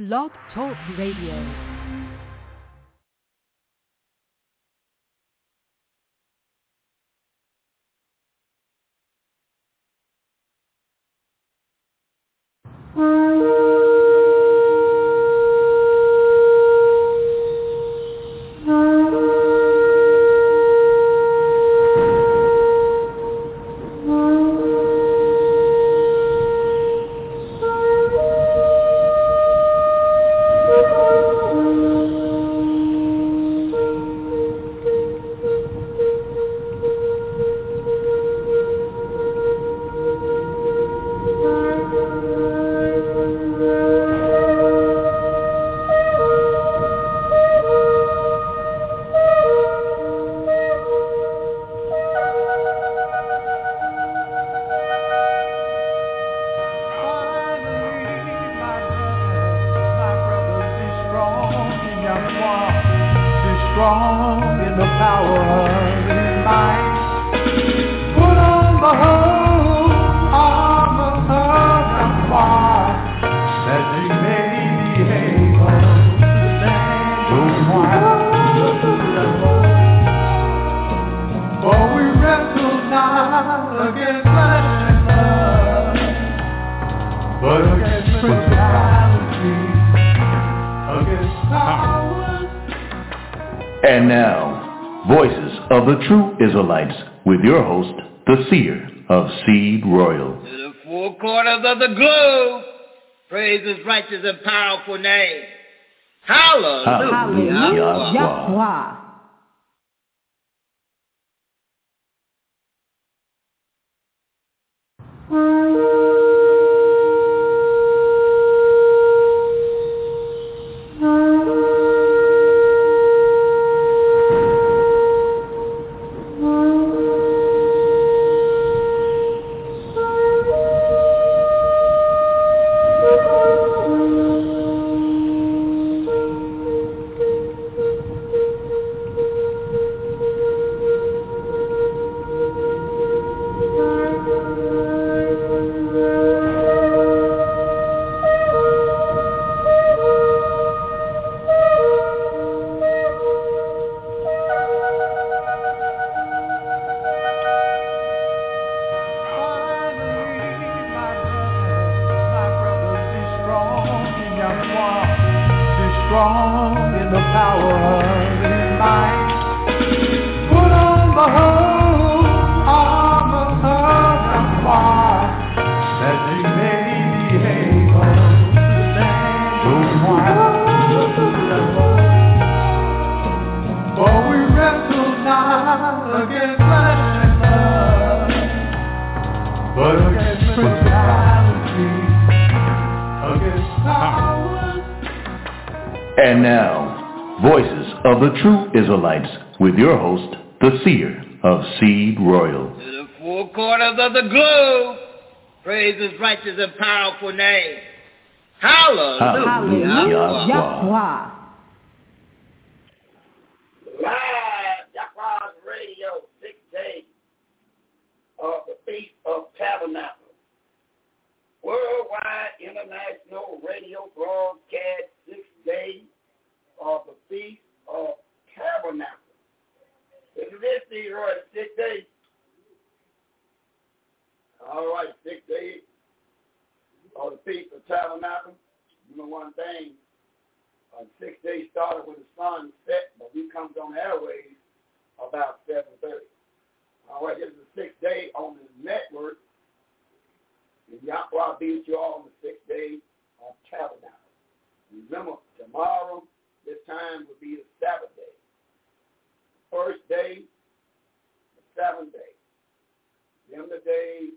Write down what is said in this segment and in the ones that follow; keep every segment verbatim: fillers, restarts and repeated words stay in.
Blog Talk Radio. And now, Voices of the True Israelites, with your host, the Seer of Seed Royal. To the four corners of the globe, praise His righteous and powerful name. Hallelujah. Hallelujah. Yahweh. And now, Voices of the True Israelites, with your host, the Seer of Seed Royal. To the four corners of the globe, praise His righteous and powerful name. Hallelujah. Hallelujah. Yahweh. Live Yahweh's Radio, six days of the Feast of Tabernacles. Worldwide International Radio Broadcast, six days of the Feast of Tabernacles. This is it, Steve Roy, six days. All right, six days of the Feast of Tabernacles. You know one thing, uh, six days started when the sun set, but we comes on the airwaves about seven thirty. All right, this is the sixth day on the network. And Yahweh be with you all on the sixth day of Tabernacle. Remember, tomorrow, this time will be the Sabbath day. First day, the seventh day. Them the days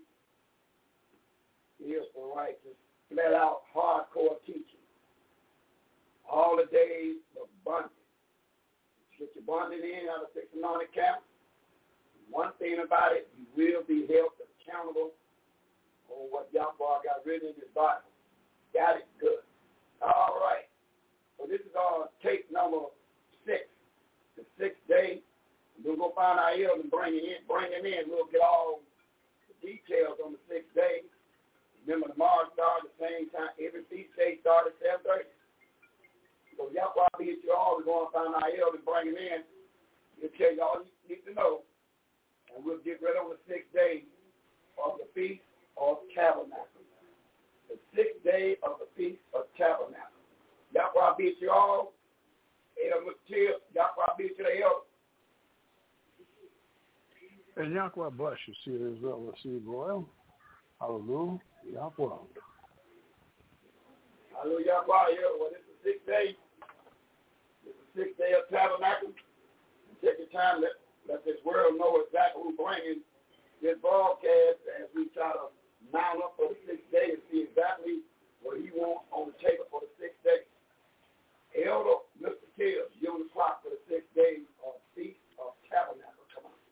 is for righteous, flat out hardcore teaching. All the days of bondage. Get your bonding in out of six anointed camp. One thing about it, you will be held accountable on what Yahweh got written in his Bible. Got it? Good. All right. So this is our tape number six, the sixth day. We'll go find our elders and bring it in, bring them in. We'll get all the details on the sixth day. Remember, tomorrow starts at the same time. Every feast day starts at seven thirty. be at you all to go and find our elder and bring him in. He'll tell you all you need to know. And we'll get ready on the sixth day of the Feast of Tabernacles. The sixth day of the Feast of Tabernacles. Yahweh be at you all. Elder Material, Yahweh be at you, the elder. And Yahweh bless you, see it as well as see Royal. Hallelujah. Yahweh. Hallelujah. Well, this is the sixth day. This is the sixth day of Tabernacle. Take your time. Let, let this world know exactly who's bringing this broadcast as we try to mount up for the sixth day and see exactly what he wants on the table for the sixth day. Elder Mister Tibbs, you're on the clock for the sixth day of Feast of Tabernacle. Come on.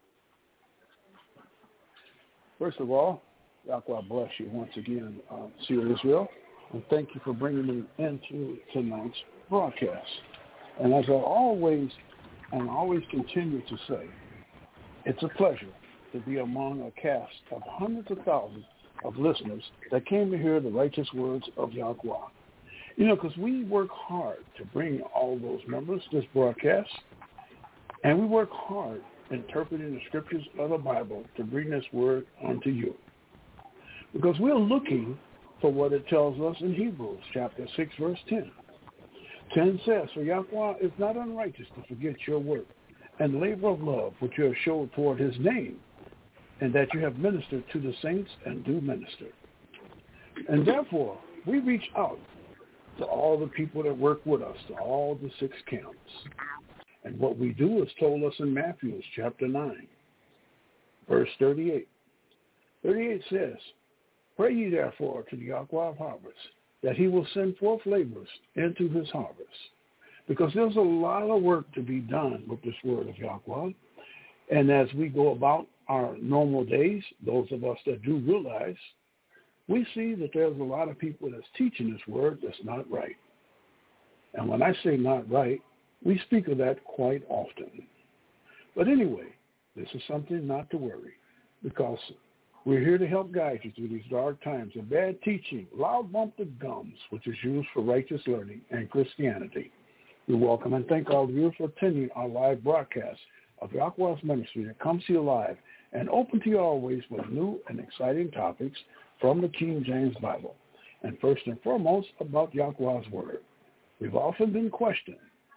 First of all, Yahweh bless you once again, uh, Seer Israel, and thank you for bringing me into tonight's broadcast. And as I always and always continue to say, it's a pleasure to be among a cast of hundreds of thousands of listeners that came to hear the righteous words of Yahweh. You know, because we work hard to bring all those members this broadcast, and we work hard interpreting the scriptures of the Bible to bring this word unto you. Because we're looking for what it tells us in Hebrews chapter six, verse ten. ten says, for Yahweh is not unrighteous to forget your work and labor of love which you have showed toward his name, and that you have ministered to the saints and do minister. And therefore, we reach out to all the people that work with us, to all the six camps. And what we do is told us in Matthew chapter nine, verse thirty-eight. thirty-eight says, pray ye therefore to the Yahweh of harvest, that he will send forth laborers into his harvest. Because there's a lot of work to be done with this word of Yahweh. And as we go about our normal days, those of us that do realize, we see that there's a lot of people that's teaching this word that's not right. And when I say not right, we speak of that quite often. But anyway, this is something not to worry, because we're here to help guide you through these dark times of bad teaching, loud bumped gums, which is used for righteous learning and Christianity. We welcome and thank all of you for attending our live broadcast of Yahweh's ministry that comes to you live and open to you always with new and exciting topics from the King James Bible, and first and foremost about Yahweh's word. We've often been questioned,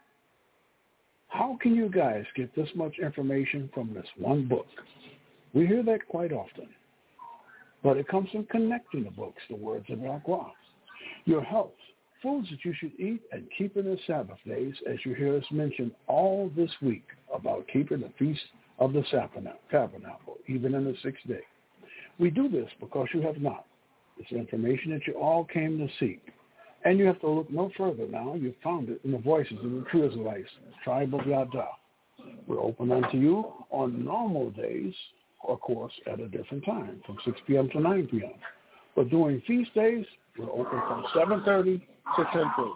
how can you guys get this much information from this one book? We hear that quite often. But it comes from connecting the books, the words of Yahweh. Your health, foods that you should eat, and keeping the Sabbath days, as you hear us mention all this week about keeping the feast of the tabernacle, even in the sixth day. We do this because you have not. It's information that you all came to seek. And you have to look no further now. You've found it in the voices of the true Israelites, the tribe of Yada. We're open unto you on normal days, of course, at a different time, from six p.m. to nine p.m. But during feast days, we're open from seven thirty to ten thirty.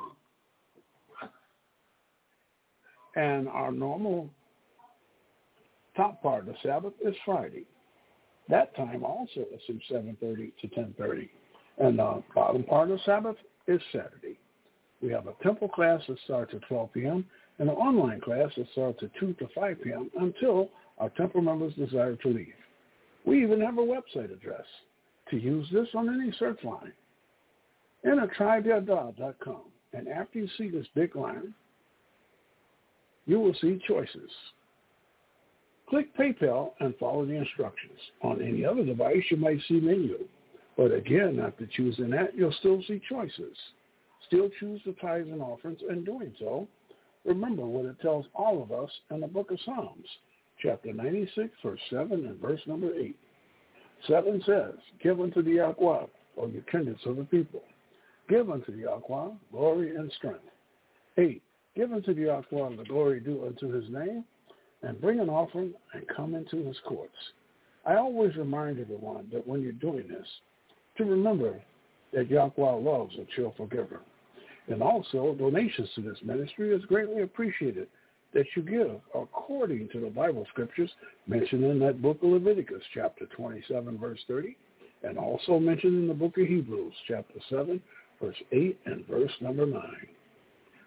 And our normal top part of the Sabbath is Friday. That time also is from seven thirty to ten thirty. And the bottom part of the Sabbath is Saturday. We have a temple class that starts at twelve p.m. and an online class that starts at two to five p.m. until our temple members desire to leave. We even have a website address to use this on any search line. Enter tribe yada dot com, and after you see this big line, you will see choices. Click PayPal and follow the instructions. On any other device, you might see menu. But again, after choosing that, you'll still see choices. Still choose the tithes and offerings. In doing so, remember what it tells all of us in the book of Psalms, chapter ninety-six, verse seven and verse number eight. seven says, give unto the Yahweh, O you kindreds of the people. Give unto the Yahweh glory and strength. eight. Give unto the Yahweh the glory due unto his name, and bring an offering and come into his courts. I always remind everyone that when you're doing this, to remember that Yahweh loves a cheerful giver. And also, donations to this ministry is greatly appreciated that you give according to the Bible scriptures mentioned in that book of Leviticus, chapter twenty-seven, verse thirty, and also mentioned in the book of Hebrews, chapter seven, verse eight, and verse number nine.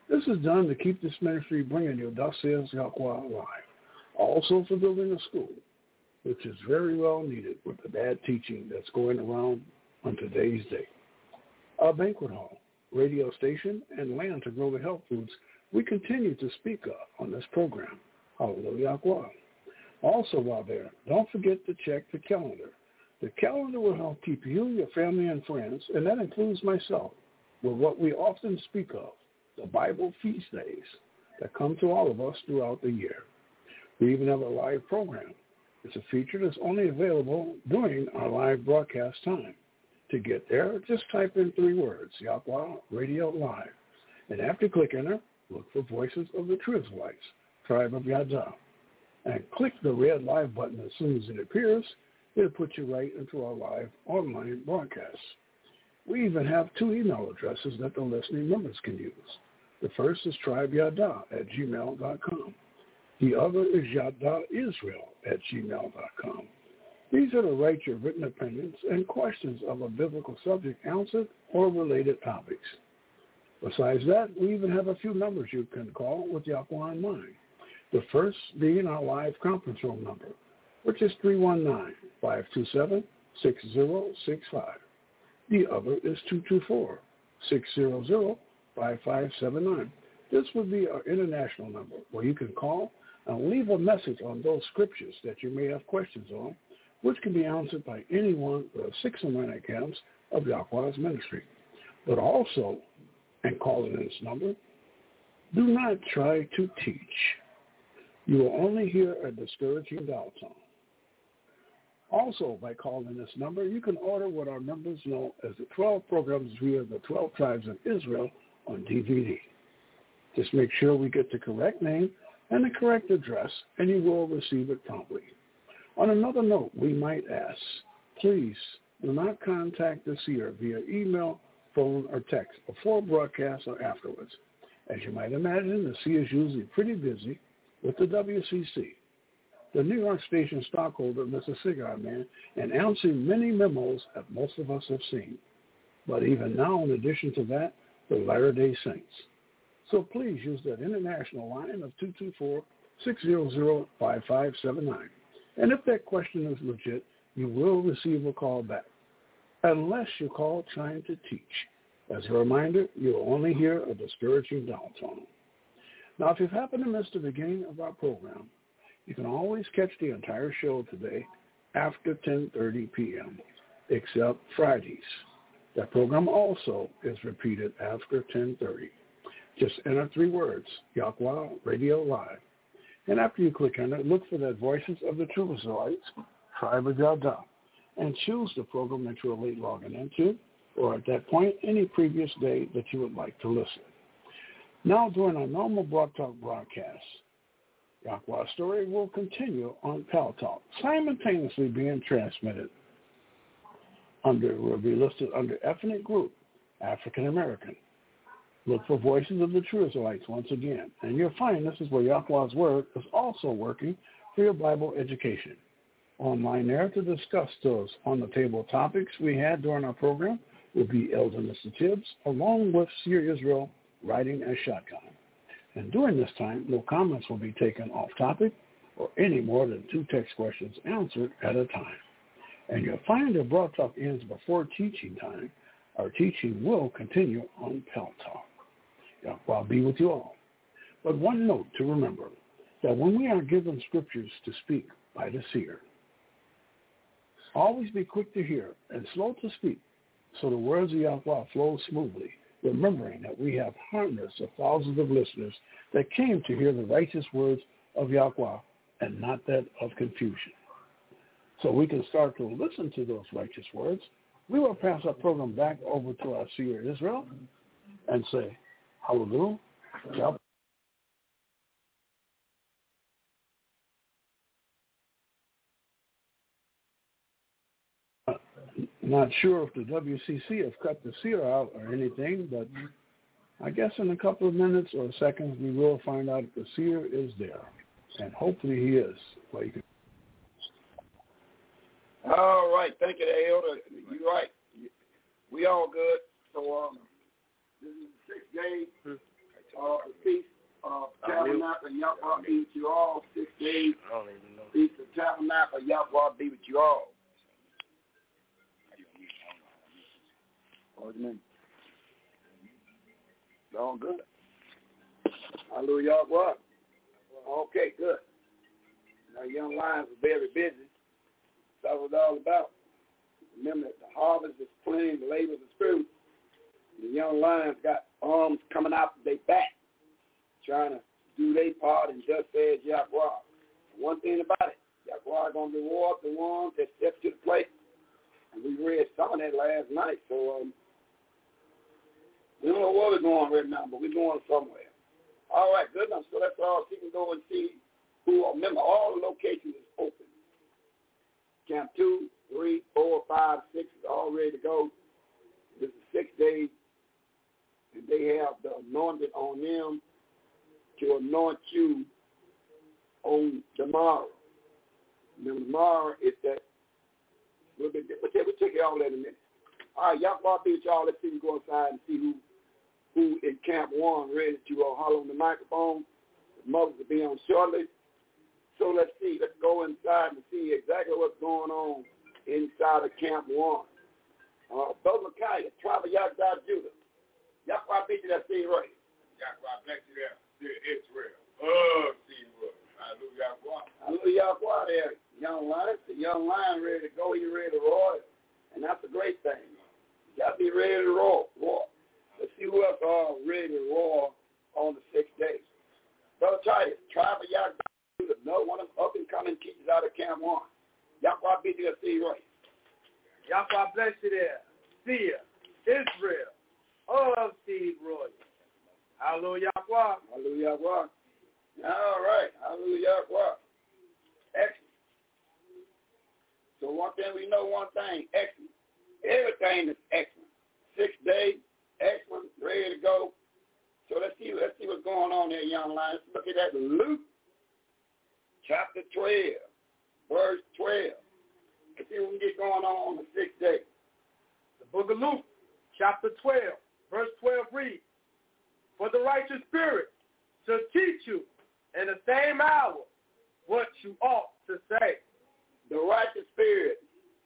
This is done to keep this ministry bringing you Thus Says Yahweh live. Also for building a school, which is very well needed with the bad teaching that's going around on today's day. A banquet hall, radio station, and land to grow the health foods we continue to speak of on this program. Hallelujah. Also while there, don't forget to check the calendar. The calendar will help keep you, your family, and friends, and that includes myself, with what we often speak of, the Bible feast days that come to all of us throughout the year. We even have a live program. It's a feature that's only available during our live broadcast time. To get there, just type in three words, Yahweh Radio Live. And after clicking enter, look for Voices of the True Israelites, Tribe of Yada. And click the red live button as soon as it appears. It'll put you right into our live online broadcast. We even have two email addresses that the listening members can use. The first is tribeyada at gmail dot com. The other is yadaisrael at gmail dot com. These are to write your written opinions and questions of a biblical subject answered or related topics. Besides that, we even have a few numbers you can call with Yahweh in mind. The first being our live conference room number, which is three one nine, five two seven, six zero six five. The other is two two four, six zero zero, five five seven nine. This would be our international number where you can call and leave a message on those scriptures that you may have questions on, which can be answered by anyone of the six or nine accounts of Yahweh's ministry. But also, and calling this number, do not try to teach. You will only hear a discouraging dial tone. Also, by calling this number, you can order what our members know as the twelve programs via the twelve tribes of Israel on D V D. Just make sure we get the correct name and the correct address, and you will receive it promptly. On another note, we might ask, please do not contact the seer via email, phone, or text before broadcast or afterwards. As you might imagine, the seer is usually pretty busy with the W C C, the New York station stockholder, Mister Cigar Man, and answering many memos that most of us have seen. But even now, in addition to that, the Latter-day Saints. So please use that international line of two two four, six zero zero, five five seven nine. And if that question is legit, you will receive a call back, unless you call trying to teach. As a reminder, you will only hear a discouraging dial tone. Now, if you've happened to miss the beginning of our program, you can always catch the entire show today after ten thirty p.m., except Fridays. That program also is repeated after ten thirty. Just enter three words, Yahweh Radio Live. And after you click on it, look for that Voices of the True Israelites, Tribe of Yada, and choose the program that you're late logging into, or at that point, any previous day that you would like to listen. Now, during our normal Blog Talk broadcast, Yahweh's story will continue on Pal Talk, simultaneously being transmitted under, will be listed under ethnic group, African American. Look for Voices of the True Israelites once again, and you'll find this is where Yahweh's Word is also working for your Bible education. Online there to discuss those on-the-table topics we had during our program will be Elder Mister Tibbs, along with Seer Israel riding a shotgun. And during this time, no comments will be taken off topic or any more than two text questions answered at a time. And you'll find the Broad Talk ends before teaching time. Our teaching will continue on Pal Talk. Yahweh I'll be with you all. But one note to remember, that when we are given scriptures to speak by the seer, always be quick to hear and slow to speak, so the words of Yahweh flow smoothly, remembering that we have hundreds of thousands of listeners that came to hear the righteous words of Yahweh and not that of confusion. So we can start to listen to those righteous words. We will pass our program back over to our seer Israel and say, hallelujah. Yahweh. Not sure if the W C C have cut the seer out or anything, but I guess in a couple of minutes or seconds we will find out if the seer is there, and hopefully he is. Well, you can... All right, thank you, Elder. You're right. We all good. So um, this is the sixth day uh, Tabernacle, Yahweh be with you all. Six days, Feast of Tabernacle, Yahweh be with you all. What's your name? All good. Hallelujah, Yahweh. Okay, good. Now, young lions are very busy. That's what it's all about. Remember that the harvest is plenty, the labor is few. The young lions got arms coming out their back, trying to do their part, and just says Yahweh. One thing about it, Yahweh is going to reward the ones that step to the plate. And we read some of that last night, so um, we don't know where we're going right now, but we're going somewhere. All right, good enough. So let's all see, we can go and see who, remember, all the locations is open. Camp two, three, four, five, six is all ready to go. This is six days, and they have the anointed on them to anoint you on tomorrow. Remember, tomorrow is that, we'll, be, we'll, take, we'll take all that in a minute. All right, y'all go beat y'all. Let's see, we go inside and see who who in Camp one ready to uh, holler on the microphone. The mothers will be on shortly. So let's see. Let's go inside and see exactly what's going on inside of Camp one. Uh, Brother Micaiah, tribe of Yahweh, Judah. Yahweh beat you that seed right. Yahweh bless you there, dear Israel. Oh, seed right. Hallelujah, Yahweh. Hallelujah, Yahweh there. Young lion, the young lion ready to go. He ready to roar. And that's a great thing. You got to be ready to roar. roar. Let's see who else are ready to roar on the sixth day. Brother Titus, tribe of Yahweh, another one of them up-and-coming teachers out of Camp one. Yahweh beat you that seed right. Yahweh bless you there. Seer, Israel, of seed royal. Hallelujah, Yahweh. Hallelujah, Yahweh. All right. Hallelujah, Yahweh. Excellent. So one thing we know, one thing, excellent. Everything is excellent. Six days, excellent, ready to go. So let's see, let's see what's going on there, young lions. Look at that, Luke, chapter twelve, verse twelve. Let's see what we get going on on the sixth day. The book of Luke, chapter twelve, verse twelve reads, "For the righteous spirit shall teach you in the same hour what you ought to say." The righteous spirit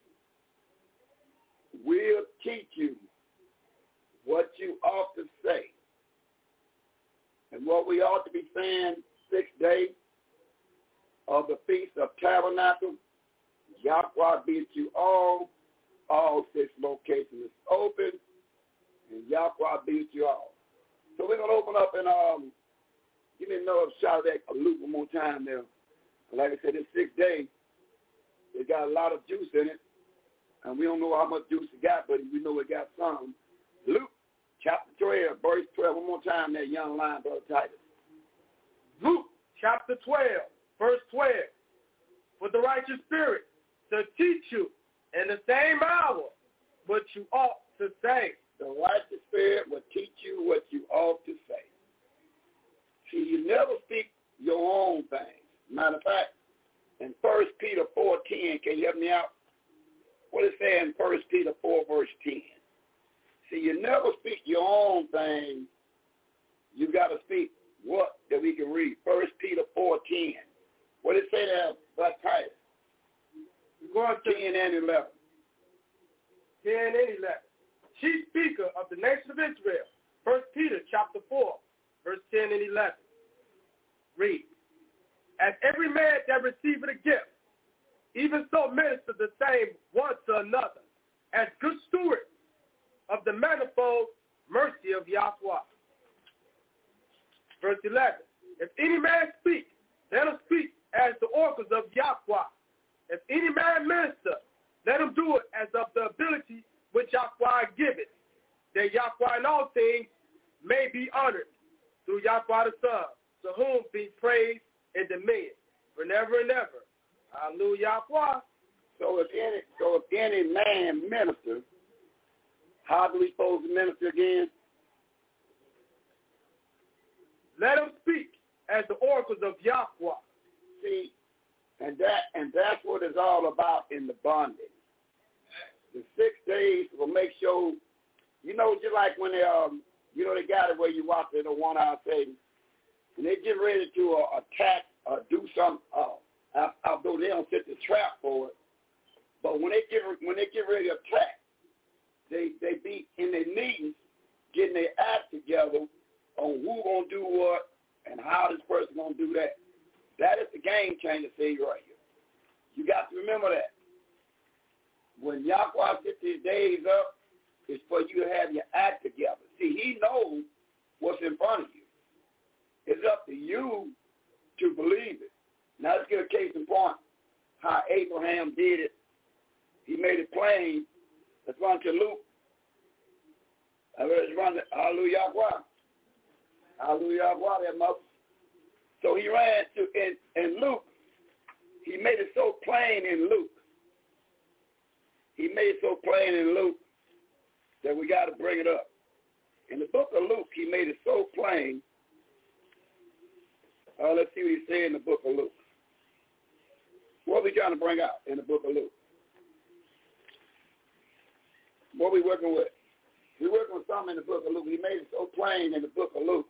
will teach you what you ought to say. And what we ought to be saying six days of the Feast of Tabernacle, Yahweh be with you all. All six locations is open, and Yahweh be with you all. So we're going to open up and um, give me another shout at Luke one more time there. Like I said, it's six days. It got a lot of juice in it, and we don't know how much juice it got, but we know it got some. Luke chapter twelve, verse twelve. One more time there, young lion, Brother Titus. Luke chapter twelve, verse twelve. "For the righteous spirit to teach you in the same hour what you ought to say." The righteous spirit will teach you what you ought to say. See, you never speak your own things. Matter of fact, in First Peter four ten, can you help me out? What does it say in First Peter four, verse ten? See, you never speak your own thing. You got to speak what that we can read. First Peter four ten. What does it say there, Brother Titus? We're going to ten and eleven. ten and eleven. Chief speaker of the nation of Israel. First Peter chapter four, verse ten and eleven. Read. "As every man that receiveth a gift, even so minister the same one to another, as good stewards of the manifold mercy of Yahweh." Verse eleven. "If any man speak, let him speak as the oracles of Yahweh. If any man minister, let him do it as of the ability which Yahweh giveth, that Yahweh in all things may be honored through Yahweh the Son, to whom be praise and dominion forever and ever. Hallelujah, Yahweh." So if any, so if any man minister, how do we supposed to minister again? Let him speak as the oracles of Yahweh. See, and that and that's what it's all about in the bondage. The six days will make sure, you know, just like when they um, you know, they got it where you watch it on one hour savings. when they get ready to uh, attack or do something, uh, although they don't set the trap for it, but when they get when they get ready to attack, they they be in their meetings getting their act together on who gonna do what and how this person gonna do that. That is the game changer thing right here. You got to remember that. When Yahweh sets his days up, it's for you to have your act together. See, he knows what's in front of you. It's up to you to believe it. Now let's get a case in point how Abraham did it. He made it plain. Let's run to Luke. Let's run to Hallelujah. Hallelujah, that mother. So he ran to, in, in Luke, he made it so plain in Luke. He made it so plain in Luke that we got to bring it up. In the book of Luke, he made it so plain. Uh, let's see what he said in the book of Luke. What are we trying to bring out in the book of Luke? What are we working with? We're working with something in the book of Luke. He made it so plain in the book of Luke.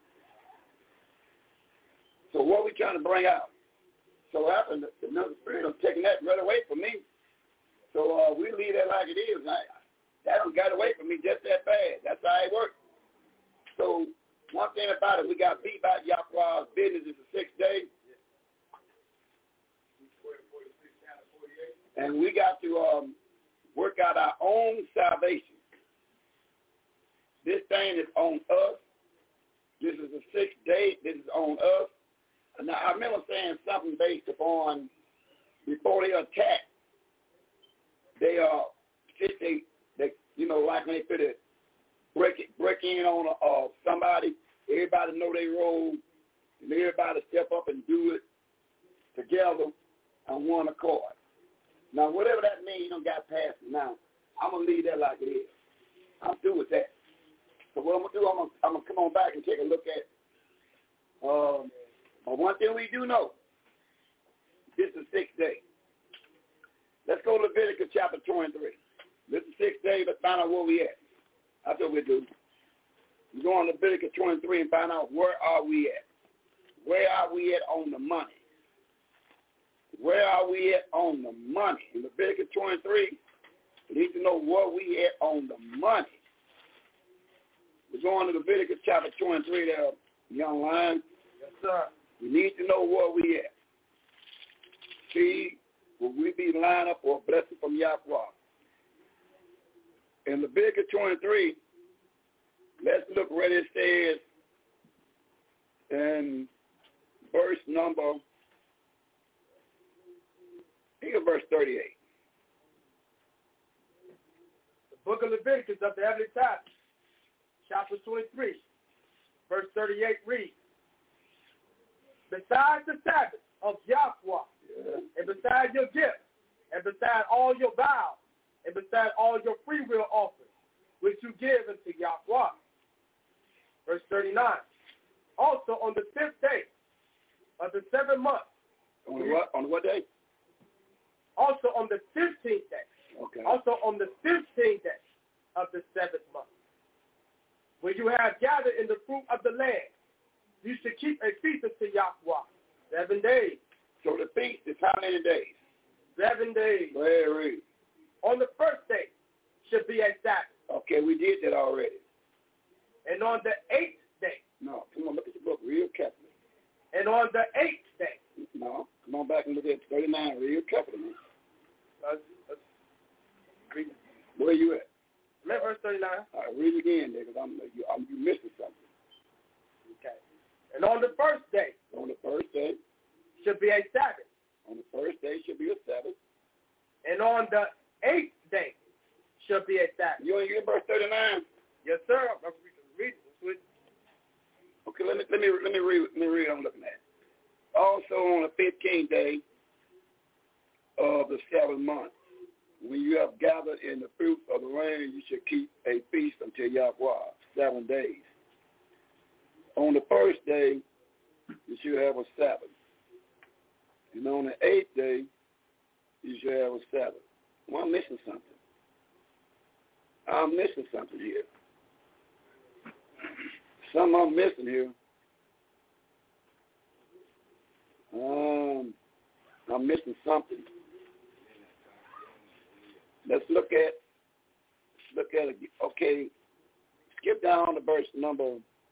So what are we trying to bring out? So what happened, the Spirit of taking that right away from me. So uh, we leave that like it is. I, that don't got away from me just that bad. That's how it works. So one thing about it, we got beat by Yahweh's business is the sixth day. And we got to um, work out our own salvation. This thing is on us. This is the sixth day. This is on us. Now, I remember saying something based upon before they attack, they uh, they, they you know, like when they put it, break it, break in on a, uh, somebody, everybody know their role, and everybody step up and do it together on one accord. Now, whatever that means, you don't got past it now. I'm going to leave that like it is. I'm through with that. So what I'm going to do, I'm going I'm to come on back and take a look at um, but one thing we do know, this is the sixth day. Let's go to Leviticus chapter twenty-three. This is the sixth day. Let's find out where we at. That's what we do. We go on Leviticus twenty-three and find out where are we at. Where are we at on the money? Where are we at on the money? In Leviticus twenty-three, we need to know where we at on the money. We're going to Leviticus chapter twenty-three there, young lion. Yes, sir. We need to know where we at. See, will we be lined up for a blessing from Yahweh? In Leviticus twenty-three, let's look where it says in verse number, I think it's verse thirty-eight. The book of Leviticus of the Heavenly Tablet, chapter twenty-three, verse thirty-eight reads, besides the Sabbath of Yahweh, yeah. and besides your gifts, and besides all your vows, and besides all your free will offerings, which you give unto Yahweh. Verse thirty-nine, also on the fifth day of the seventh month. On what, on what day? Also on the fifteenth day. Okay. Also on the fifteenth day of the seventh month. When you have gathered in the fruit of the land, you should keep a feast unto Yahweh, seven days. So the feast is how many days? Seven days. Very. On the first day should be a Sabbath. Okay, we did that already. And on the eighth day. No, come on, look at the book real carefully. And on the eighth day. No, come on back and look at thirty-nine real carefully. Let's, let's read. Where you at? I'm at verse thirty-nine. All right, read it again there, because I'm, you, I'm, you missing something. Okay. And on the first day. On the first day. Should be a Sabbath. On the first day should be a Sabbath. And on the eighth day should be a Sabbath. You in verse thirty-nine? Yes, sir. I'm reading. Okay, let me let me let me read let me read what I'm looking at. Also on the fifteenth day of the seventh month, when you have gathered in the fruit of the land, you should keep a feast until Yahweh, seven days. On the first day, you should have a Sabbath. And on the eighth day, you should have a Sabbath. Well, I'm missing something. I'm missing something here. Something I'm missing here. I'm missing something. Let's look at, look at, it. Okay, skip down to verse number,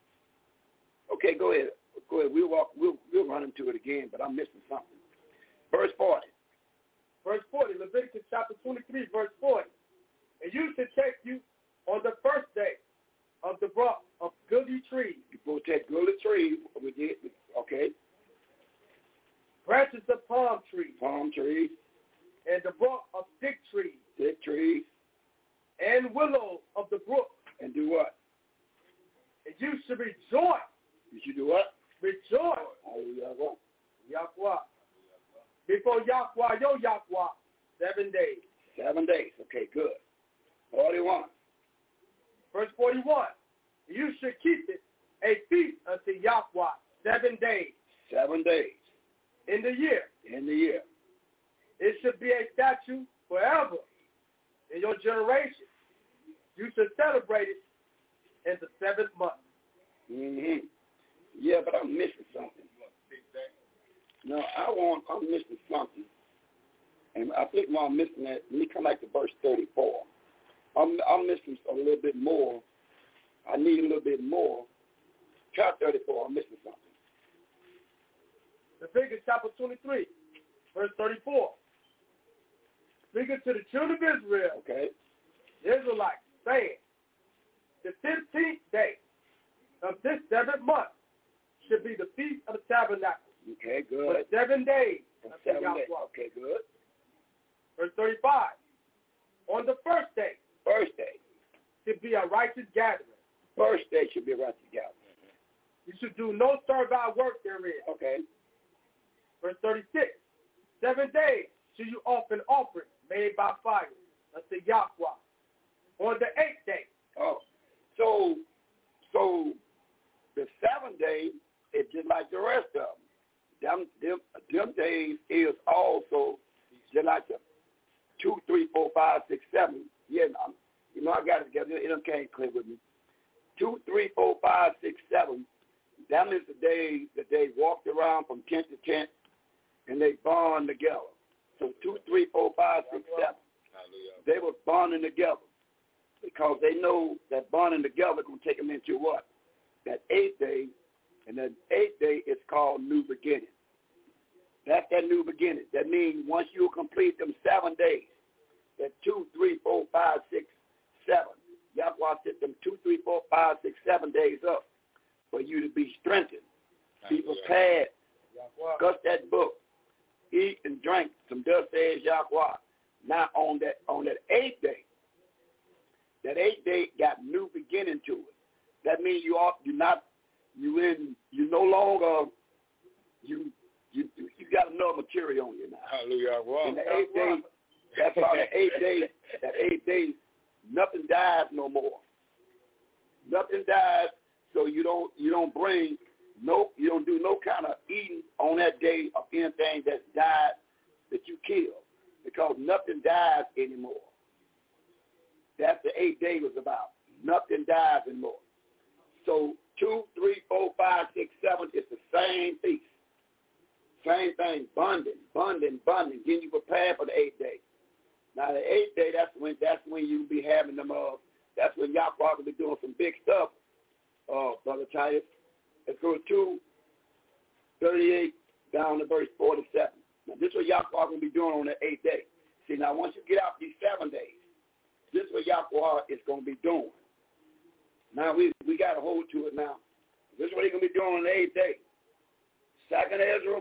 okay, go ahead. Go ahead. We'll walk, we'll, we'll run into it again, but I'm missing something. Verse forty. Verse forty, Leviticus chapter twenty-three, verse forty. And you should take you on the first day of the brought of goodly trees. You go take goodly trees. We did, okay. Branches of palm trees. Palm trees. And the brought of thick trees. Thick trees. And willows of the brook. And do what? And you should rejoice. You should do what? Rejoice. Hallelujah. Yahweh. Before Yahweh, your Yahweh, seven days. Seven days. Okay, good. forty-one. Verse forty-one. You should keep it a feast unto Yahweh, seven days. Seven days. In the year. In the year. It should be a statute forever in your generation. You should celebrate it in the seventh month. Mm-hmm. Yeah, but I'm missing something. No, I want, I'm missing something. And I think while I'm missing that, let me come back to verse thirty-four. I'm, I'm missing a little bit more. I need a little bit more. Chapter thirty-four, I'm missing something. Leviticus chapter twenty-three, verse thirty-four. Speaking to the children of Israel, okay, the Israelites, saying, the fifteenth day of this seventh month should be the feast of the tabernacle. Okay, good. For seven days. For seven days. Okay, good. Verse thirty-five. On the first day. First day. Should be a righteous gathering. First day should be a righteous gathering. You should do no servile work therein. Okay. Verse thirty-six. Seven days should you offer an offering made by fire unto Yahweh. On the eighth day. Oh, so, so the seventh day is just like the rest of them. Them, them, them days is also just like the two, three, four, five, six, seven. Yeah, I'm, you know, I got it together. It don't can't clear with me. Two, three, four, five, six, seven. That is the days that they walked around from tent to tent and they bond together. So two, three, four, five, six, seven. They were bonding together because they know that bonding together is going to take them into what? That eighth day. And the eighth day is called new beginning. That's that new beginning. That means once you complete them seven days, that two, three, four, five, six, seven, Yahweh set them two, three, four, five, six, seven days up for you to be strengthened, be prepared, discuss that book, eat and drink some dust says Yahweh. Now on that on that eighth day, that eighth day got new beginning to it. That means you are you're not You in you no longer you you you got enough material on you now. Hallelujah. Wow. In the eighth day, that's why the eighth day, that eighth day, nothing dies no more. Nothing dies, so you don't you don't bring no you don't do no kind of eating on that day of anything that's died that you killed, because nothing dies anymore. That's the eighth day was about. Nothing dies anymore. So two, three, four, five, six, seven, it's the same feast. Same thing, bonding, bonding, bonding, getting you prepared for the eighth day. Now the eighth day, that's when that's when you be having them. Uh, that's when Yahweh will be doing some big stuff, uh, Brother Titus. Let's go to thirty-eight down to verse forty-seven. Now this is what Yahweh will be doing on the eighth day. See, now once you get out these seven days, this is what Yahweh is going to be doing. Now we we got to hold to it now. This is what he's going to be doing on the eighth day. Second Ezra,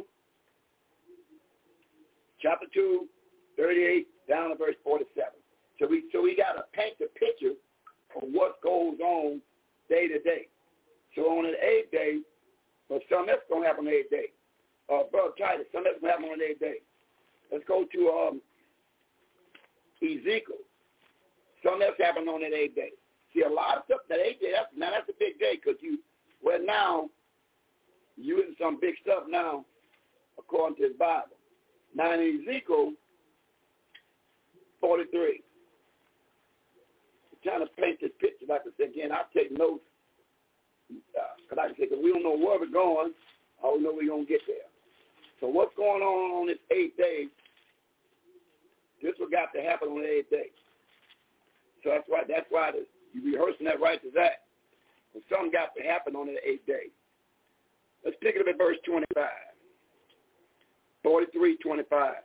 chapter two, thirty-eight, down to verse forty-seven. So we so we got to paint the picture of what goes on day to day. So on the eighth day, but something else going to happen on the eighth day. Uh, Brother Titus, something else going to happen on the eighth day. Let's go to um, Ezekiel. Something else happened on that eighth day. See, a lot of stuff, that eighth day, that's, now that's a big day because you, well, now, you in some big stuff now, according to his Bible. Now in Ezekiel forty-three, I'm trying to paint this picture, like I said again, I'll take notes, because uh, like I said, because we don't know where we're going, all we know we're going to get there. So what's going on on this eighth day? This what got to happen on the eighth day. So that's why that's why the, you're rehearsing that righteous act. But something got to happen on the eighth day. Let's pick it up at verse twenty-five. forty-three twenty-five.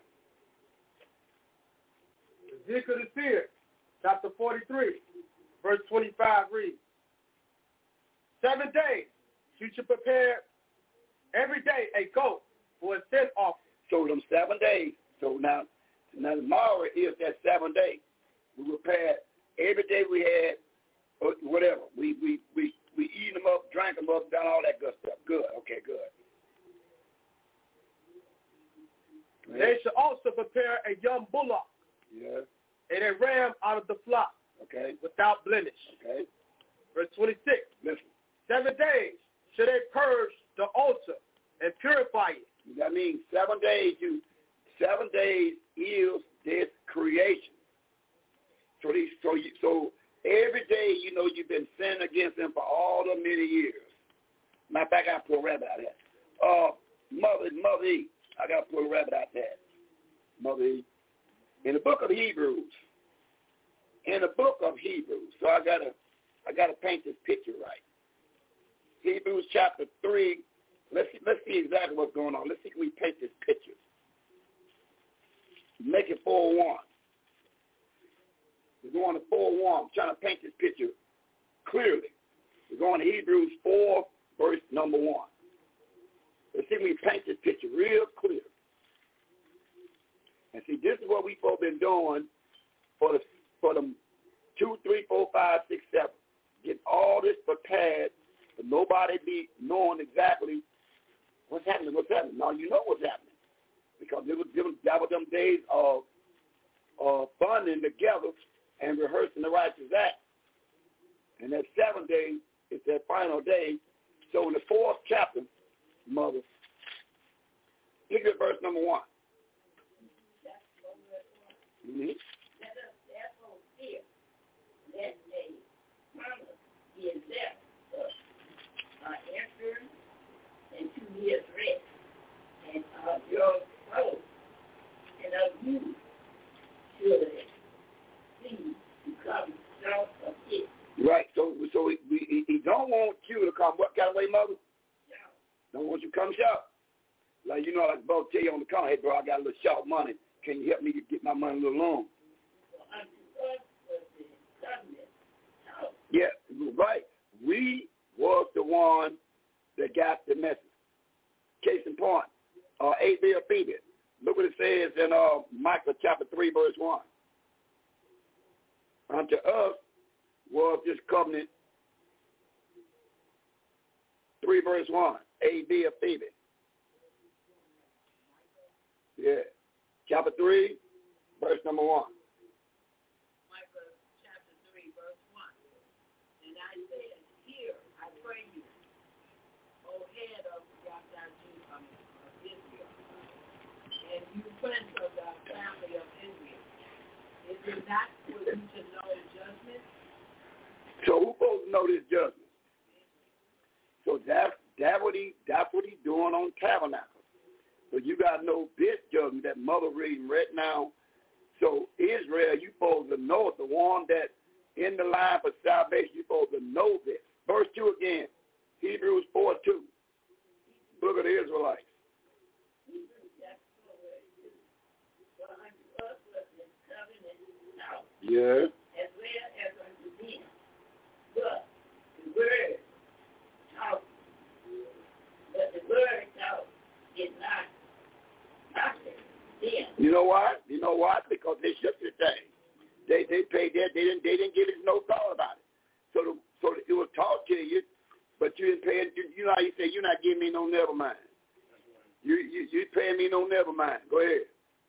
Ezekiel the seer, chapter forty-three, verse twenty-five reads, Seven days you should prepare every day a goat for a sin offering. So them seven days. So now, now tomorrow is that seven day. We prepared every day we had, whatever. We we we we eat them up, drank them up, done all that good stuff. Good. Okay, good. They should also prepare a young bullock. Yeah. And a ram out of the flock. Okay. Without blemish. Okay. Verse twenty-six. Listen. Seven days should they purge the altar and purify it. That means seven days you seven days is this creation. So these so you so every day you know you've been sinning against him for all the many years. Matter of fact, I gotta pull a rabbit out of that. Uh mother mother E. I gotta pull a rabbit out there. Mother E. In the book of Hebrews. In the book of Hebrews. So I gotta I gotta paint this picture right. Hebrews chapter three. Let's see, let's see exactly what's going on. Let's see if we paint this picture. Make it four one. We're going to four one. I'm trying to paint this picture clearly. We're going to Hebrews four, verse number one. Let's see if we paint this picture real clear. And see, this is what we've both been doing for the for the two, three, four, five, six, seven. Get all this prepared, but nobody be knowing exactly what's happening. What's happening? Now you know what's happening because it was that was them days of of bonding together and rehearsing the righteous act. And that seventh day is that final day. So in the fourth chapter, mother, look at verse number one. Mm-hmm. Let us therefore fear, that day promise is there us are entering into his rest, and of your soul and of you should see to come short of it. Right. So, so we, we, he don't want you to come. What kind of way, mother? Yeah. Don't want you to come short. Like you know, like both tell you on the car, hey bro, I got a little short money. Can you help me to get my money a little long? Well, unto us was the covenant. No. Yeah, right. We was the one that got the message. Case in point, uh, A B or Phoebe. Look what it says in uh, Micah chapter three, verse one. Unto us was this covenant. Three verse one. A B or Phoebe. Yeah. Chapter three, verse number one. Micah chapter three, verse one. And I said, Hear, I pray you, O head of Yahweh of Israel, and you prince of the family of Israel. Is it not for you to know judgment? So who's supposed to know this judgment? So that's that what he that's what he's doing on Tabernacle. So you got to know this judgment that mother reading right now. So Israel, you supposed to know it, the one that in the line for salvation, you supposed to know this. Verse two again, Hebrews four two. Look at the Israelites. Yeah. As well as unto them. But the word taught, but the word taught is not. You know why? You know why? Because they shook the thing. They they paid that. They didn't they didn't give it no thought about it. So the, so it was taught to you, but you didn't pay it. You, you know how you say you're not giving me no never mind. You you you paying me no never mind. Go ahead.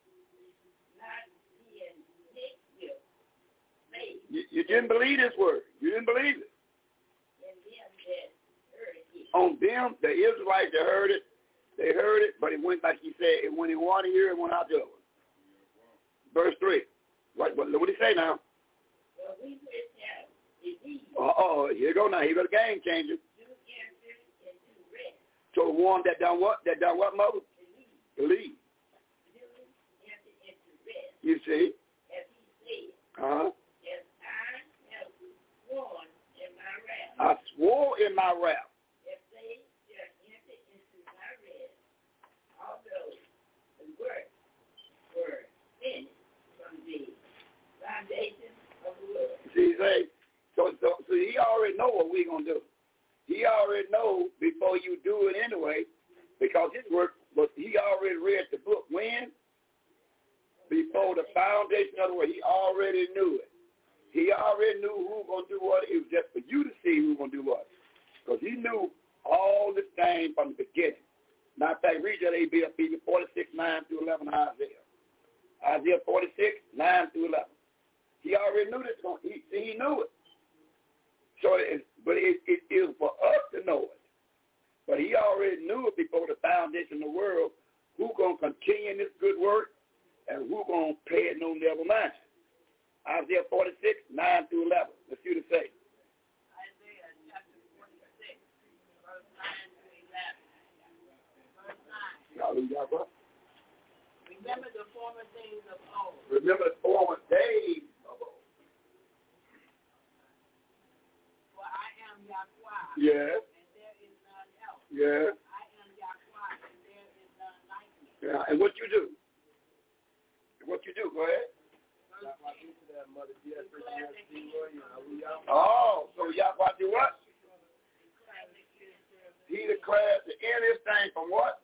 You, you didn't believe this word. You didn't believe it. On them, the Israelites that heard it, they heard it, but it went like he said. It went in one ear and went out the other. Verse three. What, what, what did he say now? Well, we went down. Uh-oh, here you go now. Here go the game changer. So the one that done what? That done what, mother? Believe. You enter into rest. You see? As he said, Uh-huh. as I have sworn in my wrath. I swore in my wrath. If they shall enter into my rest, although the works were finished from the foundation of the world. See, say, so, so, so he already know what we're going to do. He already know before you do it anyway, because his work, but he already read the book. When? Before the foundation of the world. He already knew it. He already knew who was going to do what. It was just for you to see who was going to do what. Because he knew all this thing from the beginning. Matter of fact, read that A B F P forty-six, nine through eleven, Isaiah. Isaiah forty-six, nine through eleven. He already knew this. He, he knew it. So, it, but it, it is for us to know it. But he already knew it before the foundation of the world, who's going to continue in this good work and who's going to pay it no never mind. Isaiah forty-six, nine through eleven. Let's see what it says. Isaiah chapter forty-six, verse nine through eleven. Verse nine. Hallelujah, bro. Remember the former things of old. Remember the former days of old. For I am Yahweh. Yes. And there is none else. Yes. I am Yahweh, and there is none like me. Yeah. And what you do? What you do? Go ahead. Oh, so Yahweh do what? He declares the end of this thing from what?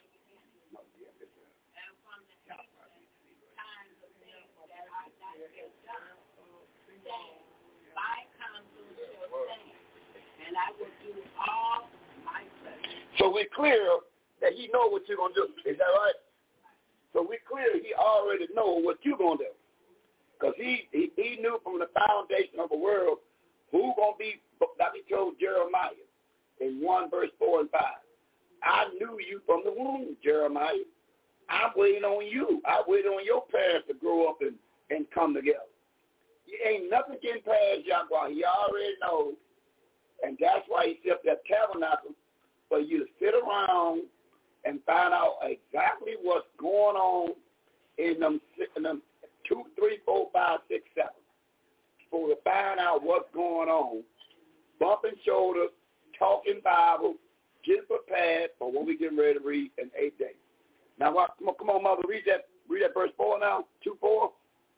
And from the ancient times of things that I not yet done, saying, my counsel shall stand, and I will do all my pleasure. So we're clear that he know what you're going to do. Is that right? So we're clear he already know what you're going to do. Because he, he, he knew from the foundation of the world who going to be, like he told Jeremiah in one verse four and five. I knew you from the womb, Jeremiah. I'm waiting on you. I waited on your parents to grow up and, and come together. It ain't nothing getting past Yahweh. He already knows. And that's why he set that tabernacle for you to sit around and find out exactly what's going on in them, in them two, three, four, five, six, seven. For to find out what's going on, bumping shoulders, talking Bible, getting prepared for what we getting ready to read in eight days. Now, come on, come on, mother, read that, read that verse four now, two, four.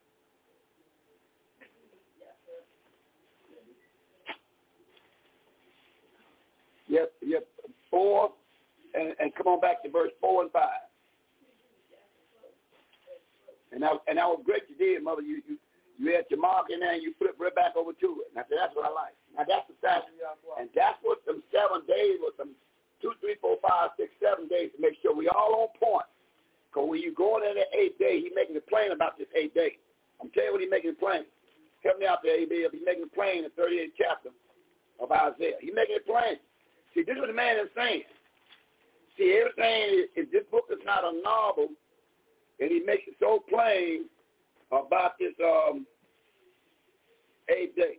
Yep, yep, four, and, and come on back to verse four and five. And that, and that was great you did, mother. You, you you had your mark in there and you flip right back over to it. And I said, that's what I like. Now, that's the Sabbath. And that's what them seven days was, them two, three, four, five, six, seven days to make sure we all on point. Because when you go in the eighth day, he's making it plain about this eighth day. I'm telling you what he's making it plain. Help me out there, A B. He's making it plain in the thirty-eighth chapter of Isaiah. He's making it plain. See, this is what the man is saying. See, everything, is, this book is not a novel, and he makes it so plain about this um, eighth day.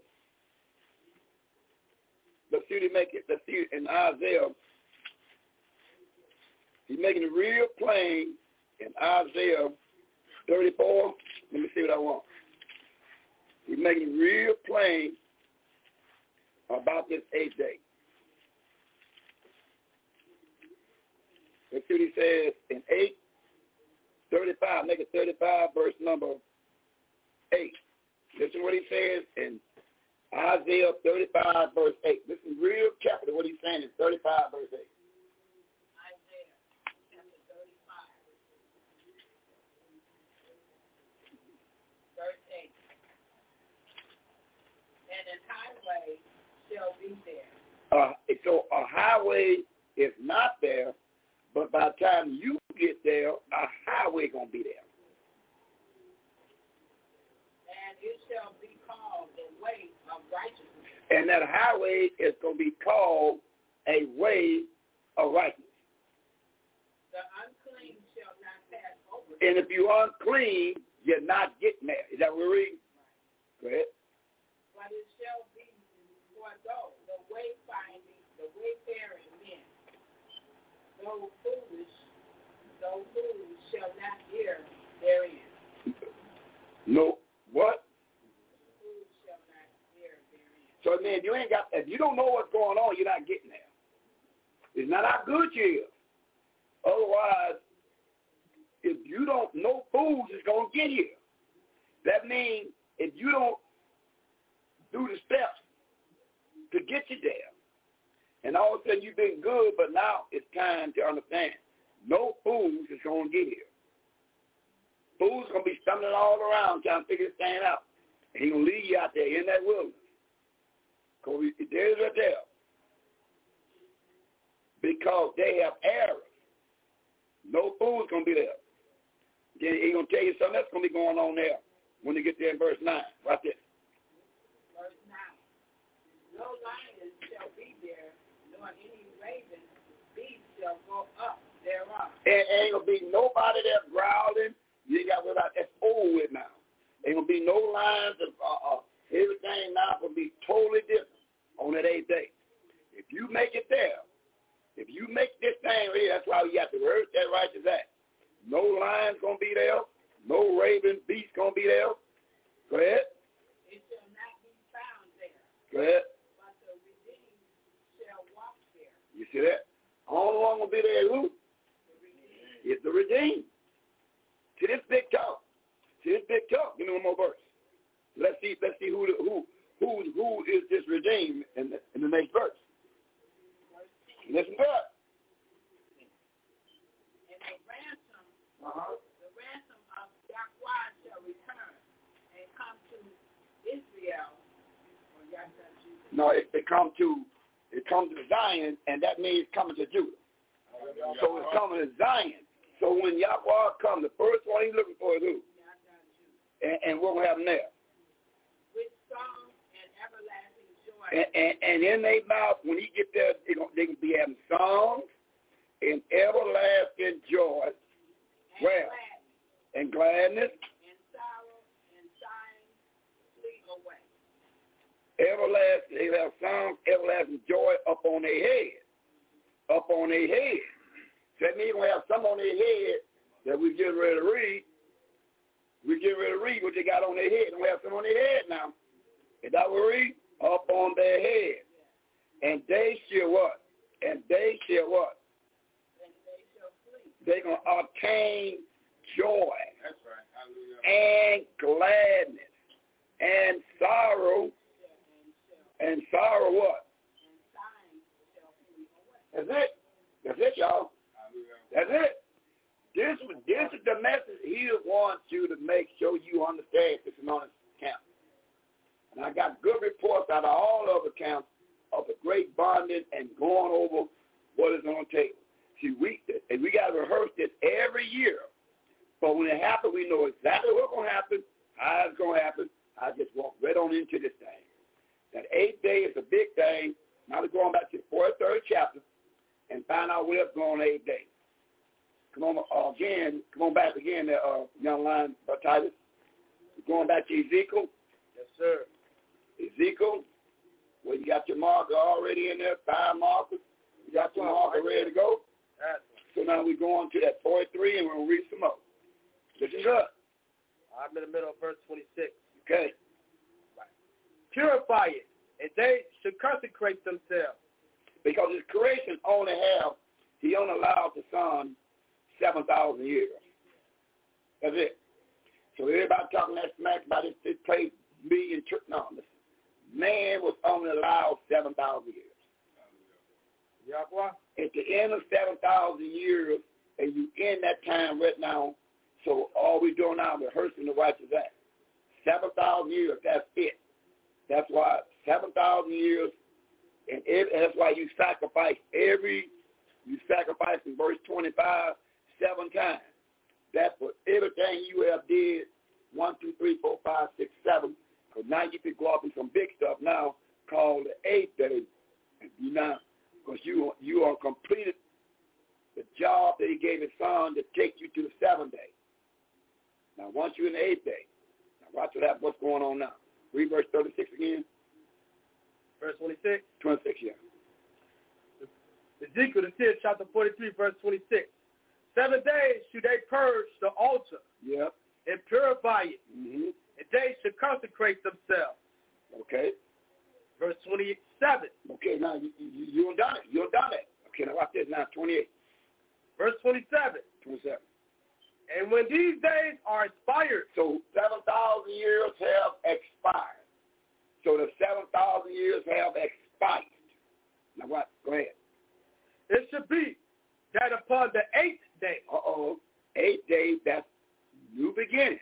Let's see what he make it. Let's see in Isaiah. He's making it real plain in Isaiah thirty-four. Let me see what I want. He's making it real plain about this eighth day. Let's see what he says in eight thirty-five. Make it thirty-five, verse number eight. Listen to what he says in Isaiah thirty-five, verse eight. Listen real carefully to what he's saying in thirty-five, verse eight. Isaiah chapter thirty-five, verse eight. And an highway shall be there. Uh, so a highway is not there, but by the time you get there, a highway going to be there. And it shall be called the way of righteousness. And that highway is going to be called a way of righteousness. The unclean shall not pass over. And if you're unclean, you're not getting there. Is that what we're reading? Right. Go ahead. But it shall be for those, the wayfinding, the wayfaring men, though foolish, no fool shall not hear therein. No, what? Fool shall not hear therein. So man, you ain't got. If you don't know what's going on, you're not getting there. It's not how good you is. Otherwise, if you don't, no fools is gonna get here. That means if you don't do the steps to get you there, and all of a sudden you've been good, but now it's time to understand. No fools is going to get here. Fools going to be stumbling all around trying to figure this thing out. And he's going to leave you out there in that wilderness. Because there's right there. Because they have errors. No fools going to be there. Then he's going to tell you something else going to be going on there when you get there in verse nine. Right there. Verse nine. No lion shall be there, nor any raven beast shall go up thereof. And ain't going to be nobody there growling. You ain't got to worry about that. That's old with now. Ain't going to be no lions. Of, uh, uh, everything now going to be totally different on that eighth day. If you make it there, if you make this thing here, that's why you have to rehearse that righteous act. No lion's going to be there. No raven beast going to be there. Go ahead. It shall not be found there. Go ahead. But the redeemed shall walk there. You see that? Only one going to be there is who? The redeemed. It's the redeemed. See this big talk. See this big talk. Give me one more verse. Let's see. Let's see who the, who who who is this redeemed in the, in the next verse. Listen good. And the ransom, Uh-huh. the ransom of Yahweh shall return and come to Israel. Or Yahweh. No, it, it comes to it comes to Zion, and that means coming to Judah. So it's coming to Zion. So when Yahweh comes, the first one he's looking for is who? And, and we're going to have them there. With song and everlasting joy. And, and, and in their mouth, when he get there, they going they to be having songs and everlasting joy. And Well, gladness. and gladness. And sorrow and sighing flee away. Everlasting, they have songs, everlasting joy up on their head. Up on their head. So that means we have some on their head that we get ready to read. We get ready to read what they got on their head. And we have some on their head now. Is that what we read? Up on their head. And they shall what? And they shall what? And they shall flee. They're going to obtain joy. That's right. Hallelujah. And gladness. And sorrow. And sorrow what? And sighing shall flee away. That's it. That's it, y'all. That's it. This, this is the message he wants you to make sure you understand this is on his camp. And I got good reports out of all other camps of the great bonding and going over what is on the table. See, we and we got to rehearse this every year. But when it happens, we know exactly what's going to happen, how it's going to happen. I just walk right on into this thing. That eighth day is a big thing. Now we're going back to the forty-third chapter and find out what's going on the eighth day. Come on uh, again. Come on back again, there, uh, young lion, uh, Titus. We're going back to Ezekiel. Yes, sir. Ezekiel, where you got your marker already in there, five markers. You got your marker ready to go. So now we're going to that forty-three, and we're going to read some more. Listen good. I'm in the middle of verse twenty-six. Okay. Purify it, and they should consecrate themselves. Because his creation only have, he only allowed the sun seven thousand years. That's it. So everybody talking that smack about this, this place being church. No, listen. Man was only allowed seven thousand years. Yahweh? At the end of seven thousand years, and you in that time right now, so all we're doing now is rehearsing the righteous act. seven thousand years, that's it. That's why seven thousand years, and it, that's why you sacrifice every, you sacrifice in verse twenty-five, seven times. That's for everything you have did, one, two, three, four, five, six, seven. Because now you can go up in some big stuff now called the eighth day. You know, because you, you are completed the job that he gave his son to take you to the seventh day. Now, once you're in the eighth day, now watch what happens, what's going on now. Read verse thirty-six again. Verse twenty-six? twenty-six, yeah. Ezekiel, the tenth chapter forty-three, verse twenty-six. Seven days should they purge the altar. Yep. And purify it. Mm-hmm. And they should consecrate themselves. Okay. Verse twenty-seven. Okay, now you, you, you done it. You done it. Okay, now watch this now, twenty-eight. Verse twenty-seven. twenty-seven. And when these days are expired. So seven thousand years have expired. So the seven thousand years have expired. Now what? Go ahead. It should be that upon the eighth day. Uh-oh. Eighth day, that's new beginning.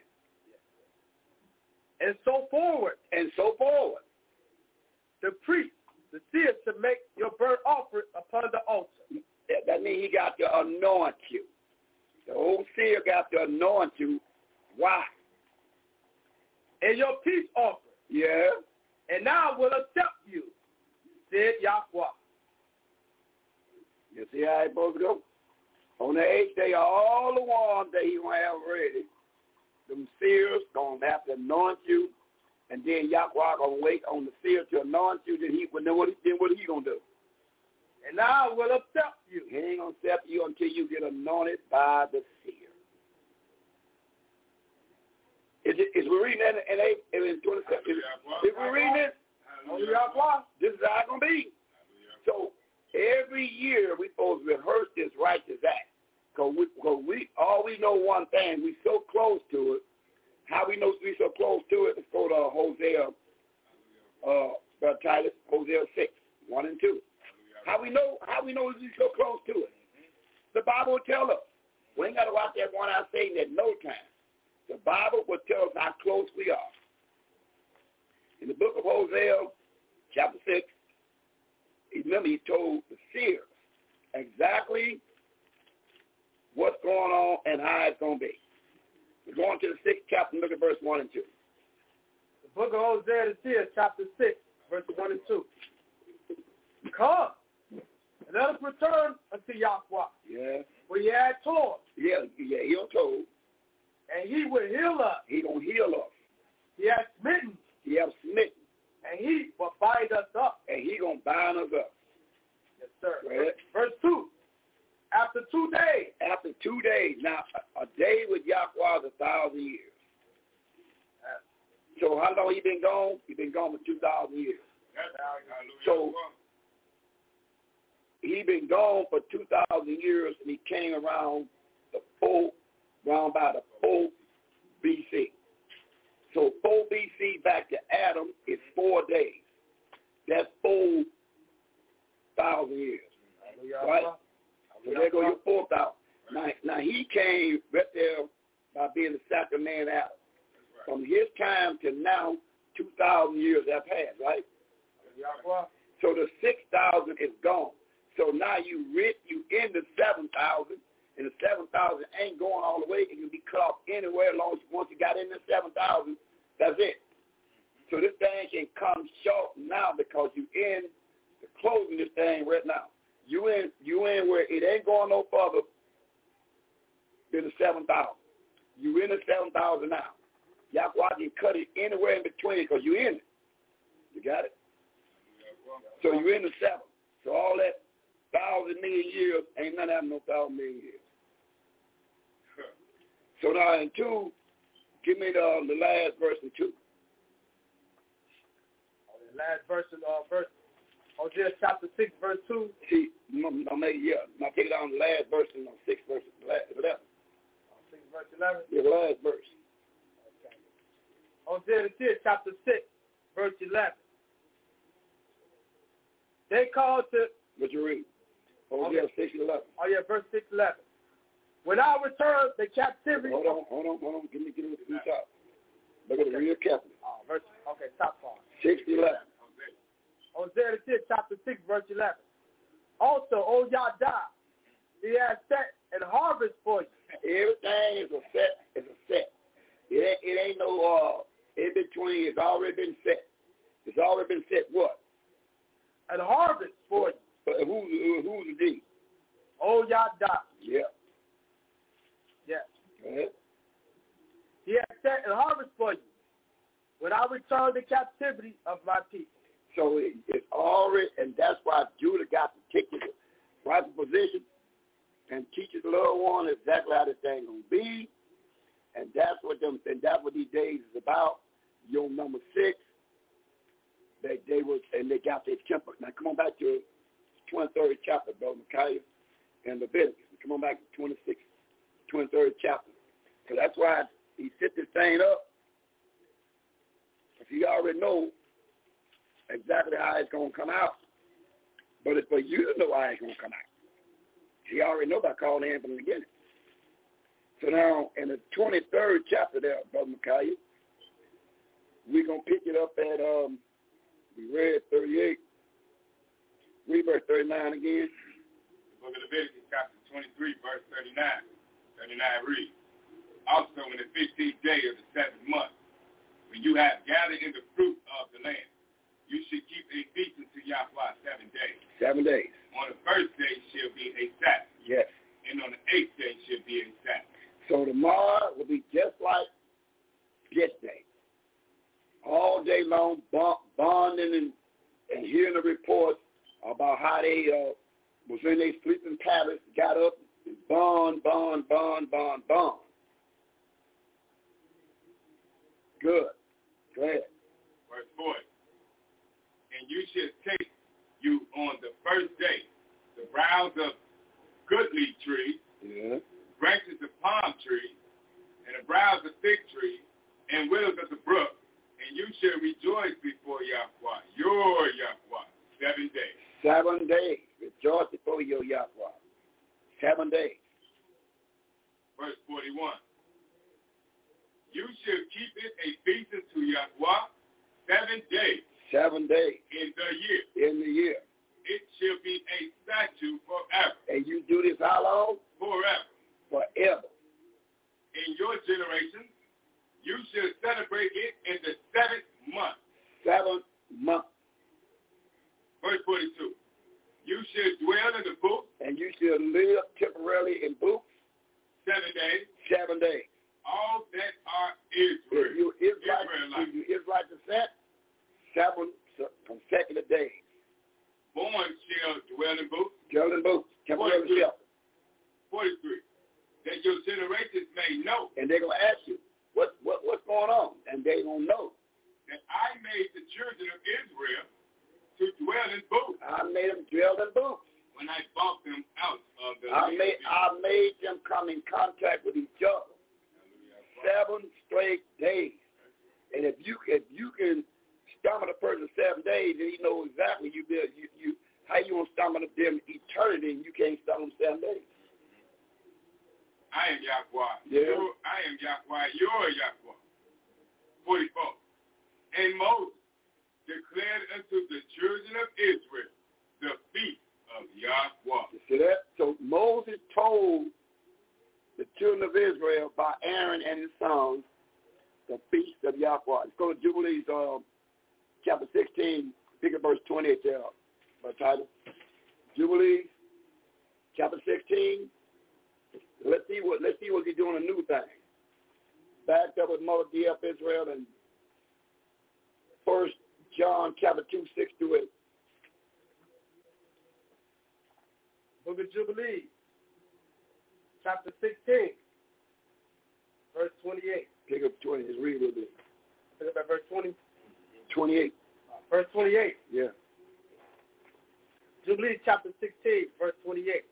And so forward. And so forward. The priest, the seer, should make your burnt offering upon the altar. That, that means he got to anoint you. The old seer got to anoint you. Why? And your peace offering. Yeah. And now will accept you, said Yahweh. You see how it's supposed to go? On the eighth day, all the ones that he going to have ready, them seers going to have to anoint you, and then Yahweh going to wait on the seer to anoint you, then, he, then, what, then what he going to do? And now I will accept you. He ain't going to accept you until you get anointed by the seer. Is, it, is we reading that in, eight, in twenty-seven? Is, if we're reading this, this is how it's going to be. So every year we supposed to rehearse this righteous act. Because we, cause we, all we know one thing, we so close to it. How we know we so close to it? Let's go to Hosea, uh, Brother Titus, Hosea six, one and two. How we know? How we know we so close to it? The Bible will tell us. We ain't got to watch that one out Satan at no time. The Bible will tell us how close we are. In the book of Hosea, chapter six, remember he told the seers exactly what's going on and how it's going to be. We're going to the sixth chapter, look at verse one and two. The book of Hosea the seer, chapter six, verse one and two. Come, and let us return unto Yahweh. Yeah. For he had torn. Yeah, yeah, he'll told. And he will heal us. He gonna heal us. He has smitten. He has smitten. And he will bind us up. And he gonna bind us up. Yes, sir. Right. Verse two. After two days. After two days. Now, a, a day with Yahweh is a thousand years. So how long he been gone? He been gone for two thousand years. So he been gone for two thousand years, and he came around the fourth, around by the fourth B C. So four B C back to Adam is four days. That's four thousand years, right? So there go your four thousand. Now, now he came right there by being the second man Adam. From his time to now, two thousand years have passed, right? So the six thousand is gone. So now you rich, you in the seven thousand, and the seven thousand ain't going all the way. It can be cut off anywhere as long as once you got in the seven thousand, that's it. So this thing can come short now because you in the closing this thing right now. You in you in where it ain't going no further than the seven thousand. You in the seven thousand now. Yahweh can cut it anywhere in between because you in it. You got it? So you in the seven. So all that thousand million years ain't none of them no thousand million years. So now in two, give me the, the last verse in two. The last verse in uh, verse Hosea chapter six, verse two. See, no, no, maybe, yeah. Now take it down to the last verse in the six verse eleven. Six verse eleven. Yeah, the last verse. Okay. Hosea the seer, chapter six, verse eleven. They called to. What you read? Hosea okay. six eleven. Oh yeah, verse six eleven. When I return the captivity. Hold on, hold on, hold on. Give me, give me the top. Look at it real carefully. Oh, verse. Okay, top part. Six eleven. Hosea the sixth, chapter six, verse eleven. Also, O Yada, he has set and harvest for you. Everything is a set. Is a set. It ain't, it ain't no uh in between. It's already been set. It's already been set. What? And harvest for you. But who's who's the D? O Yada. Yeah. Yes. Go ahead. He has set and harvest for you when I return the captivity of my people. So it, it's already, and that's why Judah got to take the rightful position and teach his little one exactly how this thing gonna be. And that's what them and that's what these days is about. Your number six. They they was and they got their temper. Now come on back to twenty-third chapter, Brother Micaiah, and Leviticus. Come on back to twenty-sixth, twenty-third chapter. So that's why he set this thing up. Because he already know exactly how it's gonna come out. But it's for you to know how it's gonna come out. He already know by calling in from the beginning. So now, in the twenty-third chapter there, Brother Micaiah, we're going to pick it up at, um, we read thirty-eight. Read verse thirty-nine again. The book of Leviticus, chapter twenty-three, verse thirty-nine. thirty-nine reads, also in the fifteenth day of the seventh month, when you have gathered in the fruit of the land, you should keep a feast unto Yahweh seven days. Seven days. On the first day shall be a Sabbath. Yes. And on the eighth day shall be a Sabbath. So tomorrow will be just like this day. All day long, bonding and, and hearing the reports about how they uh, was in their sleeping palace, got up, and bond, bond, bond, bond, bond. Good. Go ahead. Verse forty. And you should take you on the first day the browns of goodly trees, yeah. branches of palm trees, and the browns of fig trees, and willows of the brook, and you shall rejoice before Yahweh, your Yahweh, seven days. Seven days. Rejoice before your Yahweh. Seven days. Verse forty-one. You shall keep it a feast unto Yahweh seven days. Seven days. In the year. In the year. It shall be a statute forever. And you do this how long? Forever. Forever. In your generations, you shall celebrate it in the seventh month. Seventh month. Verse forty-two. You shall dwell in the booths. And you shall live temporarily in booths. Seven days. Seven days. All that are Israel. If you Israelite, if you Israelite descent, seven consecutive days. Born shall dwell in booths. Dwell in booths. Temporary shelter. forty-three. That your generations may know. And they're going to ask you, what, what, what's going on? And they're going to know. That I made the children of Israel to dwell in booths. I made them dwell in booths. When I brought them out of the I made, I made them come in contact with each other. Seven straight days. And if you if you can stomach a person seven days, then you know exactly you build you, you how you want to stomach them eternity and you can't stomach them seven days. I am Yahweh. Yeah. Your, I am Yahweh. Your Yahweh. forty-four. And Moses declared unto the children of Israel the feast of Yahweh. You see that? So Moses told the children of Israel by Aaron and his sons the feast of Yahweh. Let's go to Jubilees uh, chapter sixteen, pick up verse twenty-eight there, by title. Jubilees chapter sixteen. Let's see what let's see what he's doing a new thing. Backed up with Mother D F Israel and First John chapter two, six through eight. Book of Jubilees, chapter sixteen, verse twenty-eight. Pick up twenty. Just read a little bit. Pick up at verse twenty. Twenty-eight. Uh, verse twenty-eight. Yeah. Jubilees chapter sixteen, verse twenty-eight.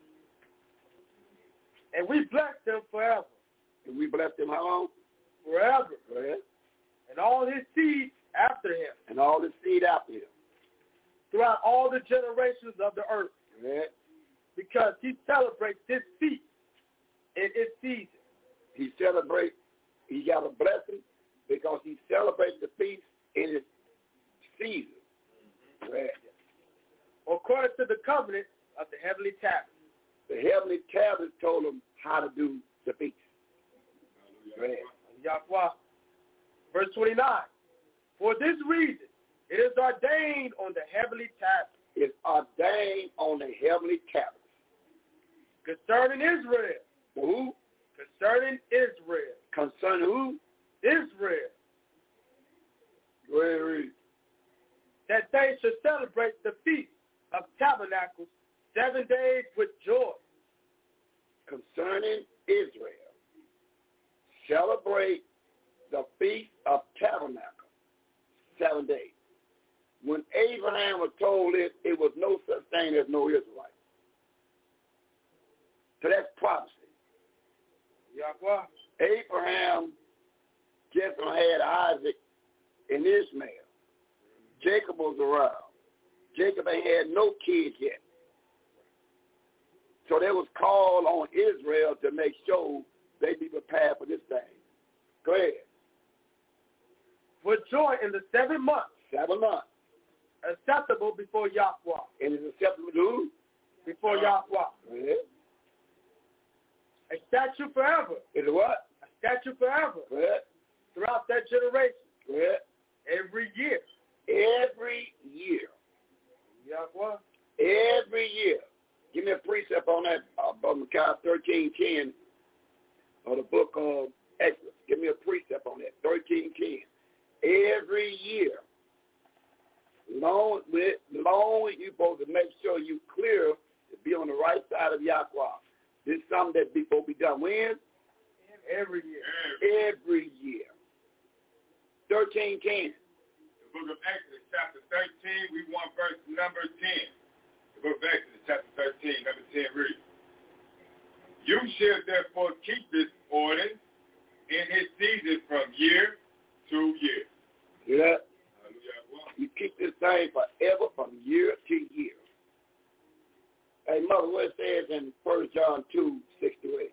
And we blessed him forever. And we blessed him how long? Forever. Go ahead. And all his seed after him. And all his seed after him. Throughout all the generations of the earth. Go ahead. Because he celebrates this feast in its season. He celebrates, he got a blessing because he celebrates the feast in its season. Go ahead. According to the covenant of the heavenly tablet. The heavenly tablet told him how to do the feast. Go ahead. Yahweh. Verse twenty-nine. For this reason, it is ordained on the heavenly tablet. It's ordained on the heavenly tablet. Concerning Israel. Who? Concerning Israel. Concerning who? Israel. Go ahead, read. That they should celebrate the feast of tabernacles seven days with joy. concerning Israel, celebrate the Feast of Tabernacles, seven days. When Abraham was told it, it was no such thing as no Israelite. So that's prophecy. Yahweh. Abraham just had Isaac and Ishmael. Jacob was around. Jacob ain't had no kids yet. So they was called on Israel to make sure they be prepared for this thing. Go ahead. For joy in the seven months. Seven months. Acceptable before Yahweh. And it's acceptable to who? Before Yahweh. Yeah. A statute forever. Is it what? A statute forever. Yeah. Throughout that generation. Yeah. Every year. Every year. Yahweh. Every year. Give me a precept on that, uh, Brother Micaiah, thirteen ten of the book of Exodus. Give me a precept on that, thirteen ten. Every year. Long with long you're supposed to make sure you clear to be on the right side of Yahweh. This is something that be supposed to be done when? Every year. Every year. thirteen ten. The book of Exodus, chapter thirteen, we want verse number ten. The book of Exodus, chapter thirteen, number ten reads, you shall therefore keep this ordinance in his season from year to year. See that? Hallelujah. You keep this thing forever from year to year. Hey, Mother, what it says in First John two, six to eight.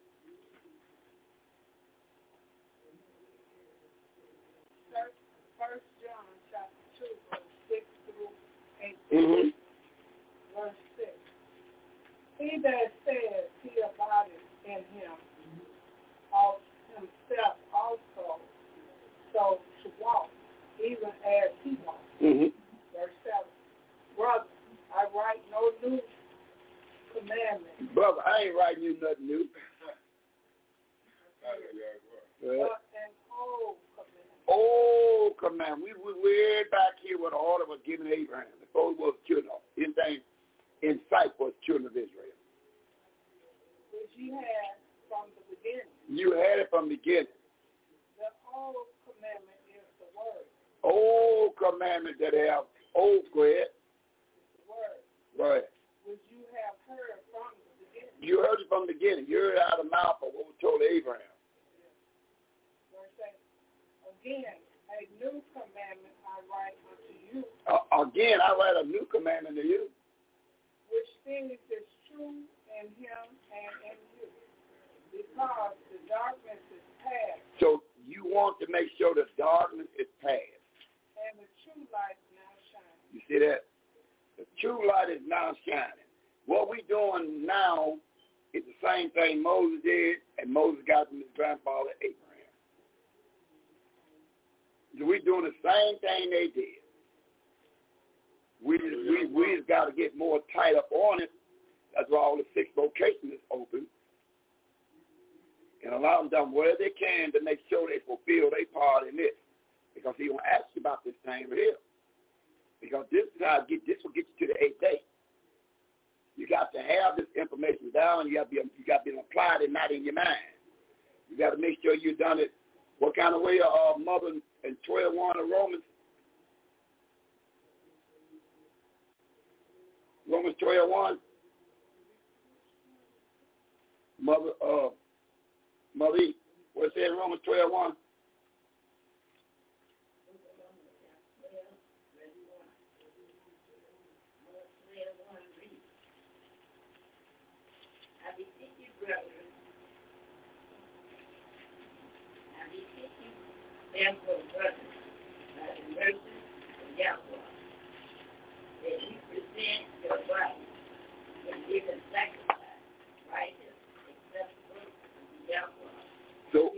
First John chapter two, verse six through eight. Mm-hmm. Verse six. He that says he abideth in him, of himself also, so to walk, even as he walks. Mm-hmm. Verse seven. Brother, I write no new commandment. Brother, I ain't writing you nothing new. But an old commandment. Old commandment. We we way back here when the order was given to Abraham. Before he was children, anything in sight was children of Israel. Which you had from the beginning. You had it from the beginning. The old commandment is the word. Old commandment that have old bread. The word. Right. Which you have heard from the beginning. You heard it from the beginning. You heard it out of the mouth of what was told to Abraham. Verse eight. Again, a new commandment I write unto you. Uh, again, I write a new commandment to you. Which things is true in him and in you. Because the darkness is past. So you want to make sure the darkness is past. And the true light now shines. You see that? The true light is now shining. What we're doing now is the same thing Moses did, and Moses got from his grandfather Abraham. So we're doing the same thing they did. We just, we, we just got to get more tight up on it. That's why all the six vocations is open. And allow them done whatever they can to make sure they fulfill their part in this. Because he going to ask you about this thing right here. Because this is how I get, this will get you to the eighth day. You got to have this information down. You got to be, you got to be applied and not in your mind. You got to make sure you've done it. What kind of way are uh, Mother and twelve one of Romans? Romans twelve one. Mother, uh, Mother, what it says in Romans twelve one? Therefore, brothers, by the mercy of Yahweh, that you present your body and give a sacrifice, righteous, acceptable to Yahweh. So,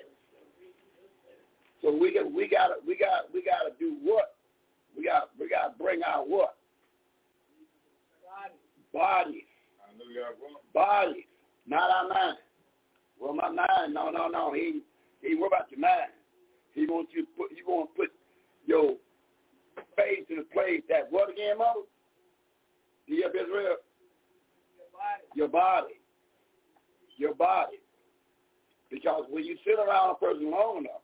so we got, we got, we got, we got to do what? We got, we got to bring out what? Bodies. Bodies, not our mind. Well, my mind, no, no, no. He, he. What about your mind? He wants you to put, you want to put your faith in a place that, what again, Mother? Do you have Israel? Your body. Your body. your body. Because when you sit around a person long enough,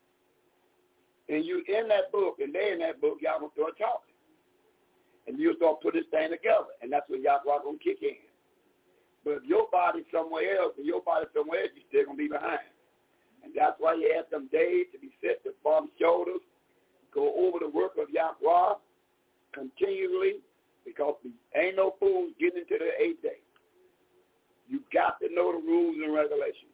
and you in that book, and they in that book, y'all gonna start talking. And you'll start putting this thing together. And that's when y'all gonna kick in. But if your body's somewhere else, and your body's somewhere else, you're still gonna be behind. And that's why you have them days to be set to bump shoulders, go over the work of Yahweh continually, because ain't no fools getting into the eighth day. You got to know the rules and regulations.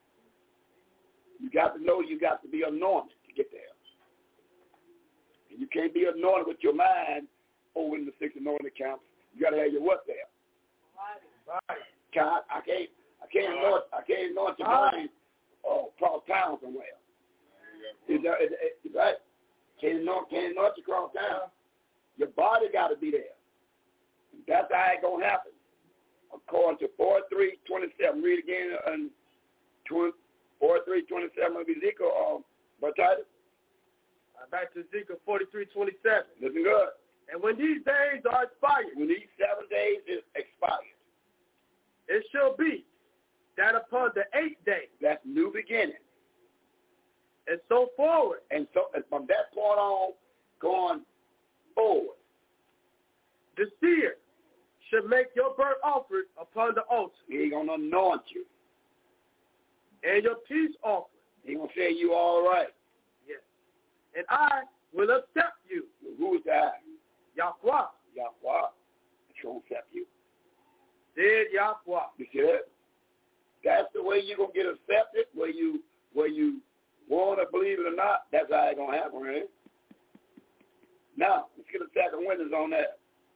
You got to know you got to be anointed to get there. And you can't be anointed with your mind over in the six anointed camps. You got to have your what there? Right. God, I can't, I can't anoint, I can't anoint your mind oh, across town somewhere. Is that, is, is right? Can't anoint, can't anoint you across town. Your body got to be there. And that's how it's going to happen. According to forty-three twenty-seven. Read again in forty-three twenty-seven of Ezekiel. Um, what title? Uh, back to Ezekiel forty-three twenty-seven. Listen good. And when these days are expired. When these seven days is expired. It shall be that upon the eighth day. That's new beginning. And so forward. And so and from that point on, going forward. The seer should make your burnt offering upon the altar. He's going to anoint you. And your peace offering. He's going to say you all right. Yes. And I will accept you. Who is that? Yahweh. Yahweh. It's going to accept you. Said Yahweh. You see that? That's the way you're going to get accepted, where you where you want to believe it or not. That's how it's going to happen, right? Now, let's get a second witness on that.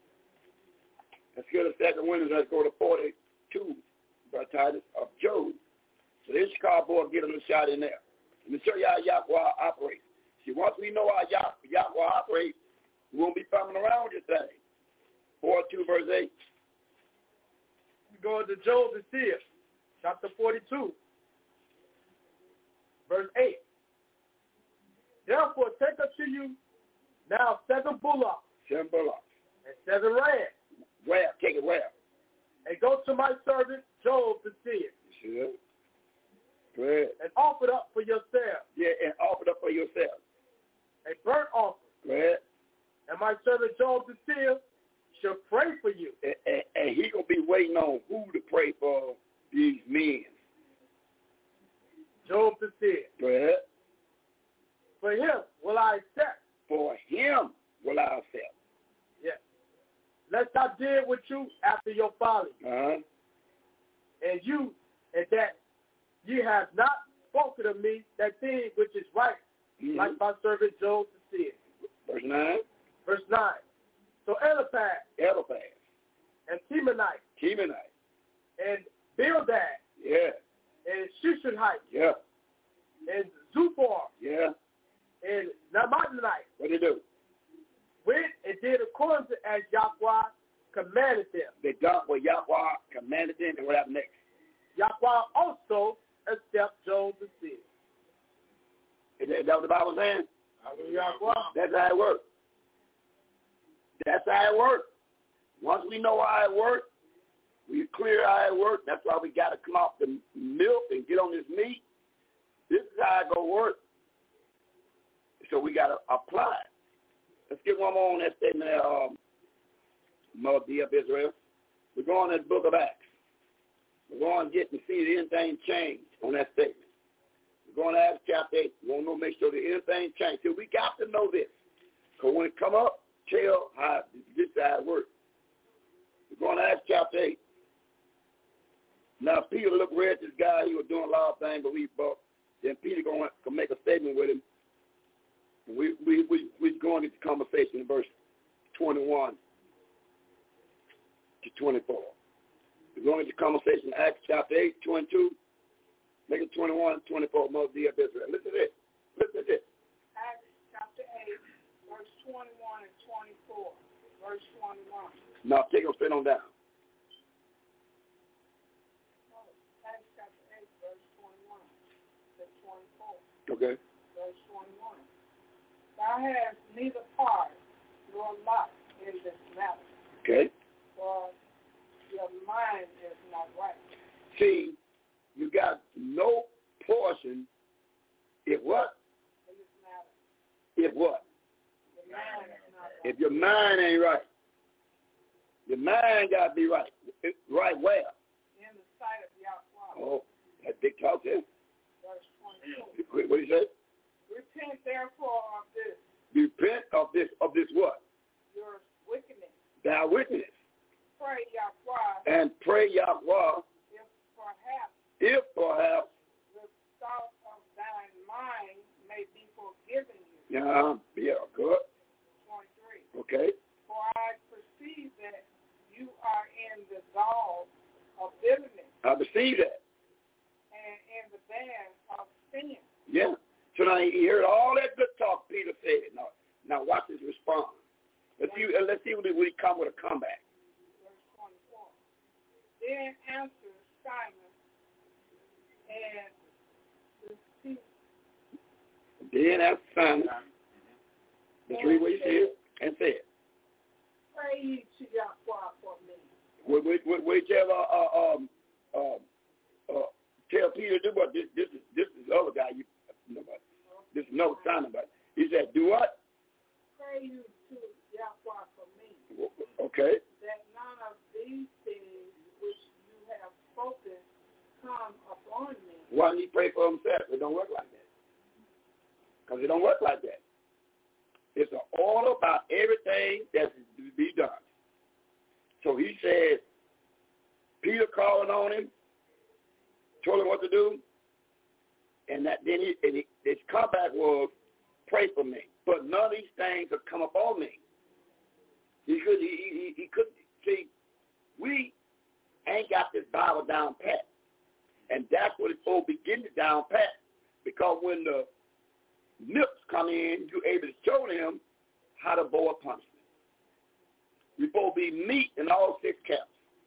Let's get a second witness. Let's go to forty-two, Brother Titus, of Job. So this cardboard, get a little shot in there. Let me show you how Yahweh operates. See, once we know how Yah- Yahweh operates, we won't be fumbling around with this thing. forty-two, verse eight. We go to Job the seer, chapter forty-two, verse eight. Therefore, take unto you now seven bullocks. Seven bullocks. And seven rams. Where? Take it where? And go to my servant Job the seer. Sure. Go ahead. And offer it up for yourself. Yeah, and offer it up for yourself. A burnt offering. Go ahead. And my servant Job the seer shall pray for you. And, and, and he going to be waiting on who to pray for these men. Job the seer. Go ahead. For him will I accept. For him will I accept. Yes. Lest I did with you after your folly. Uh-huh. And you, and that ye have not spoken of me that thing which is right, mm-hmm. like my servant Job the seer. Verse nine. Verse nine. So Eliphaz. Eliphaz. And Temanite. Temanite. And Bildad. Yeah. And Shushanhite. Yeah. And Zuphar. Yeah. And Namatanite. What did they do? Went and did according to as Yahweh commanded them. They done what Yahweh commanded them, and what happened next? Yahweh also accept Job the seer. Is that, is that what the Bible saying? That's how it works. That's how it works. Once we know how it works, we clear how it works. That's why we got to come off the milk and get on this meat. This is how it going to work. So we got to apply it. Let's get one more on that statement there, um, Mother D of Israel. We're going to the book of Acts. We're going to get and see if anything changed on that statement. We're going to Acts chapter eight. We want to make sure that anything changed. So we got to know this. Because when it come up, tell how this is how it works. We're going to Acts chapter eight. Now, Peter looked right at this guy. He was doing a lot of things, but we but then Peter going to make a statement with him. And we we we we going into conversation in verse twenty-one to twenty-four. We're going into conversation in Acts chapter eight, twenty-two, make it twenty-one, twenty-four. Mother D of Israel. Listen to this. Listen to this. Acts chapter eight, verse twenty-one and twenty-four. Verse twenty-one. Now take them straight on down. Oh, Acts chapter eight, verse twenty-one to twenty-four. Okay. Verse twenty-one. Thou hast neither part nor lot in this matter. Okay. For your mind is not right. See, you got no portion if what? If what? If your mind ain't right. Your mind got to be right. Right where? In the sight of Yahweh. Oh, that big talk there. Verse twenty-two. What do you say? Repent therefore of this. Repent of this, of this what? Your wickedness. Thy wickedness. Pray Yahweh. And pray Yahweh. If perhaps. If perhaps. The thought of thine mind may be forgiven you. Yeah, yeah, good. twenty-three. Okay. For I perceive that you are in the gall of bitterness. I perceive that. And in the band of sin. Yeah. So now he heard all that good talk Peter said. Now, now watch his response. Let's see. Let's see what he, what he come with a comeback. Verse twenty-four. Then answered Simon and the people. Then answered Simon. Let's read what he said and said. Pray ye to Yahweh for me. What what what what tell uh, uh um uh, uh tell Peter to do what this this is this is the other guy you know about. This is no Simon, but he said do what? Pray you to Yahweh for me. Okay. That none of these things which you have spoken come upon me. Why didn't he pray for himself? It don't work like that. Because it don't work like that. It's an order about everything that's to be done. So he said, Peter calling on him, told him what to do, and that then he, and he, his comeback was, pray for me. But none of these things have come upon me. He could he, he, he could see we ain't got this Bible down pat. And that's what it's supposed to be getting it down pat. Because when the nips come in, you're able to show them how to boil punishment. We're supposed to be meat in all six camps.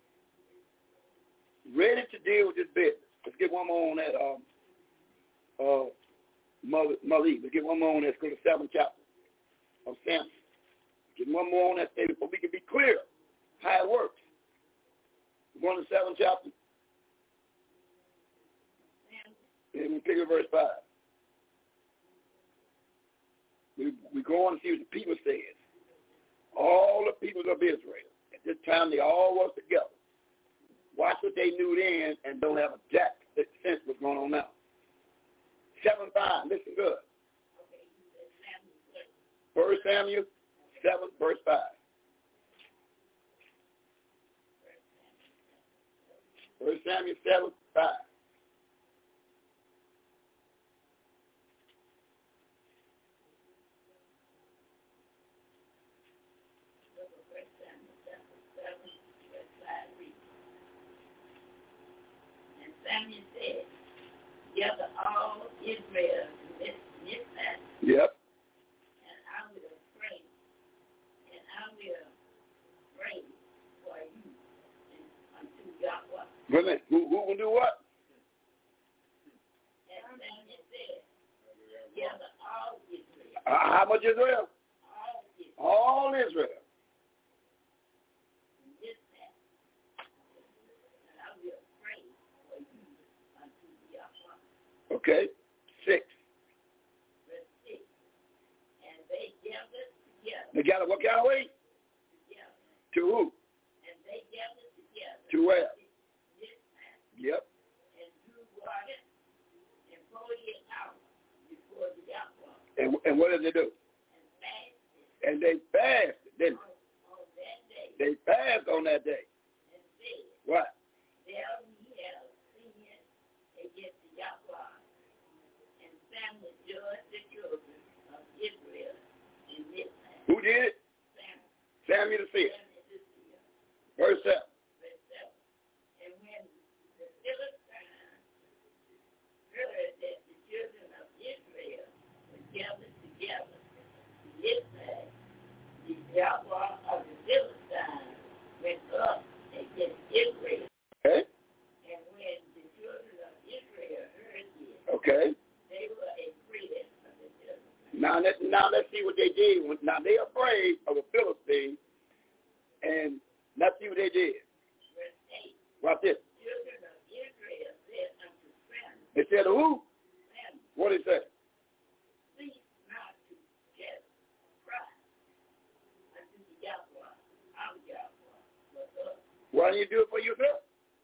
Ready to deal with this business. Let's get one more on that, um, uh, Mother, Mother Eve. Let's get one more on that. Let's go to the seventh chapter of Samuel. Get one more on that statement so we can be clear how it works. We're going to the seventh chapter. And we pick up verse five. We, we go on and see what the people says. All the people of Israel. At this time, they all was together. Watch what they knew then and don't have a jack sense what's going on now. seven five, listen good. First Samuel, seven, verse five. First Samuel, seven, five. Samuel said, gather all Israel in this, this time. Yep. And I will pray. And I will pray for you and unto Yahweh. Wait a minute. Who, who will do what? And Samuel said, gather all Israel. Uh, how much Israel? All Israel. All Israel. In this time. And I will pray for you unto Yahweh. Okay. Six. Verse six. And they gathered together. They gathered what kind of way? Together. To who? And they gathered together. To where? This time. Yep. And drew water and poured it out before the Yahweh. And and what did they do? And fasted. And they fasted, didn't on, on that day. they? They fasted on that day. And said, What? there we have sinned against the Yahweh. And Samuel judged the children of Israel in this time. Who did it? Samuel. Samuel the fifth. Samuel the fifth. Verse seven. Verse seven. And when the Philistines heard that the children of Israel were gathered together to this time, the Yahweh of the Philistines went up against Israel. Okay. And when the children of Israel heard this, Okay. they were afraid of the Philistines. Now let now let's see what they did. Now they afraid of the Philistines, and let's see what they did. Verse eight. Watch this. Children of Israel said unto It said who? What did it say? Cease not to get pride unto the Yahweh, our Yahweh, but us. Why do you do it for yourself?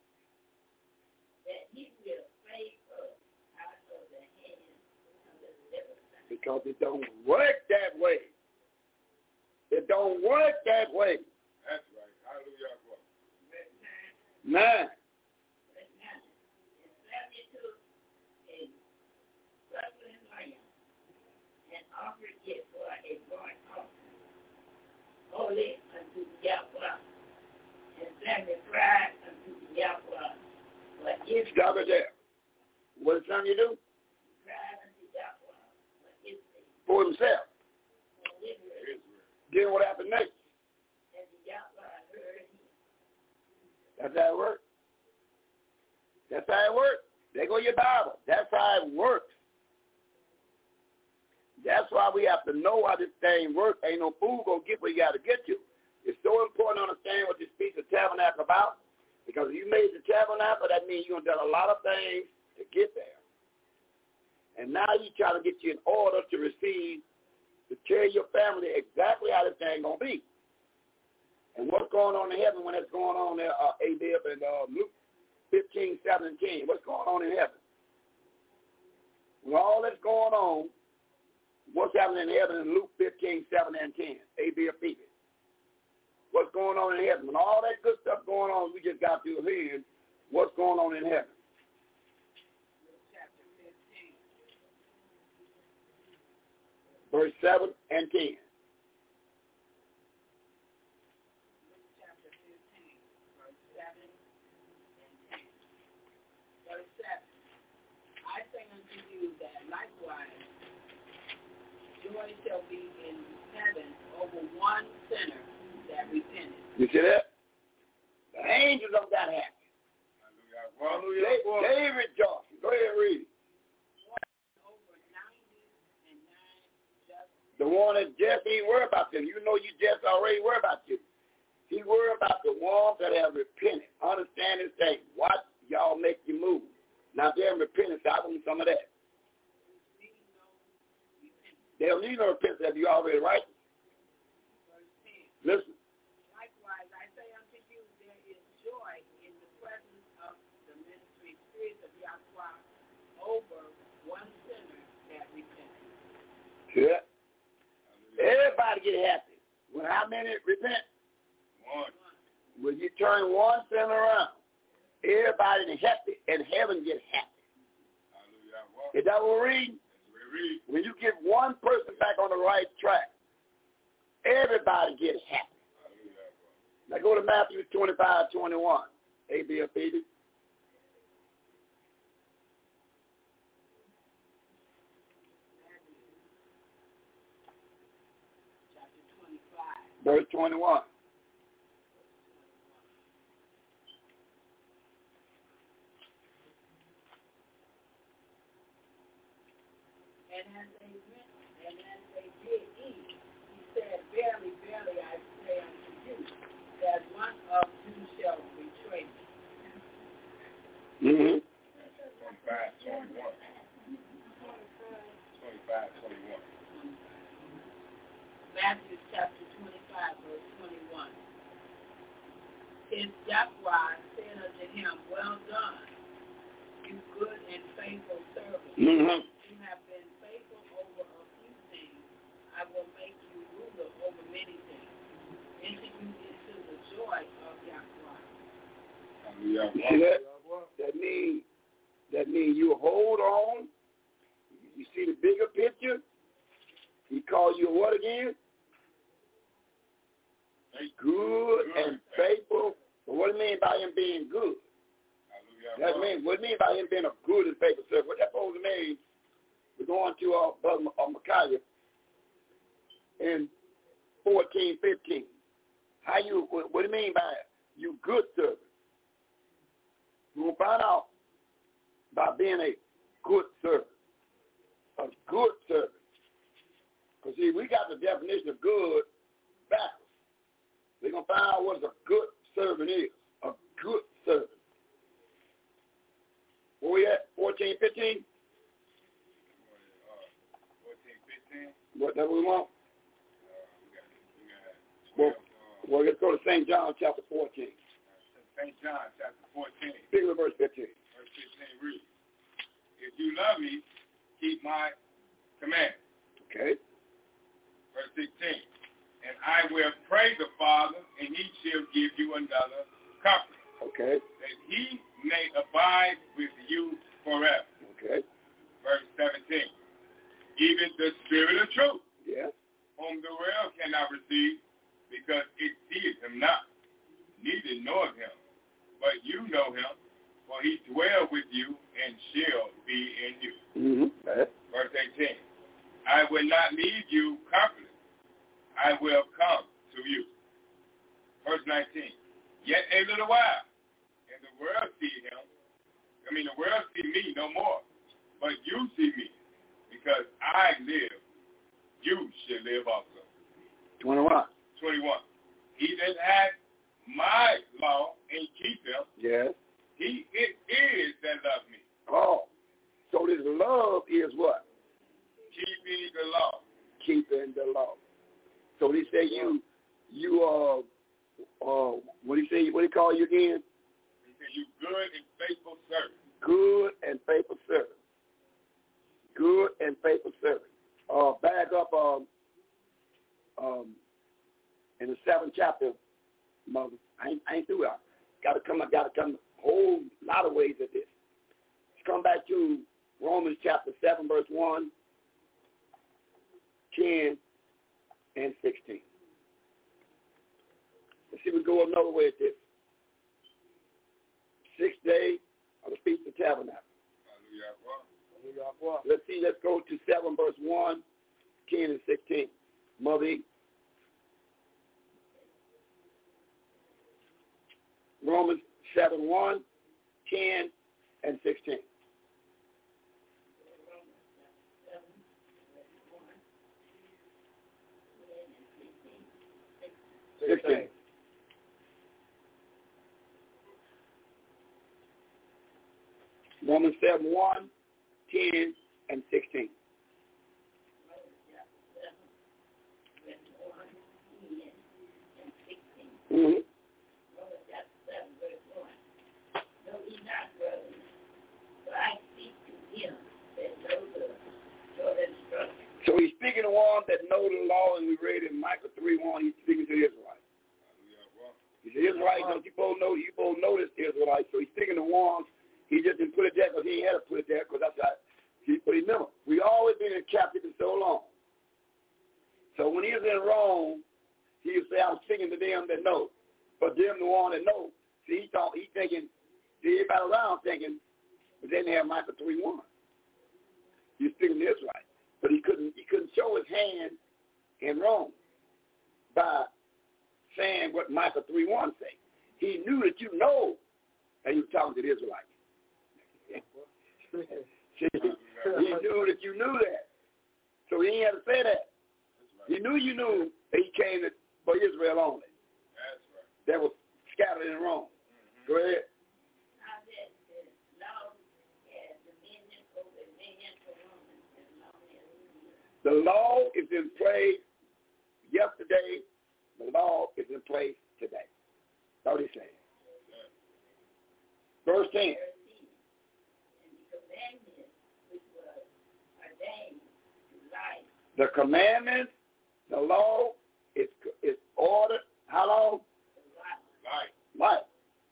That he will save us out of the hand of the devil. Because it don't work that way. It don't work that way. That's right. Hallelujah. Nine. Offered it for a burnt offering, holy unto Yahweh, and sacrifice unto Yahweh. But if Stop it there. What time you do? Cry unto Yahweh, but if they For himself. deliver Then what happened next? and the Yahweh heard him. That's how it works. That's how it works. There go your Bible. That's how it works. That's why we have to know how this thing works. Ain't no fool gonna get where you got to get to. It's so important to understand what this piece of tabernacle about, because if you made the tabernacle, that means you've done a lot of things to get there. And now you try to get you in order to receive, to tell your family exactly how this thing gonna be. And what's going on in heaven when it's going on there, uh, A B F and uh, Luke fifteen, seventeen. What's going on in heaven? When all that's going on, what's happening in heaven in Luke fifteen, seven, and ten? A B F P. What's going on in heaven? When all that good stuff going on, we just got to hear what's going on in heaven. Chapter fifteen. Verse seven and ten. Chapter fifteen, verse seven and ten. Verse seven. I say unto you that likewise joy shall be in heaven over one sinner that repenteth. You see that? The angels of that happy. Hallelujah. They, they rejoicing. Go ahead and read it. Over ninety and nine just. The one that just ain't worried about them. You know you just already worried about you. He worried about the ones that have repented. Understand this thing. Watch y'all make you move. Now if they haven't repented, so I want some of that. They don't need no repentance if you already right. Listen. Likewise, I say unto you, there is joy in the presence of the ministry spirit of Yahweh over one sinner that repents. Yeah. Everybody get happy. When how many repent? One. When you turn one sinner around, everybody is happy, and heaven gets happy. Hallelujah. Is that what we're reading? When you get one person back on the right track, everybody gets happy. Now go to Matthew twenty-five, twenty-one. A B F baby. Chapter twenty-five. Verse twenty-one. And as they went, and as they did eat, he said, Verily, verily, I say unto you, that one of you shall betray me. Mm-hmm. twenty-five, twenty-one. twenty-five, twenty-one. Matthew chapter twenty-five, verse twenty-one. His Yahweh said unto him, Well done, you good and faithful servant. Mm-hmm. You have been faithful over a few things. I will make you ruler over many things. Enter you into the joy of Yahweh. You see that? That means that means you hold on. You see the bigger picture. He called you what again? Good and faithful. But what do you mean by him being good? That means what do you mean by him being a good and faithful servant? What that supposed to mean? We're going to our brother uh, Micaiah in fourteen, fifteen. How you? What, what do you mean by it? You good servant? We're gonna find out by being a good servant. A good servant. Because see, we got the definition of good backwards. We're going to find out what a good servant is. A good servant. Where we at? fourteen, fifteen? fourteen, fifteen? What that we want? Well, well, let's go to Saint John chapter fourteen. Saint John chapter fourteen. Begin with verse fifteen. Verse fifteen reads, if you love me, keep my command. Okay. Verse sixteen, and I will pray the Father, and he shall give you another comfort. Okay. That he may abide with you forever. Okay. Verse seventeen, even the Spirit of truth, yeah, whom the world cannot receive, because it seeth him not, neither knoweth him. But you know him, for he dwell with you and shall be in you. Mm-hmm. Okay. Verse eighteen, I will not leave you comfortless. I will come to you. Verse nineteen, yet a little while, and the world see him. I mean, the world see me no more, but you see me, because I live, you shall live also. twenty-one. twenty-one, he that hath my law and keep them, yes, he it is that love me. Oh, so this love is what? Keeping the law. Keeping the law. So he say you, you uh, uh, what he say? What he call you again? He said you good and faithful servant. Good and faithful servant. Good and faithful servant. Uh, back up um, um, in the seventh chapter, mother. I ain't, I ain't through it. Got to come. I got to come a whole lot of ways at this. Let's come back to Romans chapter seven, verse one, ten, and sixteen. Let's see if we go another way at this. Sixth day of the Feast of Tabernacles. Let's see, let's go to seven, verse one, ten, and sixteen. Mother E. Romans seven, one, ten, and sixteen. sixteen. Romans seven, one, ten, and sixteen. Mm-hmm. So he's speaking to one that know the law, and we read in Micah three one, he's speaking to the Israelites. He said, Israelites, don't you both know, you both know this Israelites. So he's speaking to ones, he just didn't put it there because he had to put it there because that's how, he, but remember, we always been in captivity so long. So when he was in Rome, he would say, I'm speaking to them that know. But them the one that know, see, he thought, he thinking, see, everybody around thinking, but then they have Micah three one. He's speaking to Israelites. But he couldn't he couldn't show his hand in Rome by saying what Micah three one say. He knew that you know that he was talking to the Israelites. See, he knew that you knew that. So he didn't have to say that. He knew you knew that he came for Israel only. That's right. That was scattered in Rome. Mm-hmm. Go ahead. The law is in place yesterday. The law is in place today. That's what he's saying. Verse ten. The commandments, the law is is ordered. How long? Life. Life.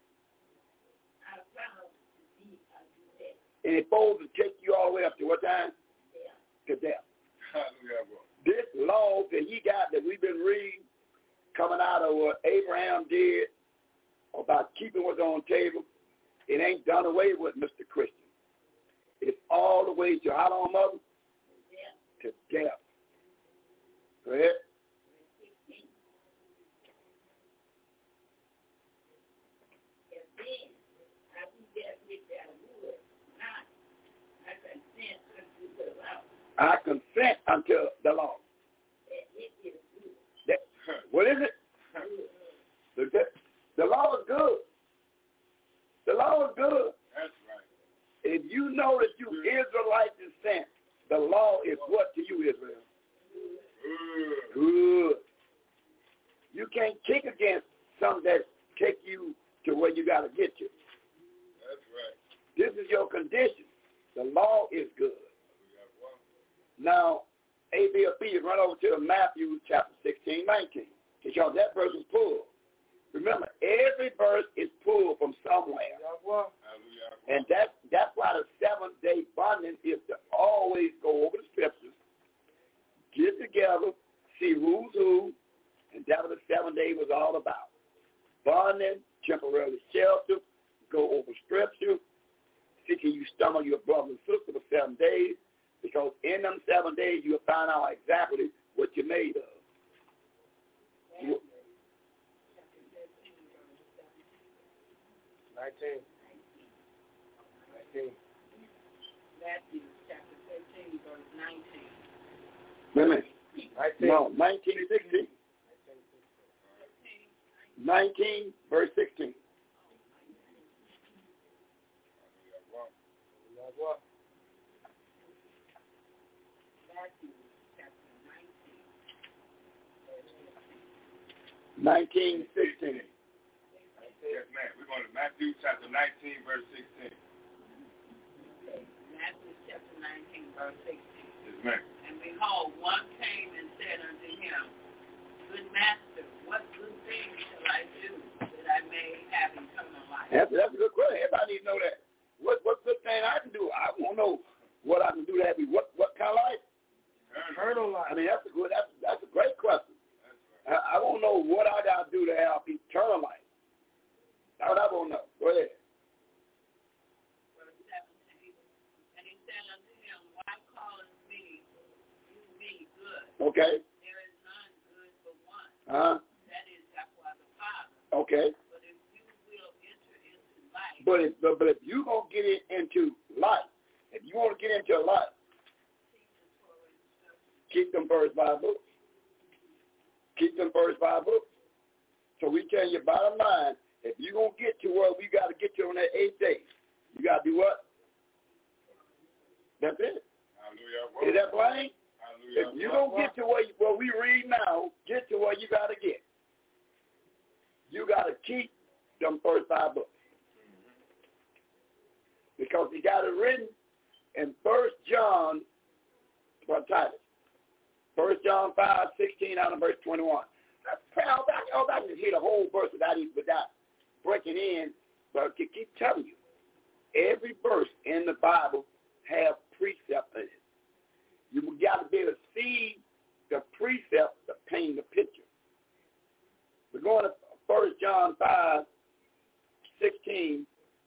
And it's supposed to take you all the way up to what time? To death. This law that he got that we've been reading coming out of what Abraham did about keeping what's on the table, it ain't done away with, Mister Christian. It's all the way to how long, mother? To death. Go ahead. I consent unto the law. That, what is it? The, the law is good. The law is good. That's right. It if you know that you Israelite descent, the law is what to you, Israel? Good. You can't kick against something that take you to where you got to get you. That's right. This is your condition. The law is good. Now, A, B, or B, run over to Matthew chapter sixteen, nineteen, because that verse is pulled. Remember, every verse is pulled from somewhere. And that, that's why the seventh-day bonding is to always go over the scriptures, get together, see who's who, and that's what the seventh day was all about. Bonding, temporary shelter, go over scripture, see can you stomach your brother and sister for seven days, because in them seven days you'll find out exactly what you're made of. You, Nineteen. Nineteen. Matthew chapter fifteen, verse nineteen. wait a minute. Nineteen. No, nineteen, sixteen. nineteen, verse sixteen. Matthew chapter nineteen, verse sixteen. nineteen, sixteen. Yes, ma'am. We're going to Matthew chapter nineteen, verse sixteen. Okay. Matthew chapter nineteen, verse sixteen. Yes, ma'am. And behold, one came and said unto him, Good master, what good thing shall I do that I may have eternal life? That's, that's a good question. Everybody needs to know that. What what good thing I can do? I want to know what I can do to have you. What what kind of life? Eternal life. I mean, that's a good. That's that's a great question. That's right. I, I want to know what I got to do to have eternal life. That's what I want to know. Go ahead. Verse seventeen. And he said unto him, Why callest me you me good? Okay. There is none good but one. Uh-huh. That is Yahweh the Father. Okay. But if you will enter into life, But if but, but if you gonna get it into life, if you want to get into life, keep them first by books. Keep them first by books. So we tell you bottom line, if you're going to get to where we got to get to on that eighth day, you got to do what? That's it. Hallelujah. Is that plain? Hallelujah. If you don't get to where, you, where we read now, get to where you got to get. You got to keep them first five books. Because he got it written in First John, what title? First John five, sixteen out of verse twenty-one. I'll back, I'll back and hear the whole verse without even without breaking in, but I keep telling you, every verse in the Bible have precept in it. You got to be able to see the precept to paint the picture. We're going to First John five, sixteen,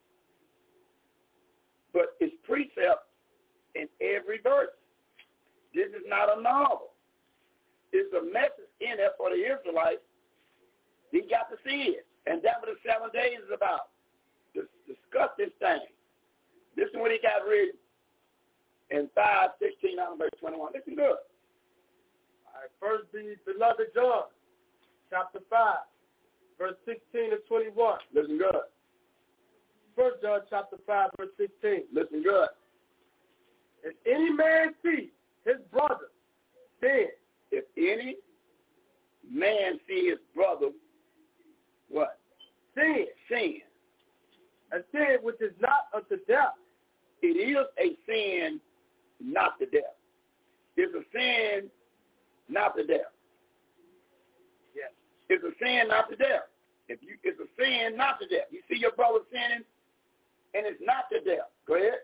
but it's precept in every verse. This is not a novel. It's a message in it for the Israelites. He got to see it. And that's what the seven days is about. Just discuss this thing. This is what he got written in five, sixteen, out of verse twenty-one. Listen good. All right, first be beloved John, chapter five, verse sixteen to twenty-one. Listen good. First John chapter five, verse sixteen. Listen good. If any man see his brother sin, if any man see his brother, what? Sin. Sin. A sin which is not unto death. It is a sin not to death. It's a sin not to death. Yes. It's a sin not to death. If you, it's a sin not to death. You see your brother sinning, and it's not to death. Go ahead.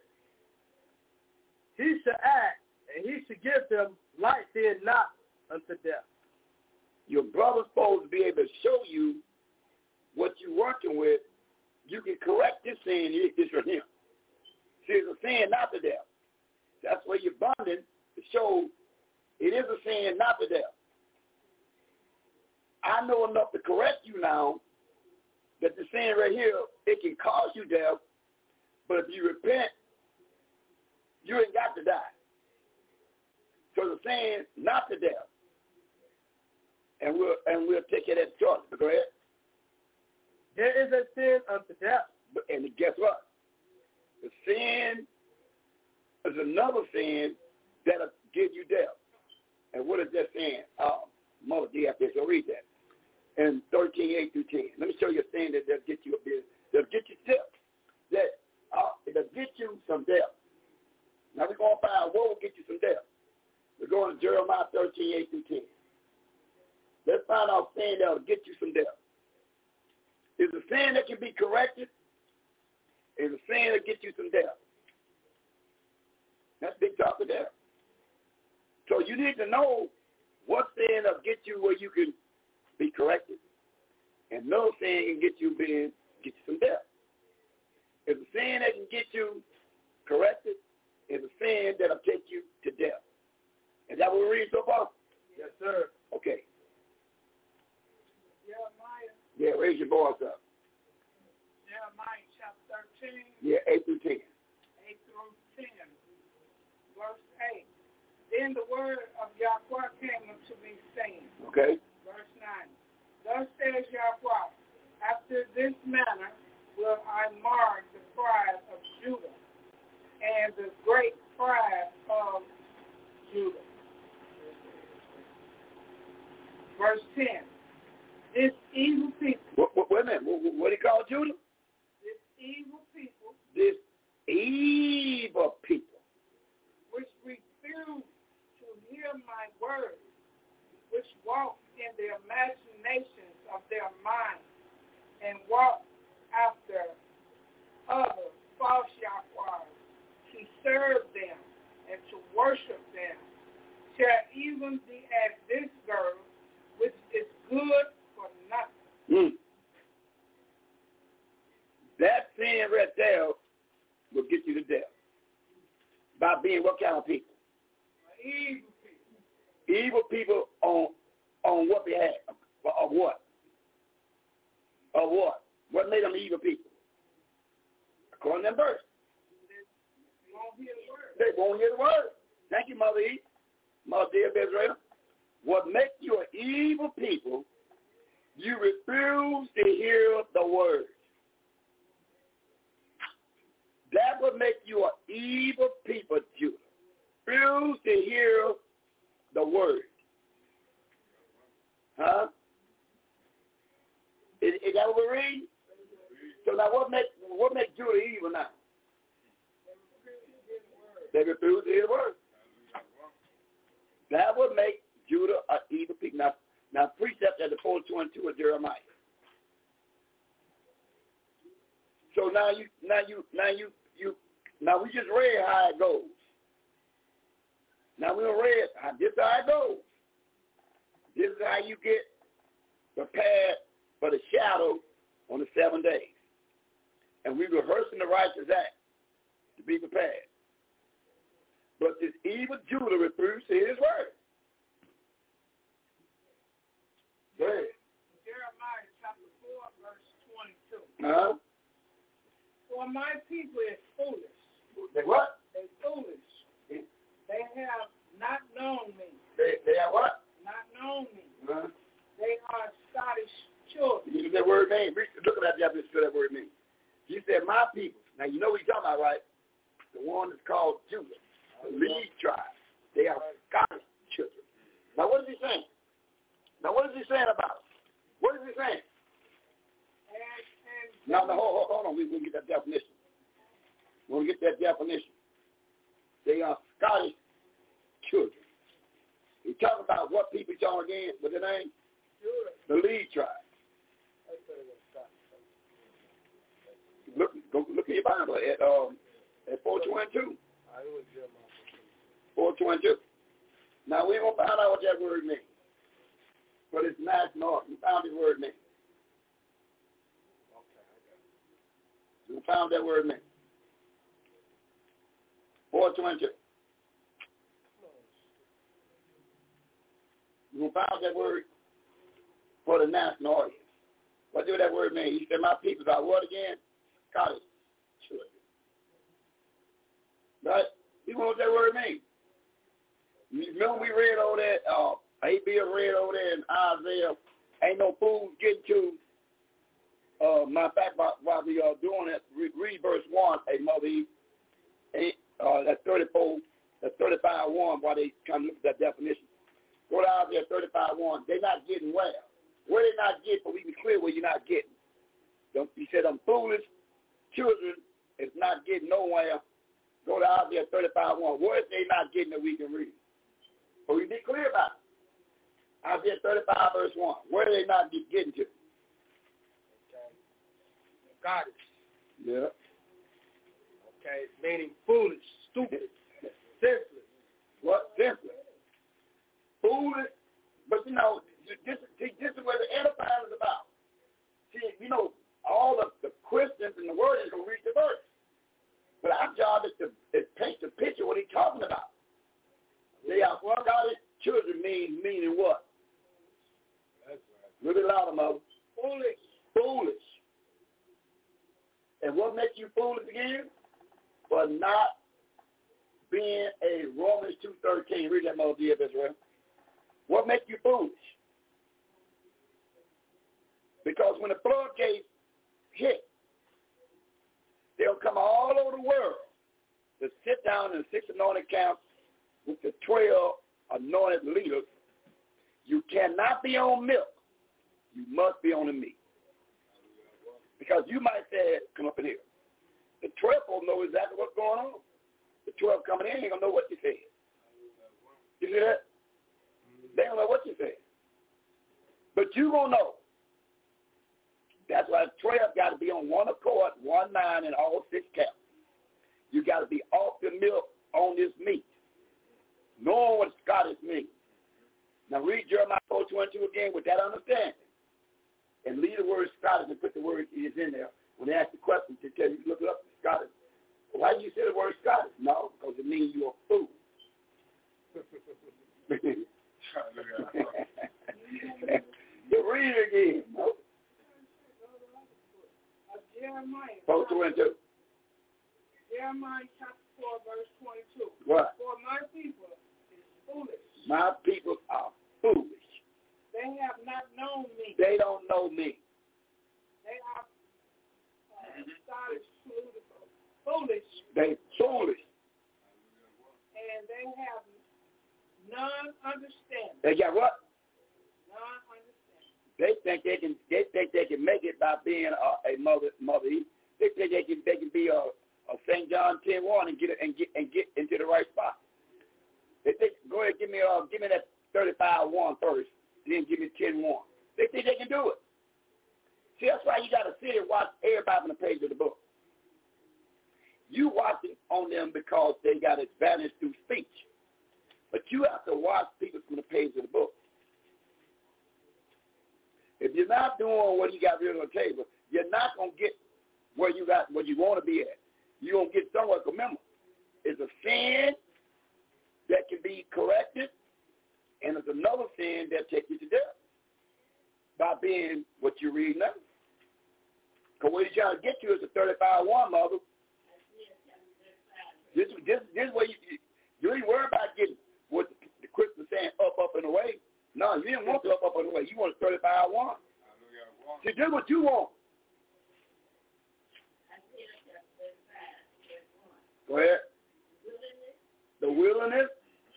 He should act, and he should give him life, then not unto death. Your brother's supposed to be able to show you what you're working with. You can correct this sin, it's for him. See, it's a sin not to death. That's where you're bonding to show it is a sin not to death. I know enough to correct you now that the sin right here, it can cause you death, but if you repent, you ain't got to die. So the sin not to death. And we'll and we'll take it as choice. Go ahead. There is a sin unto death. And guess what? The sin another sin that'll give you death. And what is that sin? Uh, Mother D F S, so read that. And thirteen, eight through ten. Let me show you a sin that that'll get you a bit, that'll get you death. That uh, it'll get you some death. Now we're going to find what will get you some death. We're going to Jeremiah thirteen, eight through ten. Let's find out sin that will get you some death. Is a sin that can be corrected? Is a sin that get you some death? That's big talk of death. So you need to know what sin will get you where you can be corrected. And no sin can get you being get you some death. If a sin that can get you corrected, is a sin that'll take you to death. Is that what we're reading so far? Yes, sir. Okay. Jeremiah. Yeah, raise your voice up. Jeremiah chapter thirteen. Yeah, eight through ten. eight through ten. Verse eight. Then the word of Yahweh came unto me, saying. Okay. Verse nine. Thus says Yahweh, after this manner will I mark the pride of Judah and the great pride of Judah. Verse ten. This evil people. What, what, wait a minute. What, what do you call Judah? This evil people. This evil people. Which refuse to hear my words, which walk in the imaginations of their mind, and walk after other false Yahwehs, to serve them and to worship them, shall even be as this girl, which is good for nothing. Mm. That sin right there will get you to death. By being what kind of people? Evil people. Evil people on on what behalf? Of what? Of what? What made them evil people? According to that verse. They won't hear the word. They won't hear the word. Thank you, Mother E. Mother D F Israel. What makes you an evil people, you refuse to hear the word. That would make you an evil people, Judah. Refuse to hear the word. Huh? Is, is that what we're reading? So now what makes what makes Judah evil now? They refuse to hear the word. That would make Judah an evil people. Now, now precept at the four twenty-two of Jeremiah. So now you, now you, now you, you, now we just read how it goes. Now we read how this is how it goes. This is how you get prepared for the shadow on the seven days. And we rehearsing the righteous act to be prepared. But this evil Judah refused to hear his word. Go ahead. Jeremiah chapter four, verse twenty-two. Uh-huh. For my people is foolish. They what? They foolish. Yeah. They have not known me. They, they have what? Not known me. Uh-huh. They are Scottish children. You know what that word means? Look at that definition of that word means. He said, my people. Now, you know what he's talking about, right? The one that's called Judah, the lead tribe. They are Scottish children. Now, what is he saying? Now, what is he saying about it? What is he saying? And, and now, now hold, hold, hold on. We're going to get that definition. We're going to get that definition. They are Scottish children. He's talking about what people he's talking again? What's their name? Judah. The lead tribe. Look, go look in your Bible at um at four twenty-two. Four twenty-two. Now we're gonna find out what that word means. But it's nice north. We found the word means. We found that word means. Four twenty-two. We found that word for the national audience. What do that word mean? He said, my people are what again? Scottish children. Right? You know what that word means? You remember we read over there, uh, A B read over there in Isaiah, ain't no fools getting to, uh, matter of fact, while, while we are doing it, read, read verse one, hey, Mother Eve, uh, that's thirty-four, the thirty-five one, while they come look at that definition. Go to Isaiah thirty-five one. They're not getting well. Where they not getting, but we be clear where you're not getting. He said, them foolish children is not getting nowhere. Go to Isaiah thirty-five one. Where is they not getting that we can read? But we be clear about it. Isaiah thirty-five verse one. Where are they not getting to? Okay. Goddess. Yeah. Okay. Meaning foolish, stupid, senseless. What? Senseless. Foolish. But, you know, this, this is where the edifying is about. See, you know, all of the Christians in the world is going to read the verse. But our job is to is paint the picture what he's talking about. They are well, God's children mean meaning what? That's right. A little bit louder, mother. Foolish. Foolish. And what makes you foolish again? For not being a Romans two thirteen. Read that, mother, dear Israel. What makes you foolish? Because when the floodgates hit, they'll come all over the world to sit down in six anointed camps with the twelve anointed leaders. You cannot be on milk. You must be on the meat. Because you might say, come up in here. The twelve will know exactly what's going on. The twelve coming in ain't going to know what you said. You see that? They don't know what you said. But you going to know. That's why twelve got to be on one accord, one mind in all six camps. You got to be off the milk on this meat, knowing what Scottish means. Now read Jeremiah four twenty-two again with that understanding. And leave the word Scottish and put the word is in there. When they ask the question, to tell you, look it up in Scottish. Why do you say the word Scottish? No, because it means you're a fool. You read it again. No? Jeremiah. four twenty-two. Jeremiah chapter four, verse twenty-two. What? For my people is foolish. My people are foolish. They have not known me. They don't know me. They are uh, Scottish, foolish. They foolish. And they have none understanding. They got what? None understanding. They think they can. They think they can make it by being a, a mother. Mother. They think they can. They can be a, a Saint John ten one and get it and get and get into the right spot. They think. Go ahead, give me uh, give me that thirty-five one first, then give me ten one. They think they can do it. See, that's why you got to sit and watch everybody on the page of the book. You watching on them because they got advantage through speech, but you have to watch people from the page of the book. If you're not doing what you got written on the table, you're not going to get where you got where you want to be at. You're going to get somewhere. Remember, it's a sin that can be corrected, and it's another sin that takes you to death by being what you read now. Because what he's trying to get you is the thirty-five one, mother. This, this, this is where you, you ain't worried about getting what the Christians saying up, up, and away. No, you didn't want to up, up, and away. You want a thirty-five one. To do what you want. Go ahead. The wilderness,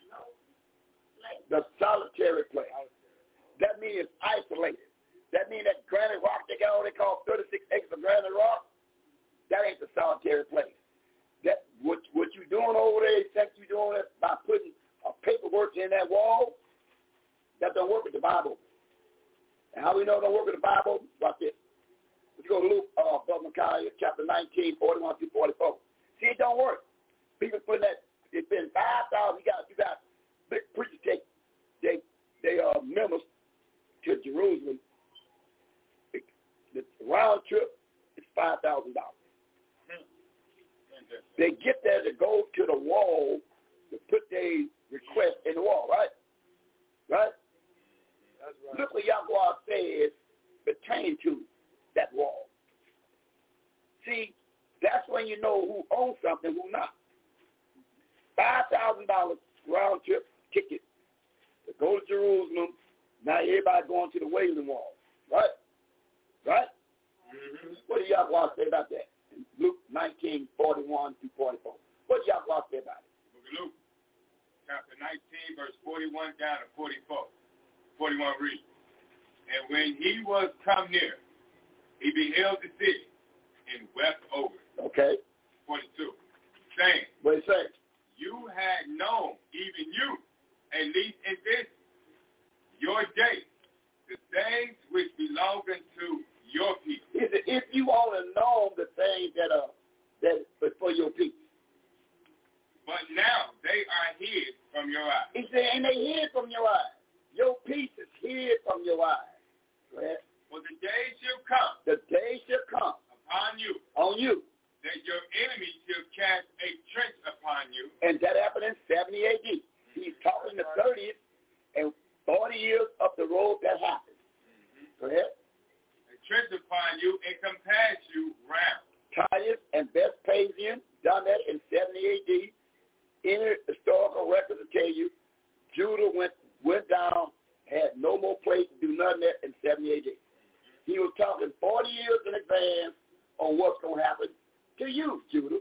the solitary place. That means it's isolated. That means that granite rock they got, they call thirty-six acres of granite rock, that ain't the solitary place. That what what you doing over there, you think you doing it by putting a paperwork in that wall, that don't work with the Bible. And how we know it don't work with the Bible? Watch this. Let's go to Luke, uh, Brother Micaiah, chapter nineteen, forty-one through forty-four. See, it don't work. People putting that, it's been five thousand, you got, you got big preachers take, they, they are members to Jerusalem. The round trip is five thousand dollars. They get there to go to the wall to put their request in the wall, right? Right? That's right. Look what Yahweh says pertaining to that wall. See, that's when you know who owns something, who not. five thousand dollars round trip ticket to go to Jerusalem. Now everybody going to the Wailing Wall, right? Right? Mm-hmm. What do Yahweh say about that? In Luke nineteen, forty-one through forty-four. What do Yahweh say about it? nineteen, verse forty-one down to forty-four. forty-one reads. And when he was come near, he beheld the city and wept over it. Okay. forty-two. Saying, what it say? You had known, even you, at least in this, your day, the things which belong unto your people. He said, if you only know the things that are that are for your people. But now they are hid from your eyes. He said, and they hid from your eyes. Your peace is hid from your eyes. Go ahead. For the day shall come. The day shall come. Upon you. On you. That your enemy shall cast a trench upon you. And that happened in seventy A D. He's talking the thirtieth and forty years up the road that happened. Mm-hmm. Go ahead. A trench upon you and compass you round. Titus and Vespasian done that in seventy A D. Any historical records will tell you Judah went went down, had no more place to do nothing there in seventy A D. He was talking forty years in advance on what's going to happen to you, Judah.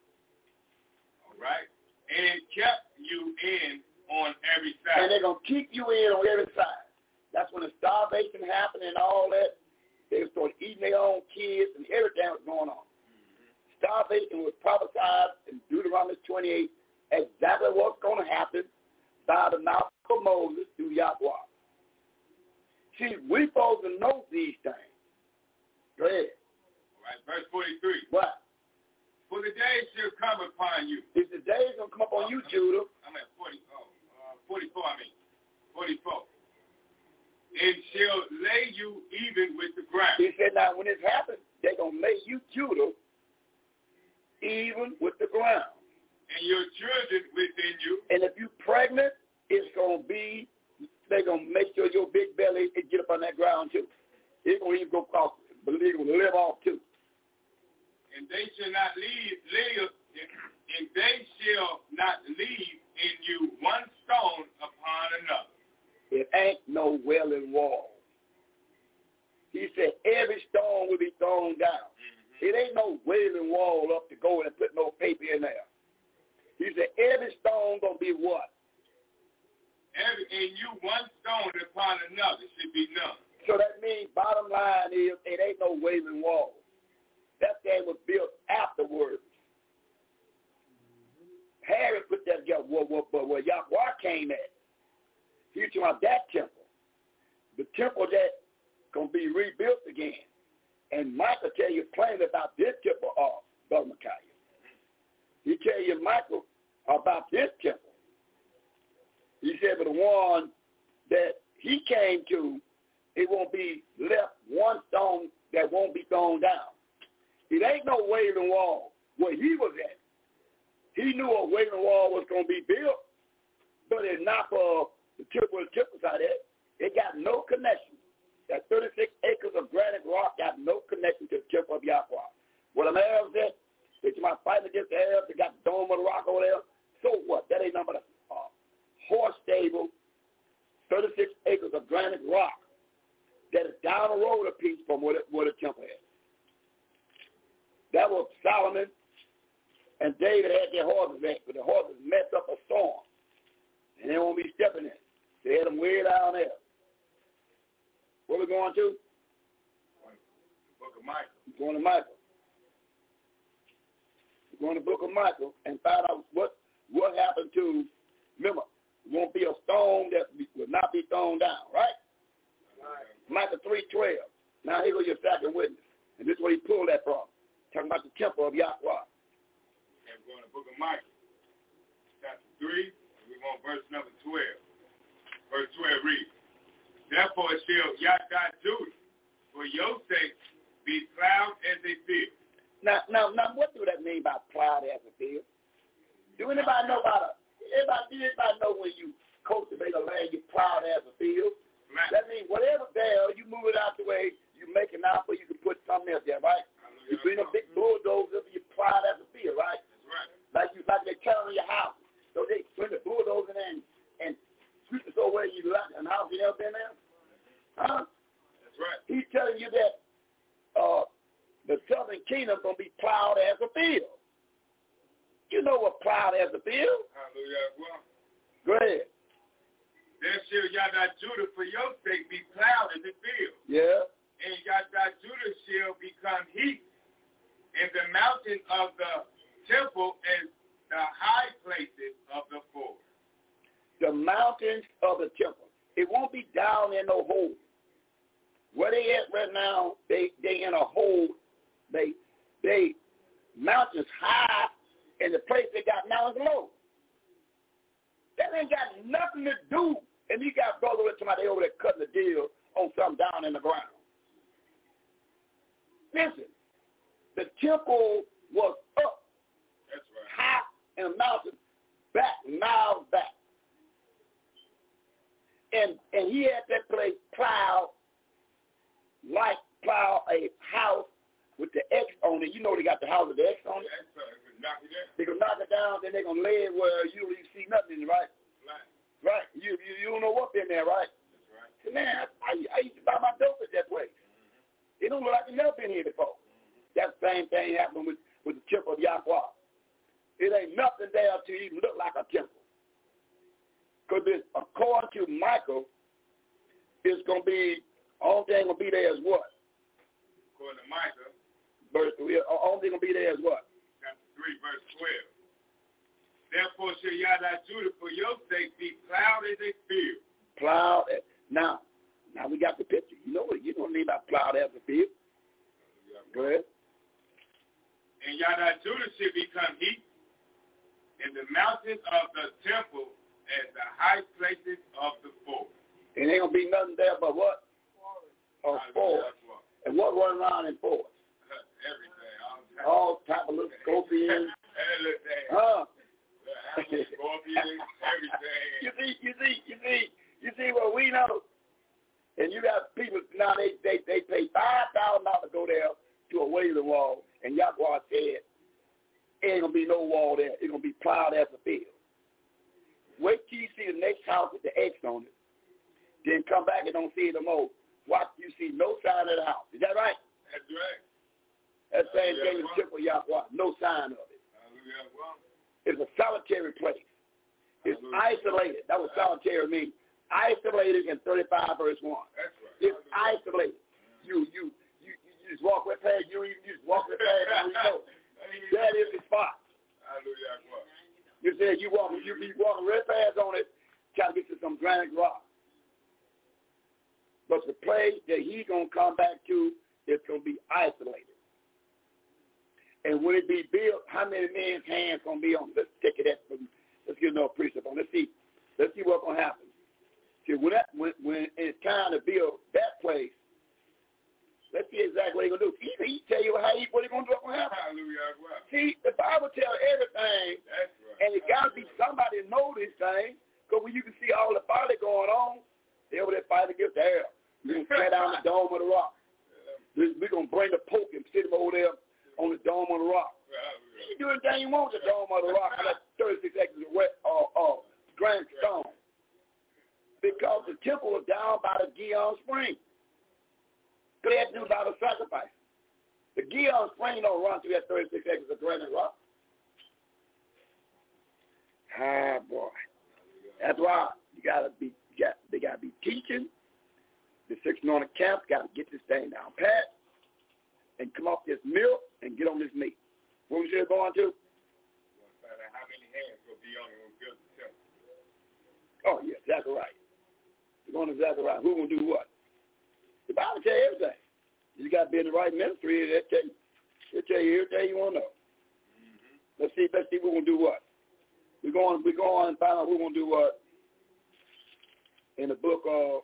All right. And it kept you in on every side. And they're going to keep you in on every side. That's when the starvation happened and all that. They started eating their own kids and everything was going on. Mm-hmm. Starvation was prophesied in Deuteronomy twenty-eight, exactly what's going to happen by the mouth of Moses through Yahweh. See, we're supposed to know these things. Go ahead. All right, verse forty-three. What? For the day shall come upon you. If the day is going to come upon you, Judah. I'm at forty, oh, uh, forty-four, I mean. forty-four. It shall lay you even with the ground. He said, now when this happens, they're going to lay you, Judah, even with the ground. And your children within you. And if you're pregnant, it's going to be, they're going to make sure your big belly can get up on that ground too. It's going to even go across, but it's going to live off too. And they shall not leave, live, and they shall not leave in you one stone upon another. It ain't no wailing wall. He said every stone will be thrown down. Mm-hmm. It ain't no wailing wall up to go and put no paper in there. He said every stone going to be what? Every, and you one stone upon another should be none. So that means bottom line is it ain't no wailing wall. That thing was built afterwards. Harry put that together where, where, where Yahweh came at. He was talking about that temple. The temple that going to be rebuilt again. And Michael tell you plainly about this temple, uh, Brother Micaiah. He tell you, Michael, about this temple. He said, but the one that he came to, it won't be left one stone that won't be thrown down. It ain't no wailing wall where he was at. He knew a wailing wall was going to be built, but it's not for the temple, the temple side of it. It got no connection. That thirty-six acres of granite rock got no connection to the temple of Yahweh. What the Arabs said, they might fight against the Arabs, they got the dome of the rock over there. So what? That ain't nothing but a uh, horse stable, thirty-six acres of granite rock that is down the road a piece from where the, where the temple is. That was Solomon and David had their horses at, but the horses messed up a storm. And they won't be stepping in. They had them way down there. Where we going to? The book of Michael. We're going to Michael. We're going to the book of Michael and find out what, what happened to, remember, it won't be a stone that will not be thrown down, right? Right. Michael three twelve. Now here goes your second witness. And this is where he pulled that from. Talking about the temple of Yahweh. And we're going to the book of Michael, chapter three, and we want verse number twelve. Verse twelve reads, therefore shall Yahweh do it, for your sake be plowed as a field. Now, now, now, what do that mean by plowed as a field? Do anybody know about it? Anybody, anybody know when you cultivate a land, you plowed as a field? Right. That means whatever there, you move it out the way, you make it out where you can put something else there, right? You bring a big bulldozer, you plow it as a field, right? That's right. Like you, like they tell on your house. So they bring the bulldozer in and sweep it so where you like an house you ever been there? Huh? That's right. He's telling you that uh, the southern kingdom going to be plowed as a field. You know what plowed as a field? Hallelujah. Well, Go ahead. There shall Yada Judah for your sake be plowed in the field. Yeah. And Yada Judah shall become heath. And the mountain of the temple and the high places of the forest. The mountains of the temple. It won't be down in no hole. Where they at right now, they they in a hole. They they mountains high, and the place they got mountains low. That ain't got nothing to do. And you got brother with somebody over there cutting the deal on something down in the ground. Listen, the temple was up. That's right. High in the mountain, back, miles back. And and he had that place plowed, like plow a house with the X on it. You know they got the house with the X on it. That's right. Knock it down. They're going to knock it down, then they're going to lay it where you don't even see nothing, right? Right. Right. You you, you don't know what's in there, right? That's right. So, man, I, I used to buy my dope at that place. Mm-hmm. It don't look like it never been here before. Mm-hmm. That same thing happened with, with the temple of Yahweh. It ain't nothing there to even look like a temple. Because according to Michael, it's going to be, only thing going to be there is what? According to Micah, verse three, only thing going to be there is what? Chapter three, verse twelve. Therefore shall Yada Judah for your sake be plowed as a field. Plowed. Now, now we got the picture. You know what? You don't need about plowed as a field. Go ahead. And Yada Judah shall become heath, and the mountains of the temple as the high places of the forest. And ain't gonna be nothing there but what? Forest. A forest. And what run around in forest? Everything. All type of little scorpions. Everything. Huh? Scorpions, everything. You see, you see, you see, you see what we know. And you got people now they they they pay five thousand dollars to go there to a wailing wall, and Yahweh said, ain't gonna be no wall there. It's gonna be plowed as a field. Wait till you see the next house with the X on it. Then come back and don't see it no more. Watch you see no sign of the house. Is that right? That's right. That same thing with the temple of Yahweh. No sign of it. It's a solitary place. It's isolated. That was solitary mean. Isolated in thirty-five verse one. That's right. It's isolated. You you you you just walk right past you. You just walk right past you. Know. That is the spot. You said you walk you be walking right past on it, trying to get to some granite rock. But the place that he's gonna come back to is gonna be isolated. And when it be built, how many men's hands gonna be on it? Let's take it at let's get another precept on. Let's see. Let's see what's gonna happen. See, when that when when it's time to build that place, let's see exactly what he's gonna do. He, he tell you how he what he's gonna do, what's gonna happen. Hallelujah. See, the Bible tells everything. That's right. And it gotta be somebody to know this thing. Because when you can see all the folly going on, they over there fighting against the hell. We're gonna tear down the dome of the rock. We're gonna bring the Pope and sit him over there on the dome of the rock. You do anything you want with the dome of the rock. That's thirty-six acres of wet or uh, uh, granite stone. Because the temple was down by the Gihon Spring. So they had to do about a sacrifice. The Gihon Spring don't run through that thirty-six acres of granite rock. Ah, boy. That's why you gotta be. You got, they gotta be teaching. The six anointed camps gotta get this thing down pat, and come off this milk and get on this meat. What was you going to? How many hands will be on it when we build the temple? Oh yeah, Zechariah. We're going to Zechariah. Who's gonna do what? The Bible tell you everything. You got to be in the right ministry. That tell you. It'll tell you everything you want to know. Mm-hmm. Let's see. Let's see. We're gonna do what? We're going. We're going and find out who's gonna do what in the book of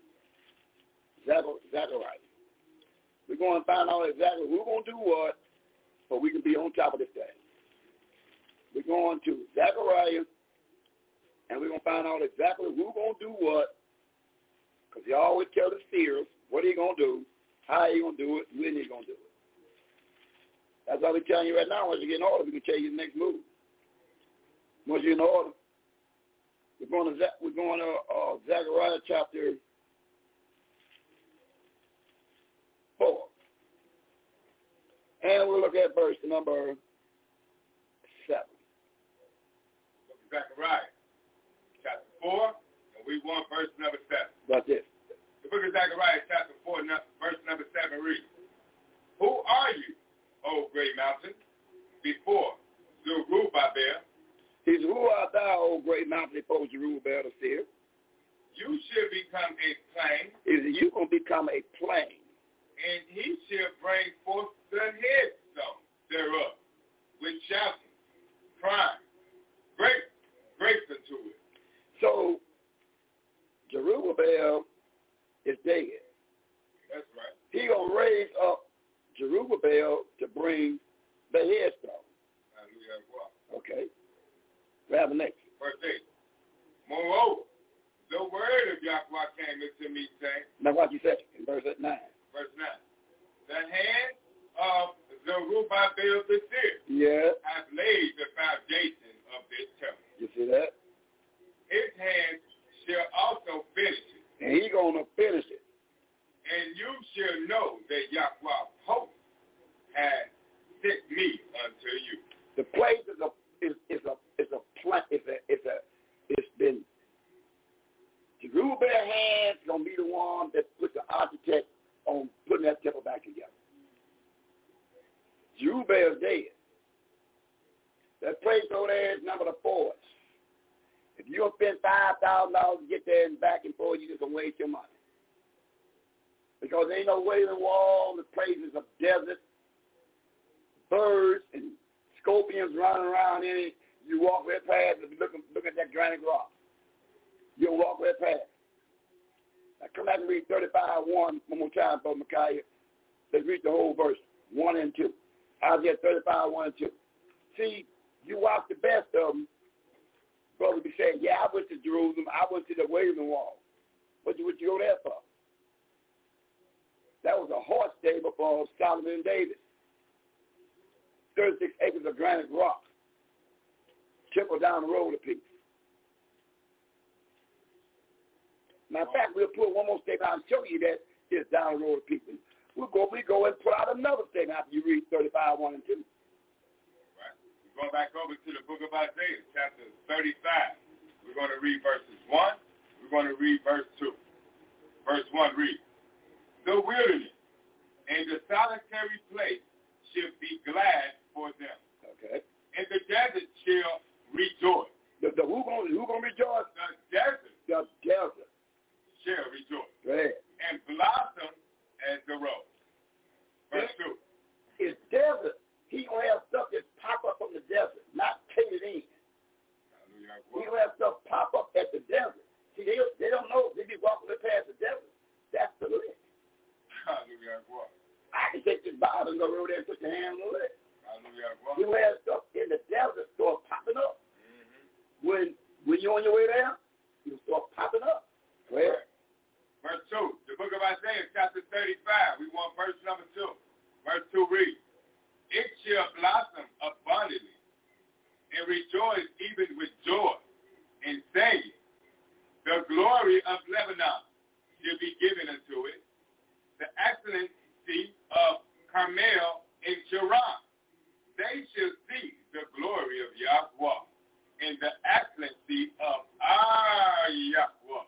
Zechariah. We're going to find out exactly who's going to do what, so we can be on top of this thing. We're going to Zechariah, and we're going to find out exactly who's going to do what, because he always tell the seers what he going to do, how he going to do it, when he going to do it. That's what we're telling you right now. Once you get in order, we can tell you the next move. Once you're in order, we're going to, we're going to uh, Zechariah chapter four. And we'll look at verse number seven. Zechariah, chapter we want verse number seven. What's this? The book of Zechariah, chapter four, verse number seven reads, Who are you, O great mountain, before Zerubbabel? He said, Who art thou, O great mountain, before Zerubbabel the seer? You shall become a plain. He said, You're going to become a plain. And he shall bring forth the headstone thereof, with shouting, crying, great, great unto it. So, Zerubbabel is dead. That's right. He going to raise up Zerubbabel to bring the headstone. Hallelujah. Okay. Grab the next. Verse eight. Moreover, the word of Yahweh came into me, saying. Now what you say in verse nine? Verse nine. The hand of Zerubbabel the seer yeah. hath laid the foundation of this temple. You see that? His hand shall also finish it. And he's going to finish it. And you shall know that Yahweh of hosts has sent me unto you. The place is a is, is a is a plant is a is a it's been Zerubbabel's hands gonna be the one that put the architect on putting that temple back together. Zerubbabel's dead. That place over there is number the forge. If you don't spend five thousand dollars to get there and back and forth, you just gonna waste your money. Because there ain't no wailing wall, the place is a desert, birds and scorpions running around in it. You walk right past and look, look at that granite rock. You'll walk right past. Now come back and read thirty-five one one more time, Brother Micaiah. Let's read the whole verse, one and two. Isaiah thirty-five, one and two. See, you watch the best of them, brother be saying, yeah, I went to Jerusalem, I went to the Wailing Wall. What you, what you go there for? That was a horse stable for Solomon and David. thirty-six acres of granite rock. Trickle down the road a piece. Matter of fact, we'll put one more statement out and show you that it's down the road a piece. We'll go, we go and put out another statement after you read thirty-five, one and two. Right. We're going back over to the book of Isaiah, chapter thirty-five. We're going to read verses one. We're going to read verse two. Verse one reads, The wilderness and the solitary place shall be glad for them. Okay. And the desert shall rejoice. The, the who gonna who gonna rejoice? The desert. The desert shall rejoice. Go ahead. And blossom as the rose. Verse two. It's desert. He gonna have stuff that pop up from the desert, not take it in. Hallelujah. He gonna have stuff pop up at the desert. See, they they don't know. They be walking past the desert. That's the lick. Hallelujah. I can take this Bible and go over there and put your hand on the lick. Hallelujah. You have stuff in the desert start popping up. Mm-hmm. When when you're on your way there, you start popping up. Well, verse two, the book of Isaiah, chapter thirty-five. We want verse number two. Verse two reads, It shall blossom abundantly and rejoice even with joy and singing. The glory of Lebanon shall be given unto it. The excellency of Carmel and Sharon. They shall see the glory of Yahweh and the excellency of our Yahweh.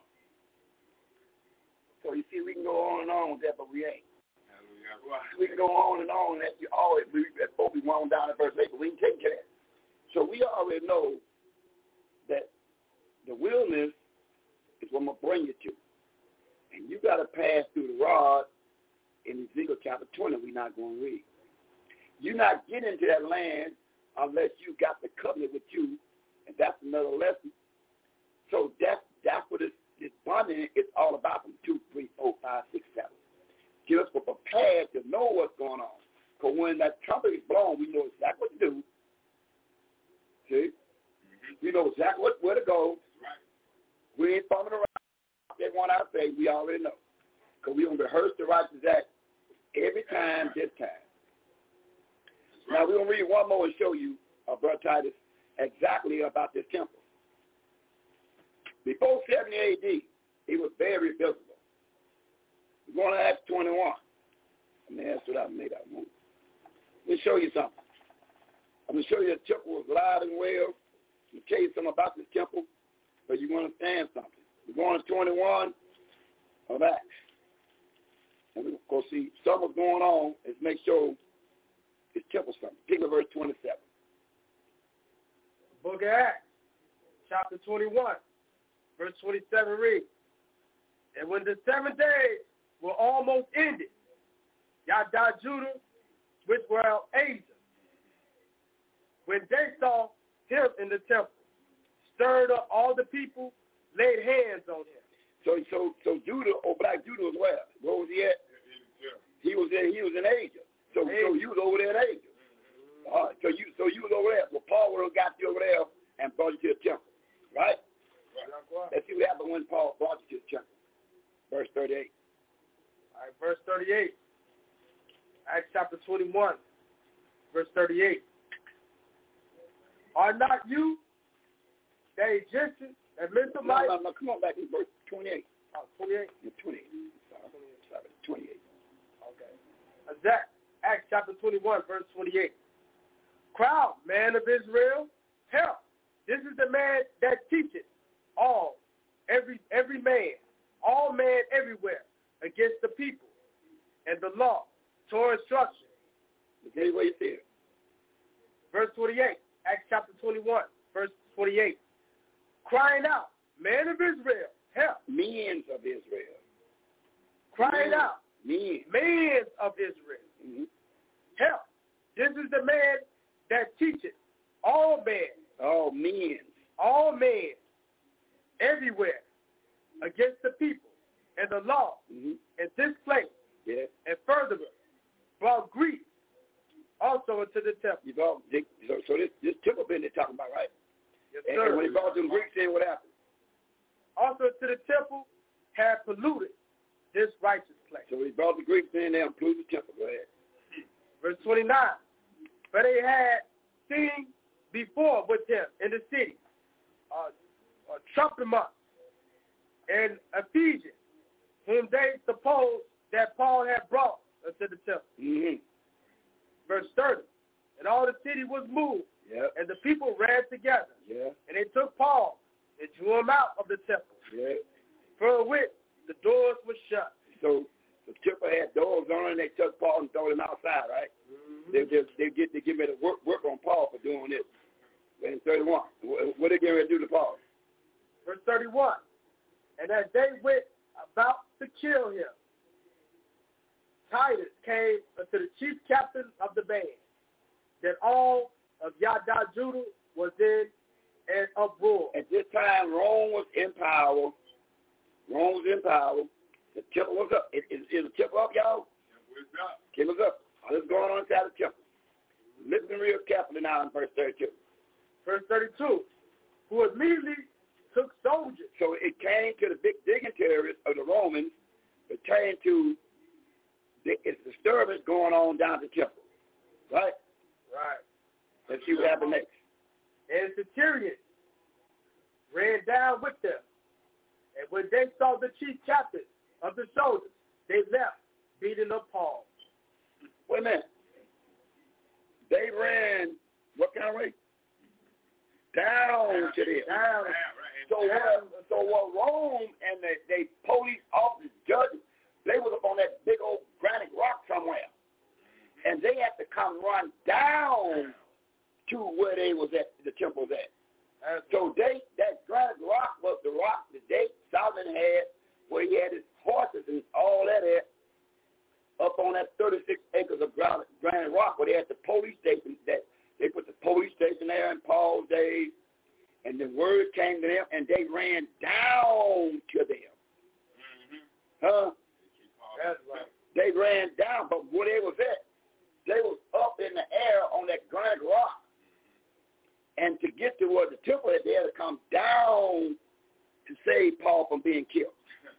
So you see, we can go on and on with that, but we ain't. Hallelujah. We can go on and on, and that you always we before we wound down at verse eight, but we can take care of that. So we already know that the wilderness is what I'm gonna bring you to, and you got to pass through the rod in Ezekiel chapter twenty. We're not going to read. You're not getting into that land unless you got the covenant with you, and that's another lesson. So that's that's what this, this bonding is all about from two, three, four, five, six, seven. Get us prepared to know what's going on. Because when that trumpet is blown, we know exactly what to do. See? Mm-hmm. We know exactly what, where to go. Right. We ain't fumbling around. They want our say, we already know. Because we're going to rehearse the righteous act every time, this time. Now, we're going to read one more and show you, uh, Brother Titus, exactly about this temple. Before seventy A D, it was very visible. We're going to Acts twenty-one. I mean, that's what I made that move. Let me show you something. I'm going to show you the temple was alive and well. I'm going to tell you something about this temple, but you want to understand something. We're going to twenty-one of Acts. And we're going to see something's going on. Let's make sure it's temple something. Pick up verse twenty-seven. Book of Acts, chapter twenty-one, verse twenty-seven reads, and when the seven days were almost ended, Yada Judah, which were of Asia, when they saw him in the temple, stirred up all the people, laid hands on him. So, so, so Judah, or Black Judah was where? Where was he at? He was in, he was in Asia. So, Asia. so you was over there in Asia. Mm-hmm. All right. So you, so you was over there. Well, Paul would have got you over there and brought you to the temple, right? right. Let's see what happened when Paul brought you to the temple. Verse thirty-eight. All right, verse thirty-eight. Acts chapter twenty-one, verse thirty-eight. Are not you the Egyptians and Mizraimites? No, no, no, come on back to verse twenty-eight. Oh, twenty-eight? Yeah, twenty-eight. Sorry. Sorry, twenty-eight. Okay. Exact. Acts chapter twenty-one, verse twenty-eight. Crowd, man of Israel, help. This is the man that teacheth all, every every man, all man everywhere, against the people and the law, Torah instruction. Okay, what you see it. Verse twenty-eight, Acts chapter twenty-one, verse twenty-eight. Crying out, man of Israel, help. Men of Israel. Crying Men. out, men. Men of Israel, mm-hmm. help. This is the man that teacheth all men. All men. All men, everywhere, against the people and the law, mm-hmm. in this place, yeah. and furthermore, brought grief also into the temple. You brought, so, so this, this temple building they're talking about, right? Yes, and, sir. and when he brought them Greeks in, what happened? Also to the temple had polluted this righteous place. So he brought the Greeks in there and polluted the temple. Go ahead. Verse twenty-nine. But they had seen before with him in the city, uh, uh, Trophimus and Ephesians, whom they supposed that Paul had brought into the temple. Mm-hmm. Verse thirty. And all the city was moved, yep. and the people ran together, yeah. and they took Paul and drew him out of the temple, yeah. for which the doors were shut. So the temple had doors on it, and they took Paul and threw him outside, right? Mm-hmm. They, they, they get they give me the work work on Paul for doing this. In thirty-one, what, what they getting ready to do to Paul? Verse thirty-one. And as they went about to kill him, Titus came to the chief captain of the band, that all of Yada Judah was in an uproar. At this time, Rome was in power. Rome was in power. The temple was up. Is, is, is the temple up, y'all? Temple up. Temple was up. All this going on inside the temple. Listen real carefully now in verse thirty-two. Verse thirty-two, who immediately took soldiers. So it came to the big dignitaries of the Romans pertaining to the it's disturbance going on down at the temple. Right? Right. Let's see what happened next. And the Syrians ran down with them. And when they saw the chief captain of the soldiers, they left, beating up Paul. Wait a minute. They ran, what kind of way? Down to them. Down. So what, so what Rome and the, they police officers, judges, they was up on that big old granite rock somewhere. And they had to come run down to where they was at, the temple was at. So they, that granite rock was the rock that they, Solomon had, where he had his horses and all that at, up on that thirty-six acres of granite, granite rock where they had the police station. That they put the police station there in Paul's days, and the word came to them, and they ran down to them. Mm-hmm. Huh? That's right. They ran down, but where they was at, they was up in the air on that granite rock. And to get to where the temple had, they had to come down to save Paul from being killed.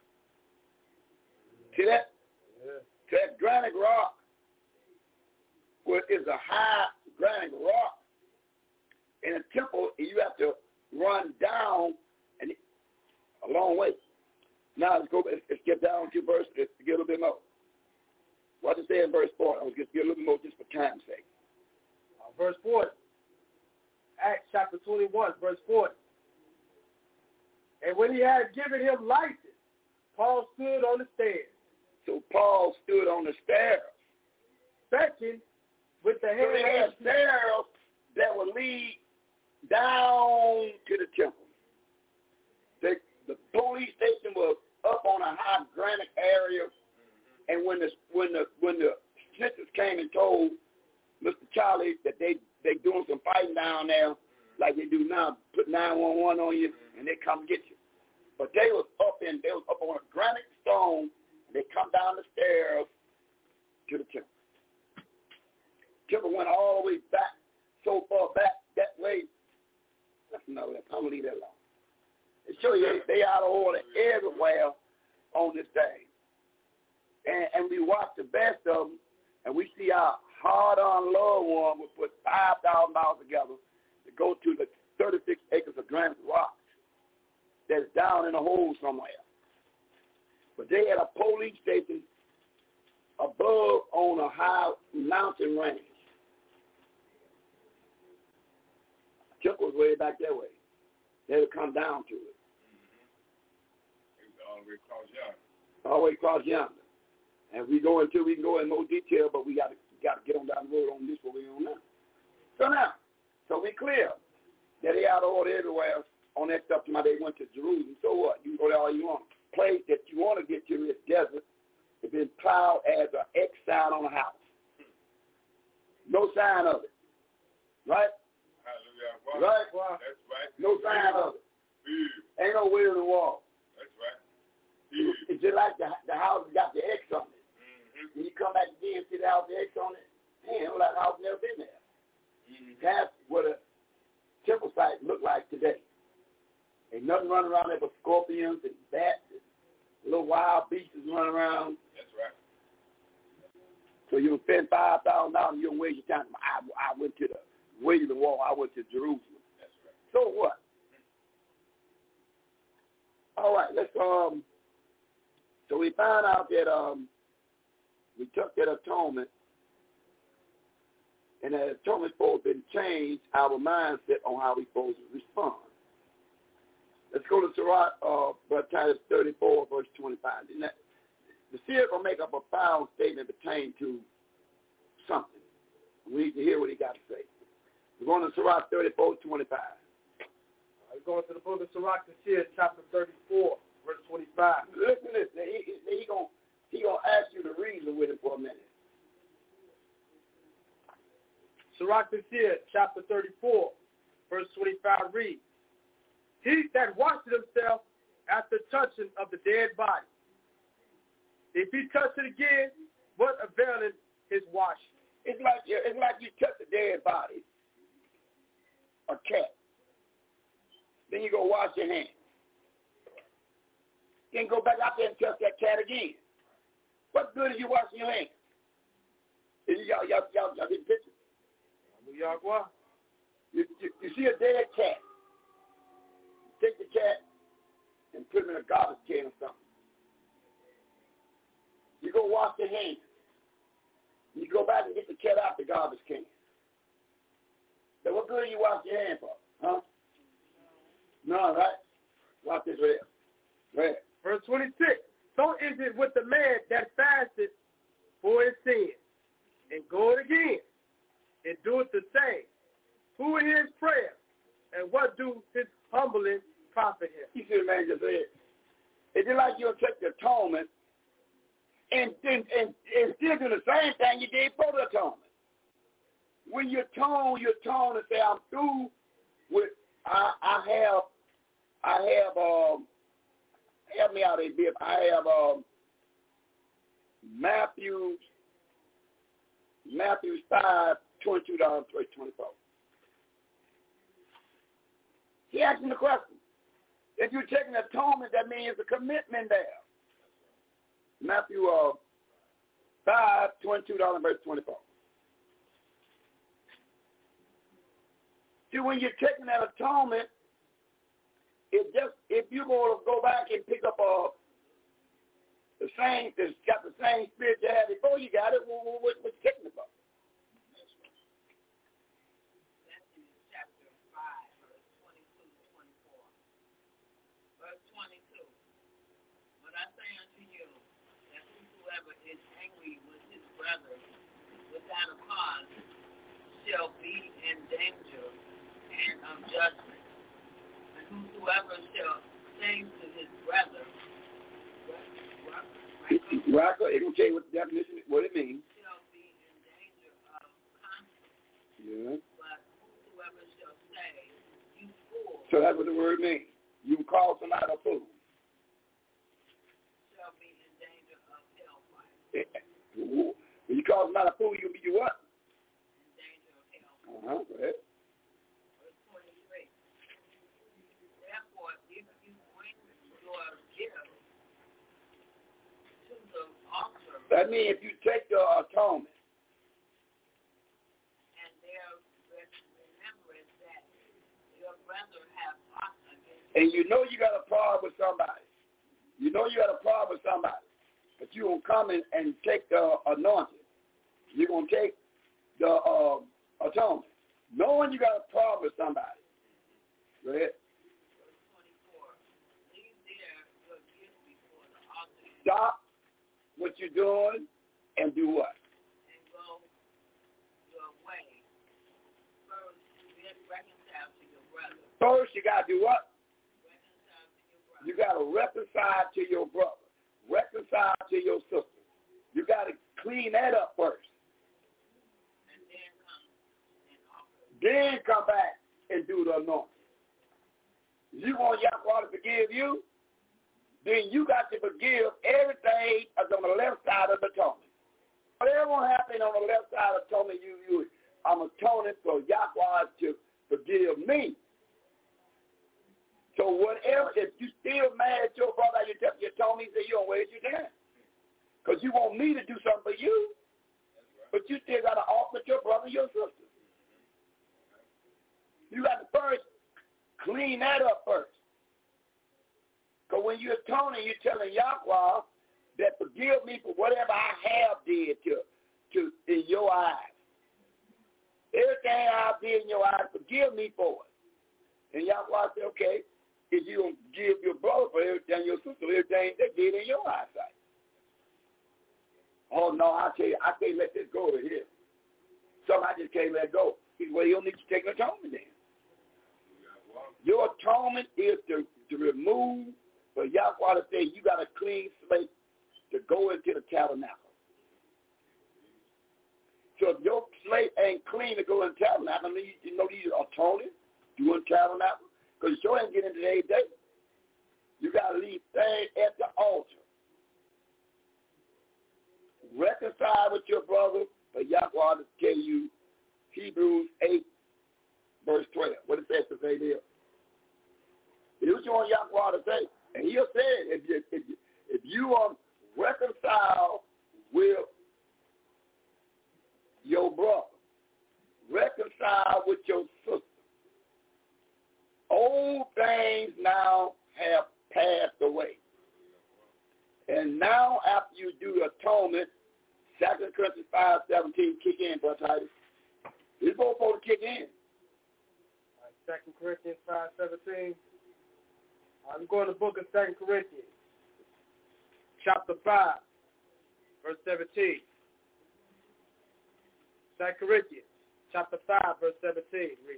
See that? Yeah. So that granite rock where is a high granite rock. In a temple, you have to run down and a long way. Now let's go. Let's, let's get down to verse. Let's get a little bit more. What does it say in verse four? I was just get a little bit more just for time's sake. Uh, verse forty. Acts chapter twenty-one, verse forty. And when he had given him license, Paul stood on the stairs. So Paul stood on the stairs. Second, with the So they had hand. stairs that would lead down to the temple. The, the police station was up on a high granite area, and when the when the when the sisters came and told Mister Charlie that they they doing some fighting down there, like they do now, put nine one one on you, and they come get you. But they was up in they was up on a granite stone, and they come down the stairs to the temple. Temple went all the way back, so far back that way. Let's know that. I'm gonna leave that alone. It show you they out of order everywhere on this day. And, and we watch the best of them, and we see our hard-on loved one would put five thousand dollars together to go to the thirty-six acres of granite rock that's down in a hole somewhere. But they had a police station above on a high mountain range. Chuck was way back that way. They would come down to it. Mm-hmm. All the way across yonder. All the way across yonder. And we go into, we can go in more detail, but we got to got to get on down the road on this what we're on now. So now, so we clear that they out of order everywhere on that stuff. Tomorrow they went to Jerusalem. So what? You can go there all you want. Place that you want to get to is desert. It's been plowed as an X sign on a house. No sign of it. Right? Hallelujah. Right? That's right. No sign of it. Yeah. Ain't no way in the wall. That's right. Yeah. It's just like the, the house got the X on it. Mm-hmm. When you come back again and see the house with the X on it, man, it look like the house never been there. Mm-hmm. That's what a temple site look like today. Ain't nothing running around there but scorpions and bats and little wild beasts running around. That's right. So you can spend five thousand dollars and you don't waste your time. I, I went to the Wailing Wall. I went to Jerusalem. That's right. So what? All right, let's um. So we found out that um, we took that atonement, and that atonement supposed to change our mindset on how we supposed to respond. Let's go to Sirach, uh, Titus thirty-four, verse twenty-five. And that, the seer will make up a foul statement pertaining to something. We need to hear what he got to say. We're going to Sirach thirty-four, twenty-five. We're going to the book of Sirach, the seer, chapter thirty-four, verse twenty-five. Listen to this. He, he, he going he gonna ask you to reason with it for a minute. Sirach, the seer, chapter thirty-four, verse twenty-five reads, he that washeth himself at the touching of the dead body, if he touch it again, what availeth his washing? It's like you, it's like you touch a dead body, a cat. Then you go wash your hands. Then go back out there and touch that cat again. What good is you washing your hands? Y'all, y'all, y'all, y'all get pictures? You, you, you see a dead cat. Take the cat and put him in a garbage can or something. You go wash your hands. You go back and get the cat out the garbage can. So what good are you wash your hands for? Huh? No, right? Watch this right here. Right. Verse twenty-six. So is it with the man that fasted for his sins, and goeth again, and doeth the same. Who hears prayer, and what do his humbling profit him? You see the man just said, it's just like you'll take the atonement and, and, and, and still do the same thing you did for the atonement. When you atone, you atone and say, I'm through with, I, I have, I have, um, help me out a bit. I have um, Matthew, Matthew five, twenty-two dollars, twenty-four. He asked him the question. If you're taking atonement, that means a commitment there. Matthew uh, five, twenty-two dollars, verse twenty-four. See, when you're taking that atonement, it just, if you're going to go back and pick up uh, the same, it's got the same spirit you had before you got it, what, what, what, what's taking it about? verse twenty-two. But I say unto you, that whosoever is angry with his brother without a cause shall be in danger and of judgment. And whosoever shall say to his brother, Rocco, it will tell you what the definition, what it means. Shall be in danger of conflict. Yeah. But whosoever shall say, you fool. So that's what the word means. You can call somebody a fool. Shall be in danger of hellfire. When you call somebody a fool, you'll be what? In danger of hellfire. Uh-huh. Go ahead. Verse twenty-three. Therefore, if you bring your gift to the altar. That means if you take the atonement. And there remembrance that your brother have ought against you. And you know you got a problem with somebody. You know you got a problem with somebody. But you will come in and take the anointing. You're going to take the uh, atonement. Knowing you got a problem with somebody. Go ahead. Verse twenty-four. Leave there your gift before the altar. Stop what you're doing and do what? And go your way. First, get reconciled to your brother. First, you got to do what? Reconcile to your brother. You got to reconcile to your brother. Reconcile to your sister. You got to clean that up first. And then come and offer. Then come back and do the anointing. You want Yahweh to forgive you? Then you got to forgive everything that's on the left side of the atonement. Whatever will happen on the left side of the atonement, you, you, I'm atoning for Yahweh to forgive me. So whatever, if you still mad at your brother, you tell your atonement, you say you don't waste your time. Because you want me to do something for you, but you still got to offer your brother your sister. You got to first clean that up first. Because when you're atoning, you're telling Yahweh that forgive me for whatever I have did to, to in your eyes. Everything I did in your eyes, forgive me for it. And Yahweh said, okay, if you don't give your brother for everything, your sister, everything they did in your eyesight. Oh, no, I tell you, I can't let this go over here. Something I just can't let go. He said, well, you don't need to take an atonement then. Your atonement is to, to remove, for Yahweh to say you got a clean slate to go into the tabernacle. So if your slate ain't clean to go in the tabernacle, you know you atoning, doing tabernacle, because you sure ain't getting into the eighth day. You got to leave things at the altar. Reconcile with your brother, but Yahweh to tell you Hebrews eight, verse twelve. What it says to say there. It was you want Yahweh to say. And he'll say if you, if you, if you are reconciled with your brother, reconcile with your sister, old things now have passed away. And now after you do atonement, Second Corinthians five seventeen kick in, Brother Titus. It's both supposed to kick in. Second Corinthians five seventeen. I'm going to the book of Second Corinthians, chapter five, verse seventeen. Second Corinthians, chapter five, verse seventeen. Read.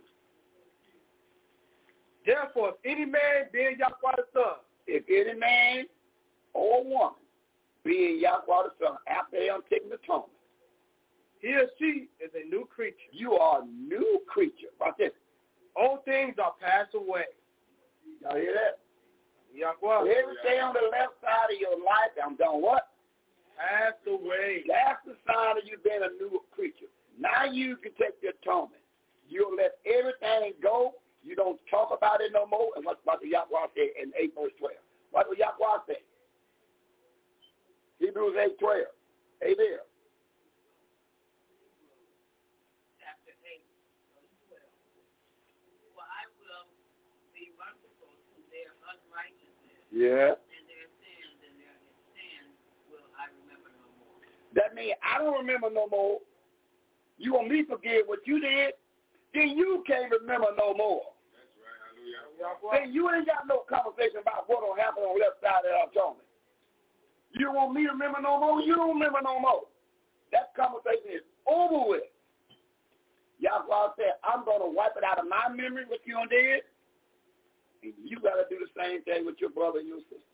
Therefore, if any man be in Yahweh the Son, if any man or woman be in Yahweh the Son, after they are taking the atonement, he or she is a new creature. You are a new creature. Watch this. All things are passed away. Y'all hear that? Yahweh. Everything on the left side of your life, I'm done what? Passed away. That's the sign of you being a new creature. Now you can take the atonement. You'll let everything go. You don't talk about it no more. And what, what the Yahweh said in eight verse twelve. What the Yahweh say? Hebrews eight twelve. Hey there. Chapter eight, verse twelve. For I will be merciful to their unrighteousness. Yeah. And their sins and their sins will I remember no more. That means I don't remember no more. You want me to forgive what you did, then you can't remember no more. That's right. Hallelujah. Then you ain't got no conversation about what will remember no more, you don't remember no more. That conversation is over with. Yahweh said, I'm going to wipe it out of my memory what you done did, and you got to do the same thing with your brother and your sister.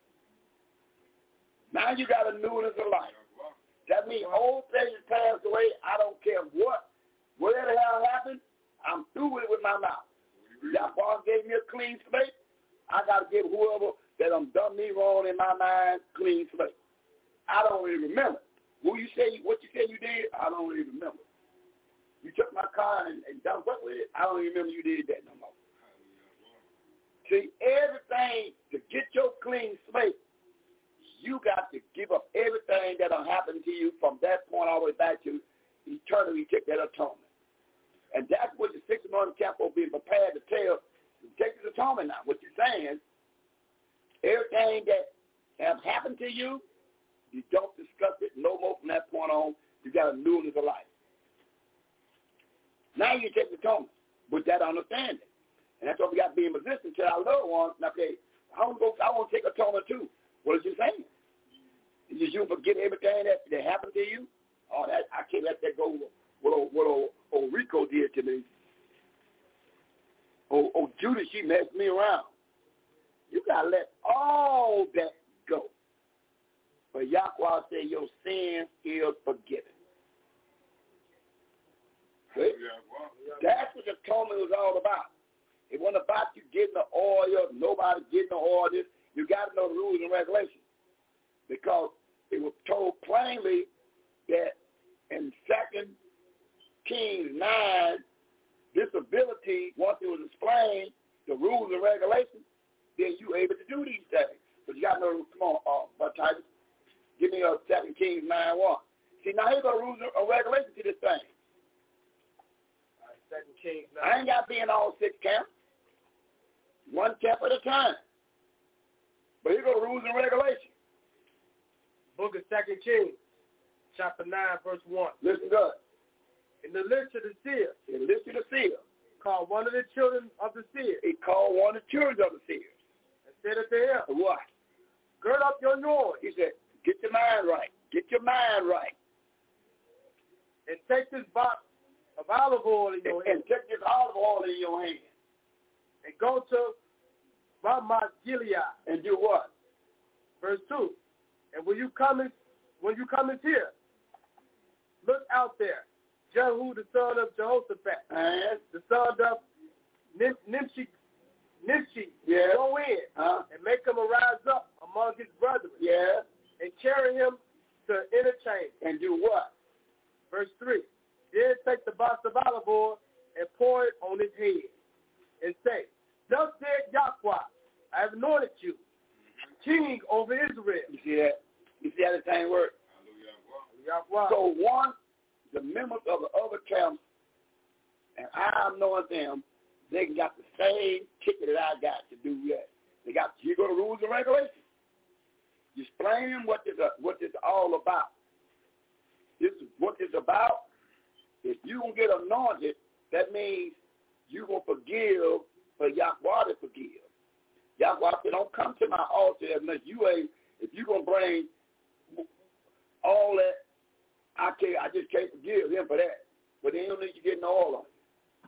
Now you got a newness of life. That means old things passed away. I don't care what, whatever the hell happened, I'm through with it with my mouth. Yahweh gave me a clean slate. I got to give whoever that done done me wrong in my mind clean slate. I don't really remember. Who you say, what you say you did, I don't really remember. You took my car and, and done what with it, I don't even remember you did that no more. See, everything to get your clean slate, you got to give up everything that will happen to you from that point all the way back to eternity. Take that atonement. And that's what the six month camp will be prepared to tell. Take this atonement now. What you're saying, everything that has happened to you, you don't discuss it no more from that point on. You got a newness of life. Now you take the atonement with that understanding. And that's why we got to be in position to our loved ones. Now, okay, I want to go, I want to take atonement too. What is you saying? Did you forget everything that, that happened to you? Oh, that I can't let that go. What old, what old, old Rico did to me. Oh, oh, Judas, she messed me around. You got to let all that go. But Yahweh said your sin is forgiven. See? That's what the atonement was all about. It wasn't about you getting the oil, nobody getting the oil. This, you got to know the rules and regulations. Because it was told plainly that in Second Kings nine, this ability, once it was explained, the rules and regulations, then you able to do these things. But you got to know, come on, uh, but Titus, give me a Second Kings nine one. See, now here's the rules and regulations to this thing. Right, Second Kings nine. I ain't got to be in all six camps. One camp at a time. But here go the rules and regulations. Book of Second Kings, chapter nine, verse one. Listen good. In the list of the seer. In the list of the seer. Called one of the children of the seer. He called one of the children of the seers. And said unto him. What? Gird up your loins. He said, get your mind right. Get your mind right. And take this box of olive oil in your and, hand. And take this olive oil in your hand. And go to Ramoth Gilead. And do what? Verse two. And when you come in, when you come in here, look out there. Jehu, the son of Jehoshaphat, and the son of Nim- Nimshi, Nimshi, yeah. go in huh? and make him arise up among his brethren. Yeah. And carry him to inner chamber. And do what? Verse three. Then take the box of olive oil and pour it on his head, and say, thus said Yahweh, I have anointed you king over Israel. You see that? You see how the thing works? Yahweh. So one, the members of the other camps, and I'm knowing them, they got the same ticket that I got to do that. They got, you go to rules and regulations. You explain them what this, uh, what this all about. This is what this about. If you going to get anointed, that means you going to forgive for Yahweh to forgive. Yahweh said, don't come to my altar unless you ain't, if you going to bring all that, I can't, I just can't forgive him for that. But they don't need you getting all of it.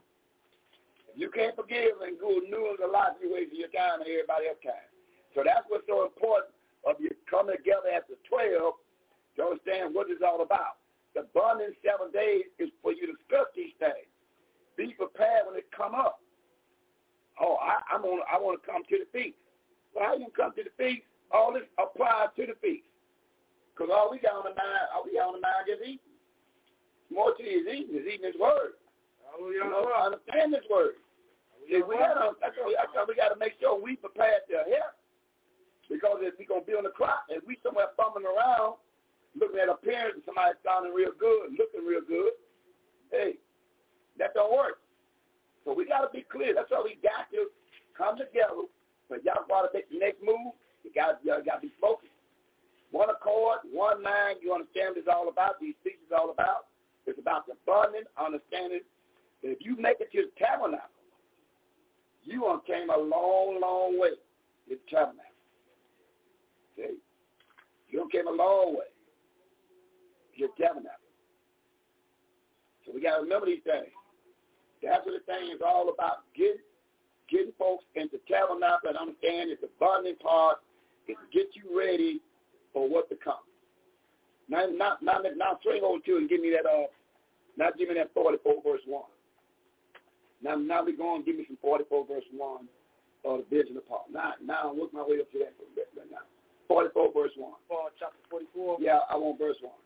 If you can't forgive and go new in the life, you're wasting your time and everybody else's time. So that's what's so important of you coming together after twelve to understand what it's all about. The bonding seven days is for you to discuss these things. Be prepared when it come up. Oh, I, I'm on, I want to come to the feast. Well, how you come to the feast? All this applies to the feast. Because all we got on the mind, all we got on the mind is eating. More to is eating, is eating his word. Oh, you know, understand his word. See, we gotta, that's why, that's why we got to make sure we prepared to help. Because if we're going to be on the clock, if we somewhere fumbling around, looking at appearance, and somebody sounding real good, looking real good, hey, that don't work. So we got to be clear. That's why we got to come together. So y'all got to make the next move. You got you got to be focused. One accord, one mind. You understand what it's all about. These things is all about. It's about the abundant understanding that if you make it to the tabernacle, you on came a long, long way to the tabernacle. Okay? You done came a long way. Your tabernacle. So we got to remember these things. That's what the thing is all about. Getting, getting folks into tabernacle and understand it's the bonding part is to get you ready for what to come. Now, now, now, now swing over to and give me that, uh, now give me that forty-four verse one. Now, now we're going to give me some forty-four verse one of the vision of Paul. Now, now I'm working my way up to that right now. forty-four verse one. Paul chapter forty-four. Yeah, I want verse one.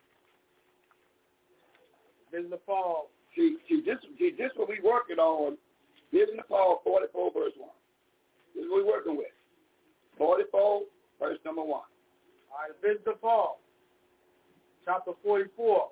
Vision of Paul. See, see, this, see, this what we working on. Vision of Paul, forty-four verse one. This is what we're working with. forty-four verse number one. All right, the Vision of Paul, chapter forty-four,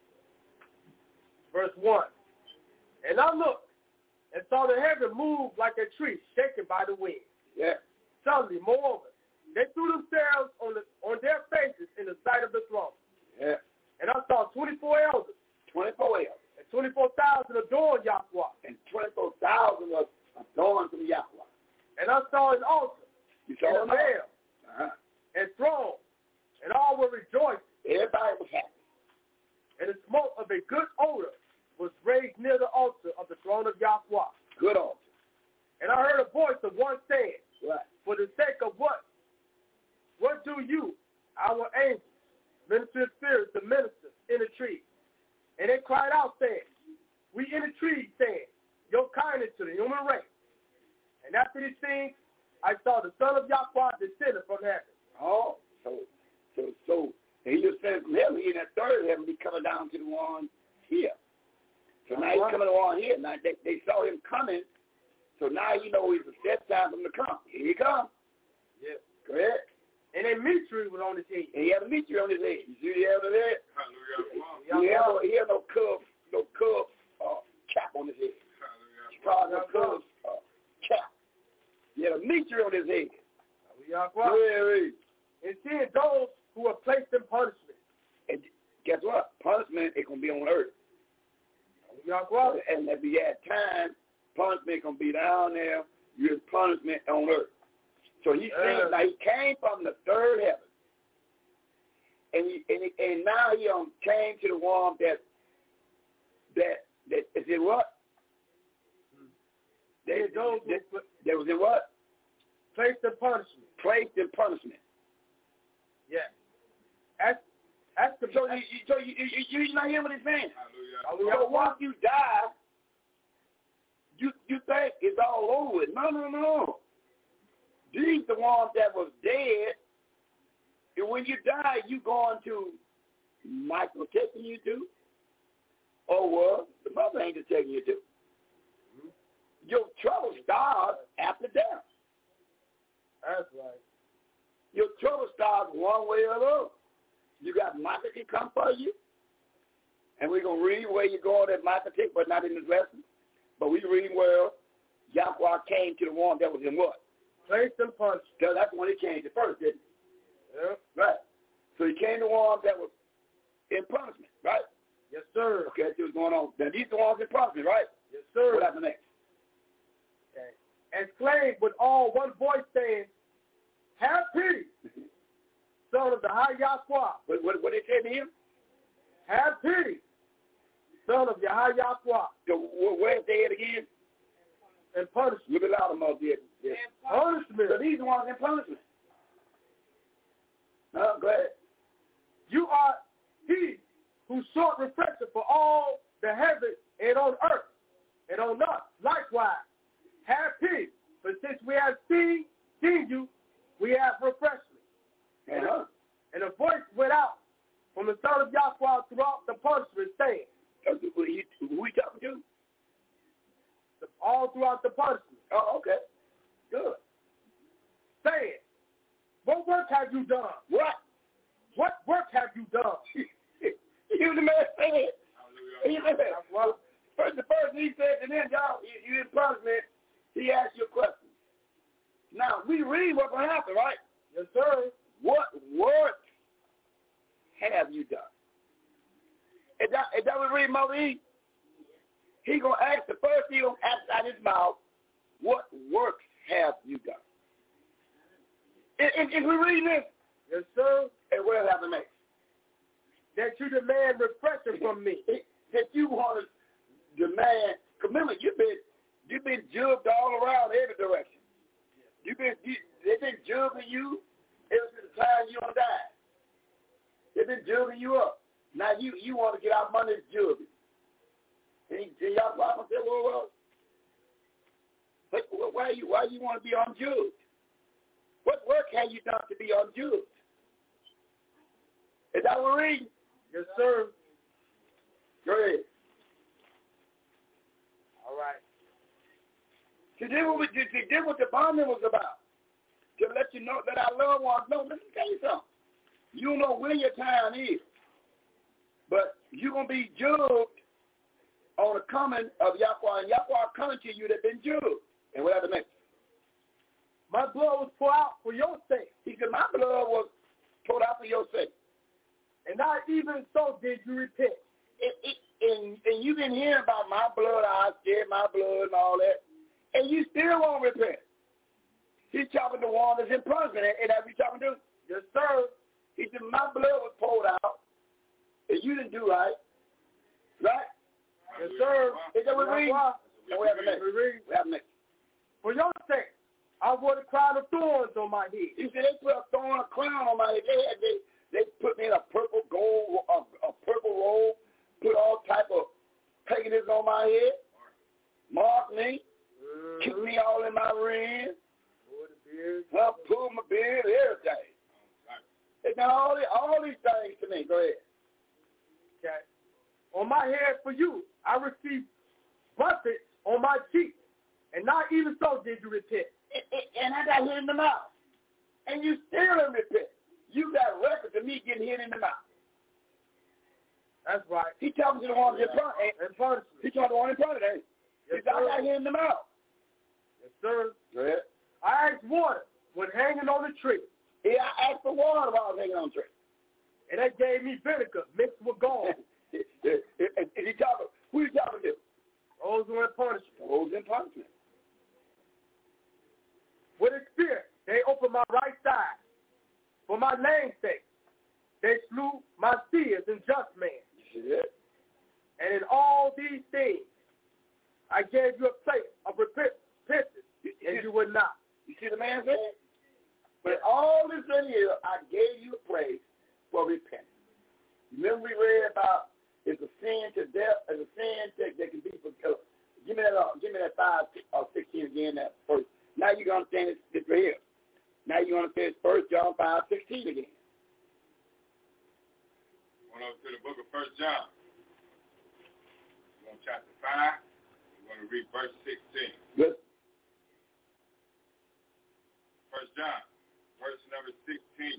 verse one. And I looked and saw the heaven move like a tree shaken by the wind. Yeah. Suddenly, moreover, they threw themselves on the on their faces in the sight of the throne. Yeah. And I saw twenty-four elders. twenty-four elders. And twenty-four thousand adorned Yahweh. And twenty-four thousand of adorned from Yahweh. And I saw an altar. You saw and a veil. Uh-huh. And throne. And all were rejoicing. Everybody was happy. And the smoke of a good odor was raised near the altar of the throne of Yahweh. Good altar. And I heard a voice of one saying, right. For the sake of what? What do you, our angels, minister spirits, the ministers in the tree? And they cried out, saying, We in the tree, saying, Your kindness to the human race. And after these things, I saw the Son of Yahweh descending from heaven. Oh, so, so, so, and he was sent from heaven. He in that third heaven, he coming down to the one here. So now he's coming along here. Now they, they saw him coming, so now you know it's a set time for him to come. Here he comes. Yeah. Go ahead. And a meteor was on his head. And he had a meteor on his head. You see the head on his head? Hallelujah. He had no, he had no cub, no cub uh, cap on his head. Hallelujah. No cub uh, cap. He had a meteor on his head. Hallelujah. And seeing those who are placed in punishment. And guess what? Punishment is going to be on earth. Hallelujah. And if you had time, punishment going to be down there. Your punishment on earth. So he yeah. seen, now he came from the third heaven. And he, and, he, and now he um, came to the one that, that, that is in what? Hmm. That, those that, that, that was in what? Placed in punishment. Placed in punishment. Yeah. That's, that's the, so you, you, so you, you, you not hearing what he's saying? Hallelujah. So once you die, you you think it's all over with. No, no, no. These the ones that was dead. And when you die, you going to Michael taking you to? Or well, the mother angel taking you to? Mm-hmm. Your trouble starts after death. That's right. Your trouble starts one way or the other. You got Michael can come for you. And we're going to read where you're going at Michael take, but not in this lesson. But we read where Yahweh came to the one that was in what? Placed in punishment. So that's when he came to first, didn't he? Yeah. Right. So he came to one that was in punishment, right? Yes, sir. Okay, that's what's going on. Now these are the ones in punishment, right? Yes, sir. What happened next? Okay. Exclaimed with all one voice saying, Have pity, Son of the High Yahweh. What, what, what they say to him? Have pity, Son of Yahweh Yahweh. So where's they at again? In punishment. A little bit louder, Mother. Yeah. Punishment. So these are the ones in punishment. Oh, go ahead. You are he who sought refreshment for all the heaven and on earth and on us. Likewise, have peace. But since we have seen, seen you, we have refreshment. Uh-huh. And a voice went out from the Son of Yahweh throughout the punishment, saying, uh, who are you talking to? All throughout the punishment. Oh, okay. Good. Saying, what work have you done? What? What work have you done? You the man said. He said, well, first, the first he said, and then y'all, you, you in punishment, he asked you a question. Now, we read what's going to happen, right? Yes, sir. What work have you done? Is that, is that what we read, Mother E? He going to ask, the first he going to ask out his mouth, what works have you done? If, if we read this, Yes, sir. And what else have to make? That you demand refreshing from me. That you want to demand. Remember, you've been you've been jugged all around every direction. You've been you, they've been jugging you ever since the time you don't die. They've been jugging you up. Now you you want to get out money that's jugging. And y'all probably say, well, well, but why you why you want to be unjudged? What work have you done to be unjudged? Is that what we're reading? Yes, sir. Go ahead. All right. See, this what, this, this what the bonding was about. To let you know, let our loved ones know. Let me tell you something. You don't know when your time is. But you're going to be judged on the coming of Yahweh. And Yahweh coming to you that been judged. And what that meant? My blood was poured out for your sake. He said, my blood was poured out for your sake. And not even so did you repent. It, it, and, and you've been hearing about my blood, I shed my blood and all that. And you still won't repent. He's talking to one that's in prison. And that's what he's talking to. Yes, sir. He said, my blood was poured out. And you didn't do right. Right? Yes, sir. Is that what we read? And we have next. We read. We have next. For your sake, I wore the crown of thorns on my head. He said, they put a thorn, a crown on my head. They had, they, They put me in a purple gold, a, a purple robe, put all type of paganism on my head, mark me, mm-hmm. keep me all in my ring, well, pull my beard, everything. They done all, the, all these things to me. Go ahead. Okay. On my head for you, I received buffets on my cheek, and not even so did you repent. And, and I got hit in the mouth, and you still didn't repent. You got records of me getting hit in the mouth. That's right. He talking to the one in front. In front. He talking to the one in front of that. Yes, he said, I got hit in the mouth. Yes, sir. Go ahead. I asked water when hanging on the tree. Yeah, I asked for water while I was hanging on the tree. And that gave me vinegar mixed with gold. Is he talking? Who you talking to? Those who in punishment. Those in punishment. With a spear, they opened my right side. For my name's sake, they slew my seers and just men. Yeah. And in all these things, I gave you a place of repentance, and you would not. You see the man saying? But all this in here, I gave you a place for repentance. Remember we read about it's a sin to death, it's a sin that, that can be forgiven. Give me that, uh, give me that five or sixteen again. That first. Now you can understand this, this right here. Now you understand First John five sixteen again. Going over to the book of First John. We're on chapter five. We're going to read verse sixteen. Good. First John, verse number sixteen.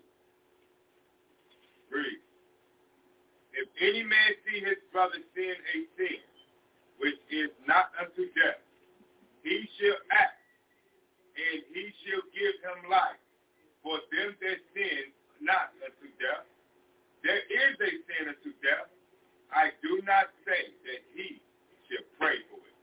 Read. If any man see his brother sin a sin, which is not unto death, he shall act, and he shall give him life. For them that sin not unto death, there is a sin unto death. I do not say that he shall pray for it.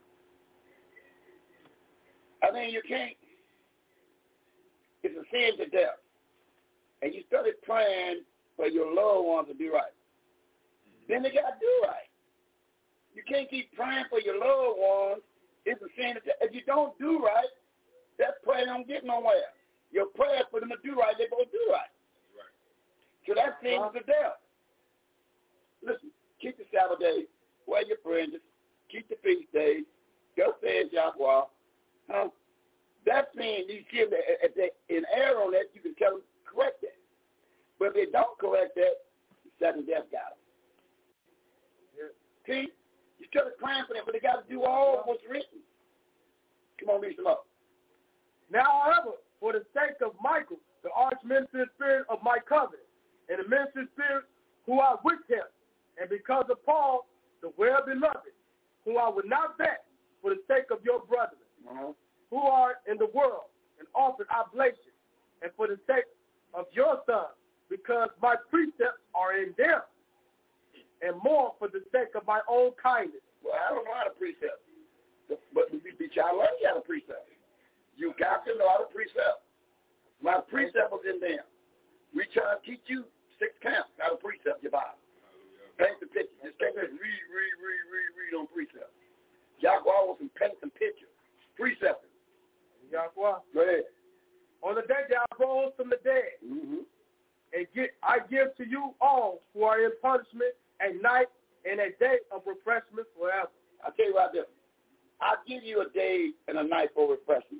I mean, you can't. It's a sin to death. And you started praying for your loved ones to be right. Then they got to do right. You can't keep praying for your loved ones. It's a sin to death. If you don't do right, that prayer don't get nowhere. Your prayer for them to do right, they both do right. Right. So that sin to death. Listen, keep the Sabbath day, wear your fringes, keep the feast days, go says Yahweh. Huh? That sin, you see, if they in error on that, you can tell them correct that. But if they don't correct that, sudden death got them. Yeah. See, you started praying for them, but they got to do all what's written. Come on, read some up. Now, however, for the sake of Michael, the arch-ministering spirit of my covenant, and the ministering spirit who are with him, and because of Paul, the well-beloved, who I would not vex for the sake of your brethren, uh-huh. who are in the world and offered oblation, and for the sake of your son, because my precepts are in them, and more for the sake of my own kindness. Well, I don't know how to precept, but we y'all learn how to precept. You got to know how to precept. My precept was in them. We try to teach you six camps, how to precept your Bible. Paint the picture. Just can't just read, read, read, read, read on precept. Yahweh wants to paint some pictures. Precepting. Yahweh. Go ahead. On the day that I rose from the dead, mm-hmm. and get, I give to you all who are in punishment a night and a day of refreshment forever. I'll tell you right there. I'll give you a day and a night for refreshment.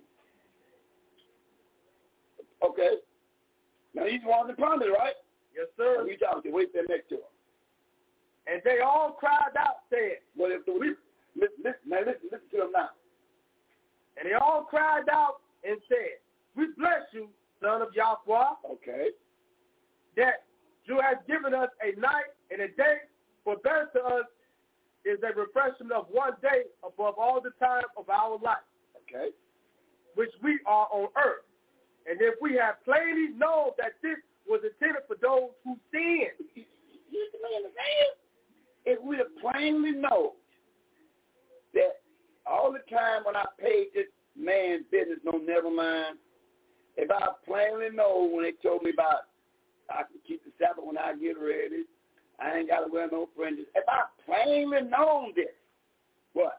Okay. Now, he's one in punishment, right? Yes, sir. And you talking to wait there next to him. And they all cried out, saying, well, if the, listen, listen, now listen, listen to them now. And they all cried out and said, we bless you, son of Yahweh. Okay. That you have given us a night and a day, for better to us is a refreshment of one day above all the time of our life. Okay. Which we are on earth. And if we have plainly known that this was intended for those who sinned. Here's the man saying. If we have plainly known that all the time when I paid this man's business, no, never mind. If I plainly know when they told me about I can keep the Sabbath when I get ready, I ain't got to wear no fringes. If I plainly known this, what?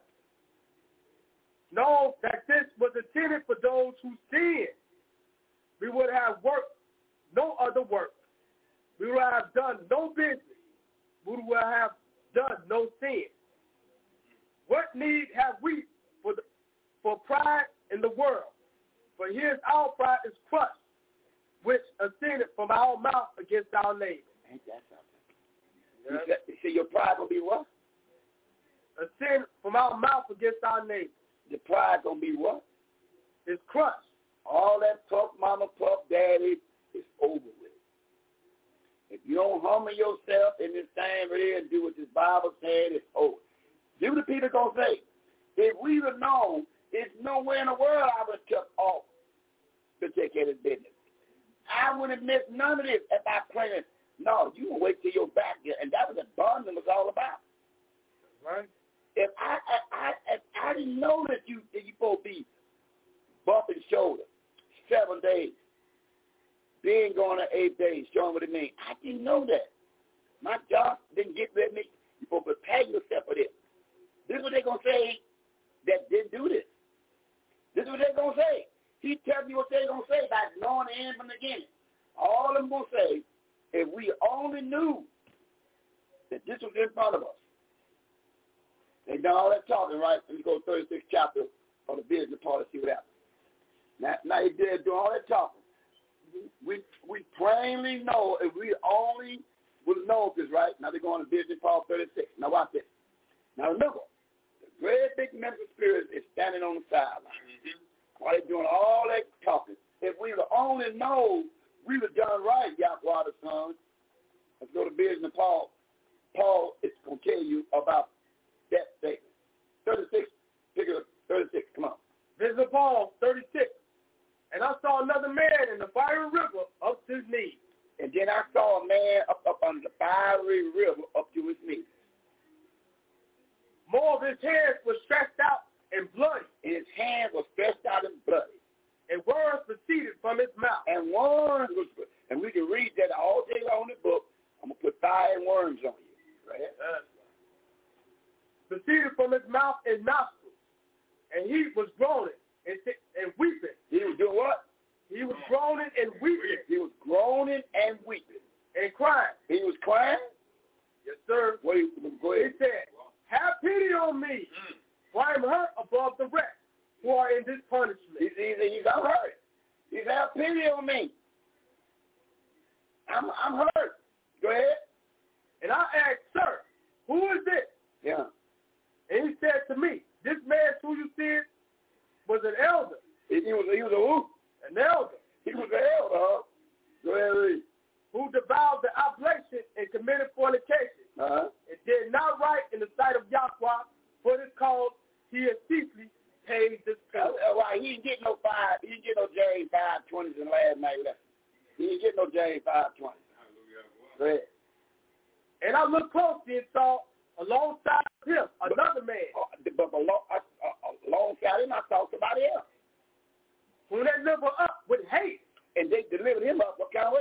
Know that this was intended for those who sinned. We would have worked no other work. We would have done no business. We would have done no sin. What need have we for the, for pride in the world? For here's our pride is crushed, which ascended from our mouth against our neighbor. Ain't that something? Yes. You see, your pride will be what? Ascended from our mouth against our neighbor. The pride gonna be what? It's crushed. All that puff mama, puff daddy is over with. If you don't humble yourself in this thing right here and do what this Bible said, it's over. See what the people gonna say? If we'd have known, there's nowhere in the world I would have kept off to take care of this business. I wouldn't have missed none of this if I planned. No, you can wait till you're back there, and that was what bonding was all about. Right. If I, I, I, if I didn't know that you that you supposed to be bumping shoulder seven days, being going to eight days, showing what it means. I didn't know that. My job didn't get rid of me. You're supposed to prepare yourself for this. This is what they're going to say that didn't do this. This is what they're going to say. He tells you what they're going to say about knowing the end from the beginning. All I'm going to say, if we only knew that this was in front of us. They done all that talking, right? Let me go to the thirty-sixth chapter of the business part and see what happens. Now, now they did do all that talking. We we plainly know, if we only would have known this, right? Now they're going to business part thirty-six. Now watch this. Now remember, the great big mental spirit is standing on the sideline. Mm-hmm. While they're doing all that talking. If we would only know we would have done right, Yahweh the Son. Let's go to business Paul. Paul is going to tell you about that statement. thirty-six, figure thirty-six, come on. Business Paul, thirty-six. And I saw another man in the fiery river up to his knees. And then I saw a man up, up under the fiery river up to his knees. More of his hands were stretched out and bloody. And his hand was stretched out and bloody. And words proceeded from his mouth. And worms was, and we can read that all day long in the book. I'm going to put fire and worms on you. Right? Uh, proceeded from his mouth and nostrils. And he was groaning and, and weeping. He was doing what? He was groaning and weeping. He was groaning and weeping. And crying. He was crying? Yes, sir. What he, go ahead. He said, have pity on me, mm. for I am hurt above the rest who are in this punishment. He's, he's, he's I'm hurt. He's have pity on me. I'm, I'm hurt. Go ahead. And I asked, sir, who is this? Yeah. And he said to me, this man who you see was an elder. He, he was he was a who? An elder. He was an elder, huh? Go ahead, read. Who devoured the oblation and committed fornication. Uh-huh. It did not right in the sight of Yahweh, for it is called he has chiefly paid this penalty. Uh, why, he didn't get no five, he didn't get no James five twenties in the last night lesson. He didn't get no James five twenties. Go ahead. And I looked closely and saw alongside of him another man. But, but uh, uh, alongside him, I saw somebody else. Who they delivered up with hate. And they delivered him up what kind of way? With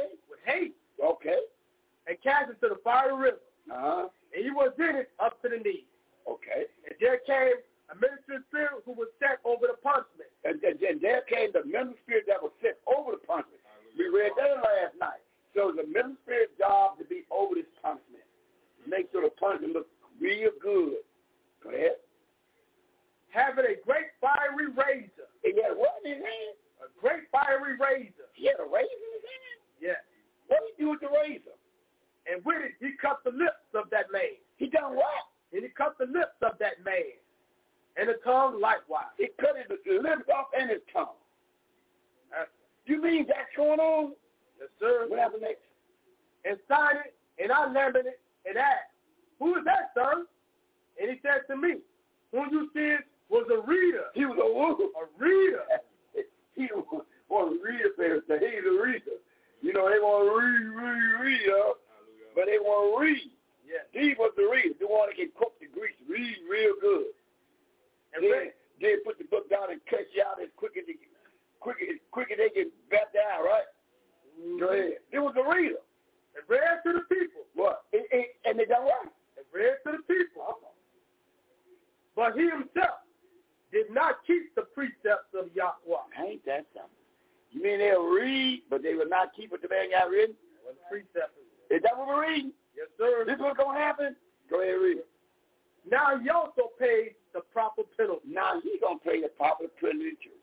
haste. Okay. And cast into the fiery river. Uh-huh. And he was in it up to the knees. Okay. And there came a ministering spirit who was set over the punishment. And, and, and there came the ministering spirit that was set over the punishment. We read that last night. So the ministering spirit's job to be over this punishment. Make sure the punishment looks real good. Go ahead. Having a great fiery razor. He had what in his hand? A great fiery razor. He had a razor in his hand? Yeah. What did he do with the razor? And with it, he cut the lips of that man. He done what? And he cut the lips of that man. And the tongue likewise. He cut his lips off and his tongue. Uh, you mean that's going on? Yes, sir. What happened next? And signed it, and I lambered it, and asked, who is that, sir? And he said to me, whom you said was a reader. He was a who? A reader. He was a reader, parents. He's a reader. You know, they want to read, read, read, huh? But they want to read. Yeah. He was the reader. The one that can cook the grease, read real good. And then, then put the book down and cut you out as quick as, they, quick, as quick as they can bat down, right? Mm-hmm. Go ahead. It was a reader. And read to the people. What? It, it, and they done what? And read to the people. Uh-huh. But he himself did not keep the precepts of Yahweh. Ain't that something? You mean they'll read, but they will not keep what the man got written? What the precepts is. Is that what we're reading? Yes, sir. This is what's going to happen? Go ahead and read it. Now he also paid the proper penalty. Now he's going to pay the proper penalty too.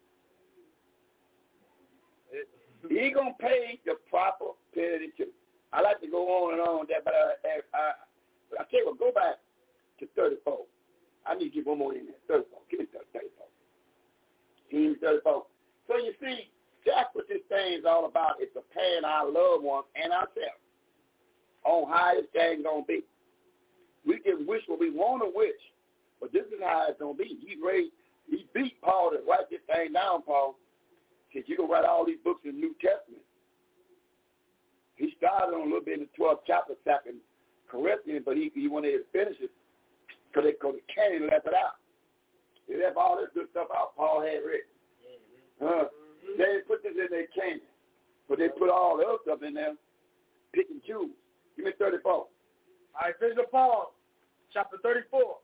He's going to pay the proper penalty too. I like to go on and on with that, but I, I, I, I tell you what, go back to thirty-four. I need to get one more in there. thirty-four. Give me thirty-four. Team thirty-four. So you see, that's what this thing is all about. It's preparing our loved ones and ourselves on how this thing's going to be. We can wish what we want to wish, but this is how it's going to be. He raised, he beat Paul to write this thing down, Paul. Said you can write all these books in the New Testament. He started on a little bit in the twelfth chapter, second Corinthians, but he, he wanted to finish it because they because the canon left it out. They left all this good stuff out Paul had written. Uh, they didn't put this in their canon, but they put all the other stuff in there, pick and choose. Give me thirty-four. All right, Vision of Paul, chapter thirty-four.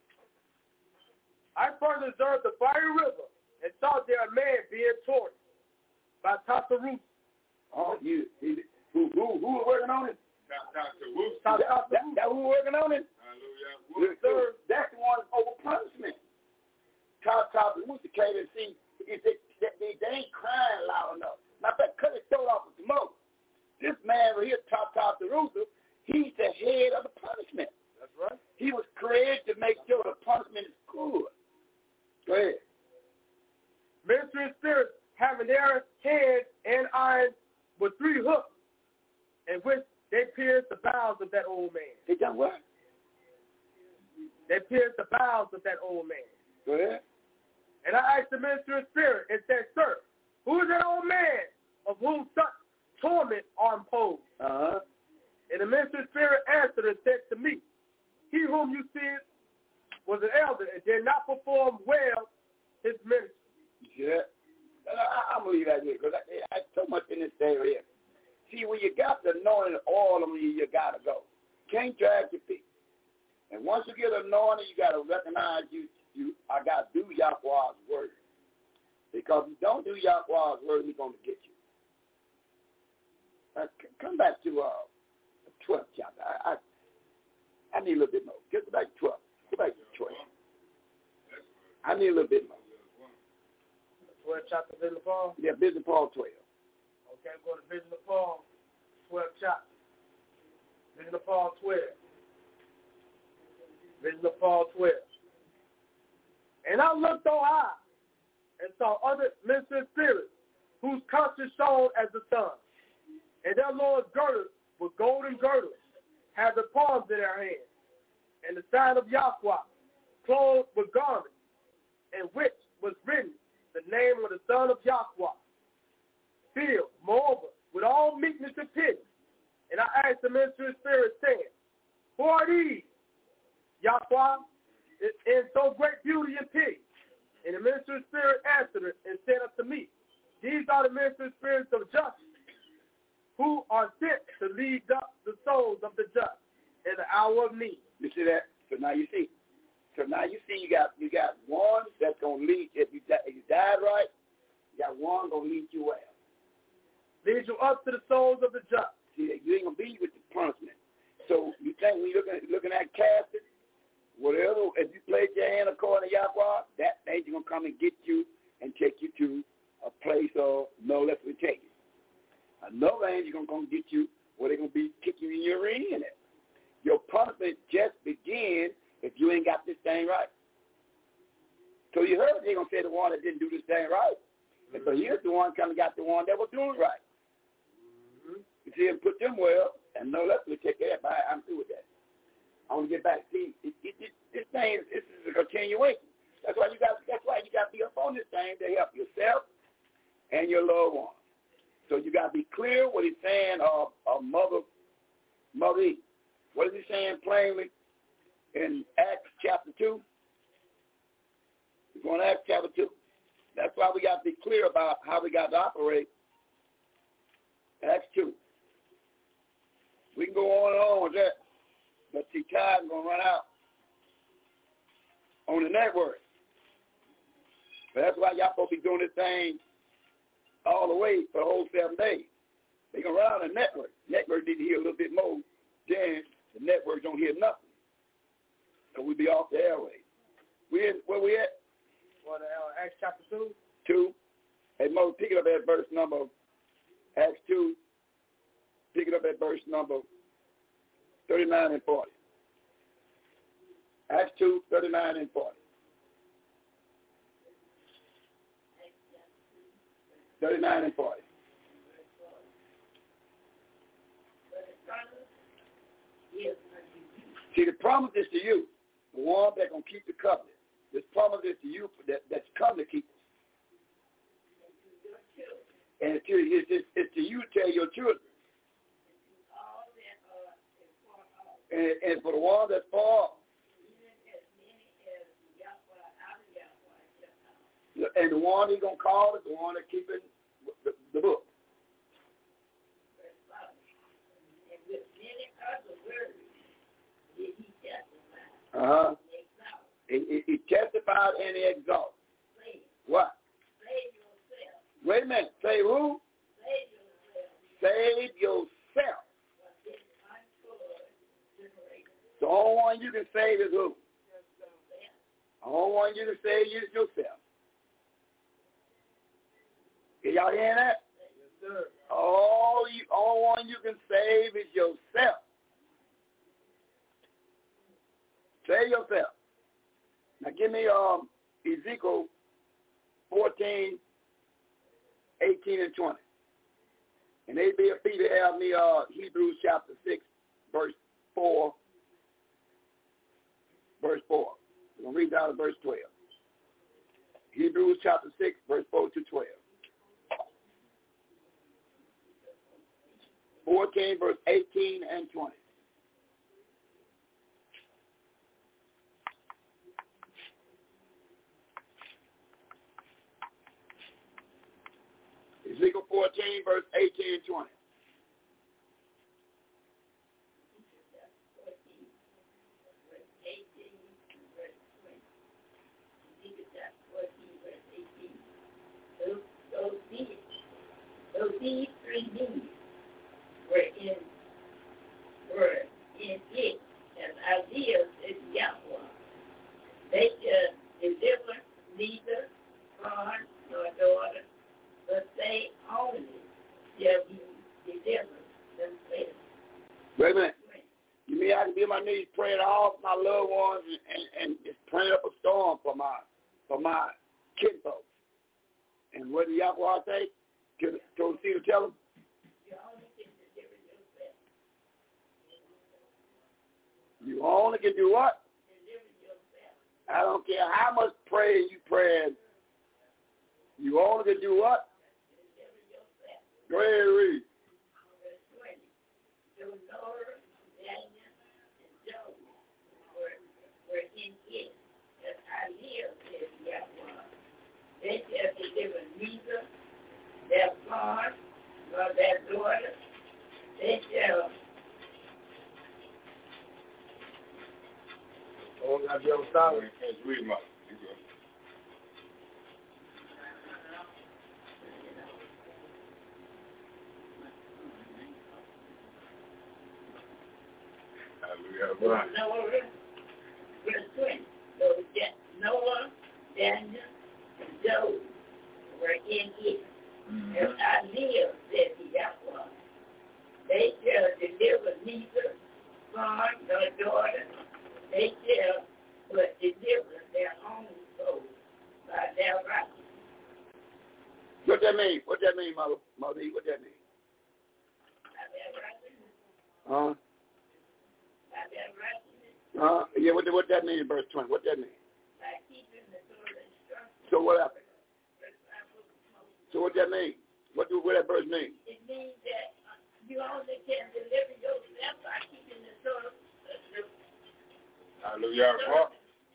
I further observed the fiery river and saw there a man being torn by Tartarus. Oh, you, he, who, who, who was working on it? Tartarus. That, that, that who was working on it? Hallelujah. Yes, sir. That's the one over punishment. Tartarus came and see if they, they, they, they ain't crying loud enough. Matter of fact, cut his throat off with smoke. This man right here, Tartarus, he's the head of the punishment. That's right. He was created to make sure the punishment is good. Go ahead. Ministering spirits having their heads and eyes with three hooks, in which they pierced the bowels of that old man. They done what? They pierced the bowels of that old man. Go ahead. And I asked the ministering spirit and said, Sir, who is that old man of whom such torment are imposed? Uh-huh. And the ministering spirit answered and said to me, He whom you see was an elder and did not perform well his ministry. Yeah. I, I'm going to leave that here because I, I so much in this area. See, when you got the anointing oil on you, you got to go. Can't drag your feet. And once you get anointed, you got to recognize you. You, I got to do Yahweh's word. Because if you don't do Yahweh's word, he's going to get you. Uh, c- come back to uh, the twelfth chapter. I, I I need a little bit more. Get back to twelve. Go back to twelve. I need a little bit more. twelve chapter, Vision of Paul? Yeah, Vision of Paul twelve. Okay, go to Vision of Paul, twelve chapter. Vision of Paul twelve. Vision of Paul twelve. And I looked on high and saw other ministering spirits whose conscience shone as the sun. And their lords girded with golden girdles, had the palms in their hands, and the sign of Yahweh, clothed with garments, in which was written the name of the Son of Yahweh, filled, moreover, with all meekness and pity. And I asked the ministering spirit, saying, Who are these, Yahweh, in so great beauty and pity? And the ministering spirit answered it and said unto me, These are the ministering spirits of justice, who are are sent to lead up the souls of the just in the hour of need. You see that? So now you see. So now you see you got you got one that's gonna lead if you if you died right, you got one gonna lead you well. Lead you up to the souls of the just. See, you ain't gonna be with the punishment. So you think when you're looking at, looking at casting, whatever, if you played your hand according to Yahweh, that angel gonna come and get you and take you to a place of no less will take you. Another angel gonna come get you where they're gonna be kicking you in your rear end. Your punishment just begins if you ain't got this thing right. So you heard they're gonna say the one that didn't do this thing right. And so here's the one kind of got the one that was doing right. Mm-hmm. You see him put them well, and no less will take care of it. I'm through with that. I want to get back. See, it, it, it, this thing, this is a continuation. That's why you got. That's why you got to be up on this thing to help yourself and your loved one. So you got to be clear what he's saying. Of uh, uh, mother, mother Eve. What is he saying plainly in Acts chapter two? We're going to Acts chapter two. That's why we got to be clear about how we got to operate. Acts two. We can go on and on with that. But see, time's going to run out on the network. But that's why y'all supposed to be doing this thing all the way for the whole seven days. They're going to run out on the network. Network need to hear a little bit more. Then the network don't hear nothing. So we'll be off the airways. We in, where we at? What, uh, Acts chapter two? Two. Hey, Mo, pick it up at verse number, Acts two. Pick it up at verse number thirty-nine and forty. Acts two, thirty-nine and forty. thirty-nine and forty. See, the promise is to you, the one that's going to keep the covenant. This promise is to you that, that's covenant keepers. And it's to, it's, it's, it's to you to tell your children. And, and for the one that's far, and the one he's going to call is the one that's keeping the, the book. Uh-huh. He, he, he testified and he exalted. What? Wait a minute. Say who? Save yourself. The only one you can save is who? The only one you can save is yourself. Are y'all hearing that? Yes, sir. All you, only one you can save is yourself. Save yourself. Now give me um, Ezekiel fourteen, eighteen, and twenty. And they be a Peter have me uh, Hebrews chapter six, verse four. Verse four. We're going to read down to verse twelve. Hebrews chapter six, verse four to twelve. fourteen, verse eighteen and twenty. Ezekiel fourteen, verse eighteen and twenty. Those deeds, those these three deeds were in were in it as ideas is Yahweh. They shall deliver neither son nor daughter, but they only shall be delivered themselves. Wait a minute. You mean I can be on my knees praying all my loved ones and, and, and just praying up a storm for my for my kinfolk? And what did Yahweh say? Told the to tell them? You only can do what? I don't care how much prayer you pray. You only can do what? Go ahead and read. They shall deliver neither their son nor their daughter, They shall. Oh, I be on solid. Let's read my. Noah, verse twenty. So Noah, Daniel, and Job were in it. Mm-hmm. As I live, said the Yahweh, they shall deliver neither son nor daughter. They shall but deliver their own soul by their righteousness. What that mean? What that mean, Mother? Mother, what that mean? By their righteousness. Huh? By their righteousness. Huh? Yeah, what, what that mean in verse twenty? What that mean? By keeping the Torah instructions. So what happened? So what that mean? What do what that verse mean? It means that uh, you only can deliver yourself by keeping the Torah. Uh, Hallelujah. What?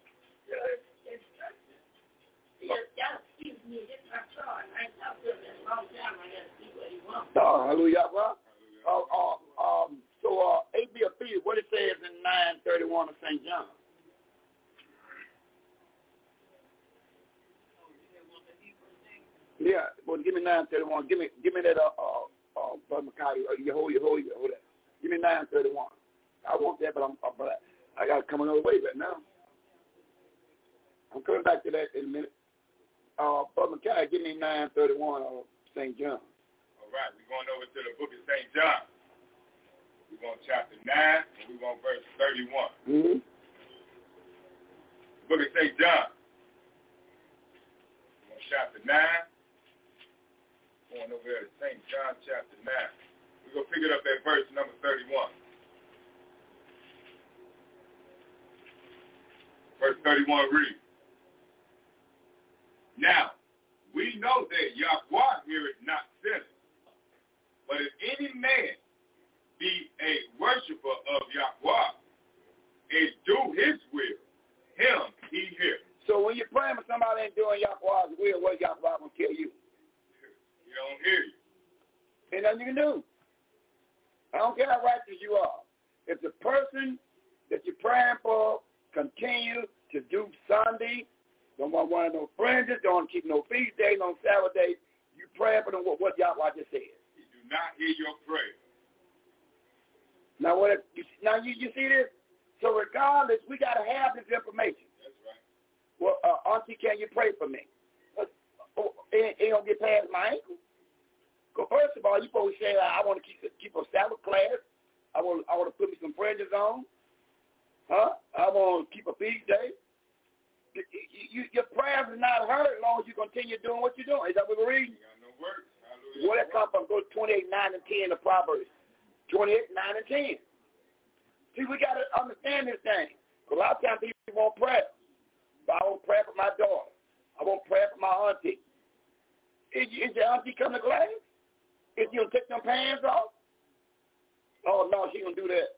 Excuse me, this is my son. I ain't talked to him in a long time. I got to see what he wants. Oh, hallelujah. Well, uh, uh, um, so uh, A B F P, what it says in nine thirty-one of Saint John. Yeah, well, give me nine thirty-one. Give me, give me that, uh, uh, uh, Brother Makai, uh, you hold, you hold, you hold that. Give me nine thirty-one. I want that, but I'm, uh, but I, I got to come another way right now. I'm coming back to that in a minute. Uh, Brother Makai, give me nine thirty-one of Saint John. All right, we're going over to the book of Saint John. We're going to chapter nine, and we're going to verse thirty-one. Mm-hmm. The book of Saint John. We're going to chapter nine. Going over there to Saint John chapter nine. We're going to pick it up at verse number thirty-one. Verse thirty-one reads, Now, we know that Yahweh heareth not sinners, but if any man be a worshiper of Yahweh and do his will, him he heareth. So when you're praying for somebody ain't doing Yahweh's will, what Yahweh going to kill you? He don't hear you. Ain't nothing you can do. I don't care how righteous you are. If the person that you're praying for continue to do Sunday, don't want one of no fringes, don't keep no feast days, no Sabbath days, you praying for them what, what Yahweh just said. He do not hear your prayer. Now, what? If, now you, you see this? So regardless, we got to have this information. That's right. Well, uh, Auntie, can you pray for me? Oh, it ain't gonna get past my ankle. Cause first of all, you supposed to say, I want to keep keep a Sabbath class. I want I want to put me some fringes on. Huh? I want to keep a feast day. You, you, your prayers are not heard as long as you continue doing what you're doing. Is that what we're reading? You got no works. Hallelujah. Where that come from? Go to twenty-eight, nine, and ten of Proverbs. twenty-eight, nine, and ten. See, we got to understand this thing. Because a lot of times people won't pray. But I won't pray for my daughter. I won't pray for my auntie. Is, is your auntie coming to class? Is she going to take them pants off? Oh, no, she going to do that.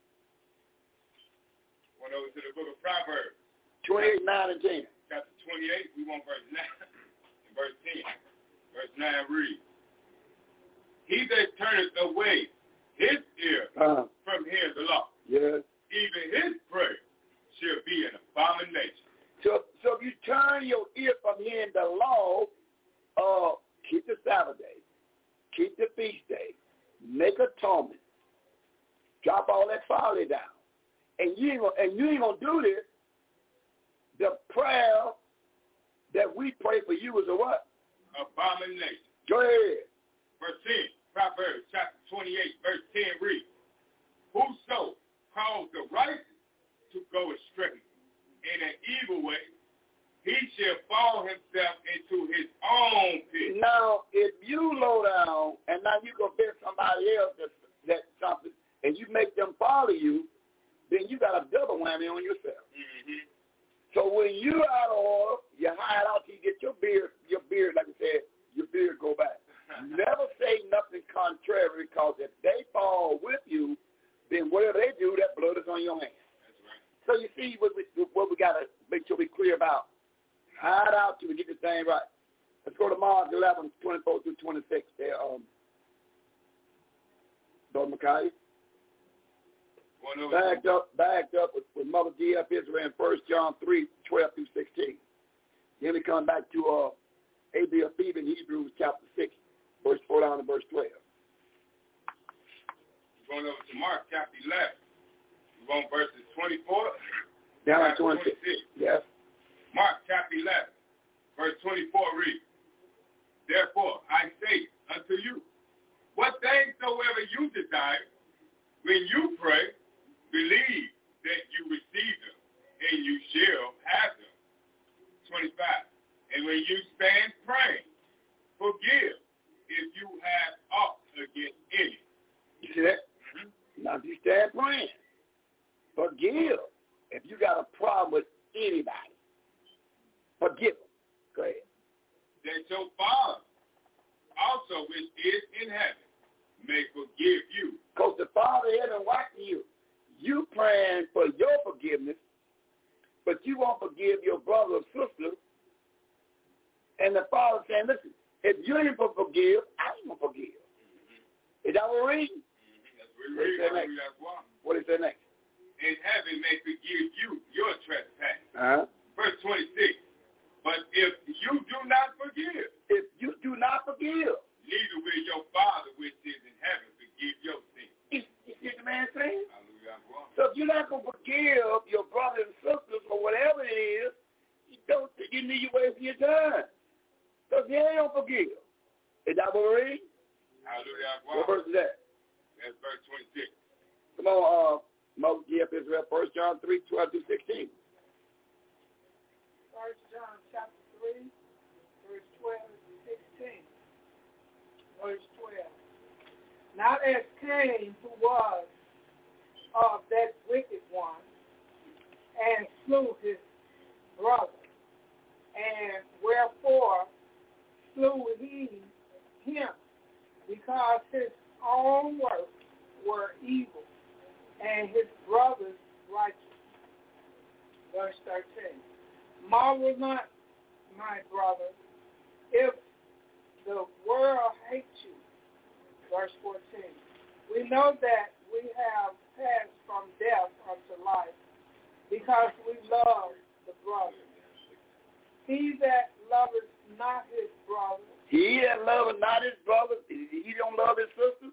Went over to the book of Proverbs. twenty-eight, nine, and ten. Chapter twenty-eight, we want verse nine and verse ten. Verse nine reads, He that turneth away his ear uh-huh. from hearing the law, yes. even his prayer shall be an abomination. So, so if you turn your ear from hearing the law, uh, keep the Sabbath day, keep the feast day, make atonement, drop all that folly down, and you ain't gonna, and you ain't gonna do this. The prayer that we pray for you is a what? Abomination. Go ahead. Verse ten, Proverbs chapter twenty-eight, verse ten reads, Whoso calls the righteous to go astray in an evil way, he shall fall himself into his own pit. Now, if you low down and now you convince somebody else that, that something, and you make them follow you, then you got a double whammy on yourself. Mm-hmm. So when you out of order, you hide out till you get your beard, your beard, like I said, your beard go back. Never say nothing contrary, because if they fall with you, then whatever they do, that blood is on your hands. That's right. So you see what we, what we got to make sure we're clear about. Hide out till we get the thing right. Let's go to Mark eleven, twenty-four through twenty-six. There, um, Brother Micaiah. Backed up, backed up with, with Mother G F Israel in First John three, twelve through sixteen. Then we come back to uh, A B F in Hebrews chapter six, verse four down to verse twelve. We're going over to Mark chapter eleven. We're going verses twenty-four down to twenty-six. Yes. Mark chapter eleven, verse twenty-four reads, Therefore I say unto you, what things soever you desire, when you pray, believe that you receive them, and you shall have them. twenty-five. And when you stand praying, forgive if you have aught against any. You see that? Mm-hmm. Now, if you stand praying, forgive if you got a problem with anybody. Forgive them. Go ahead. That your Father also which is in heaven may forgive you. Because the Father in heaven watching you. You praying for your forgiveness, but you won't forgive your brother or sister. And the Father saying, listen, if you ain't going to forgive, I ain't going to forgive. Mm-hmm. Is that what we're reading? Mm-hmm. That's what we're reading. What is that next? And heaven may forgive you your trespass. Uh-huh. Verse twenty-six. But if you do not forgive, if you do not forgive, neither will your Father which is in heaven forgive your sins. You see what the man saying? Hallelujah. So if you're not going to forgive your brothers and sisters or whatever it is, you don't. You need to waste your time. Because they don't forgive. Is that what we're reading? Hallelujah. What verse is that? That's verse twenty-six. Come on, uh, Moses, G F Israel, First John three, twelve through sixteen. First John chapter three, verse twelve to sixteen. Verse twelve. Not as Cain, who was of that wicked one, and slew his brother, and wherefore slew he him, because his own works were evil, and his brother's righteous. Verse thirteen. Marvel not, my brother, if the world hates you. Verse fourteen. We know that we have passed from death unto life, because we love the brother. He that loveth not his brother, he that loveth not his brother, he don't love his sister,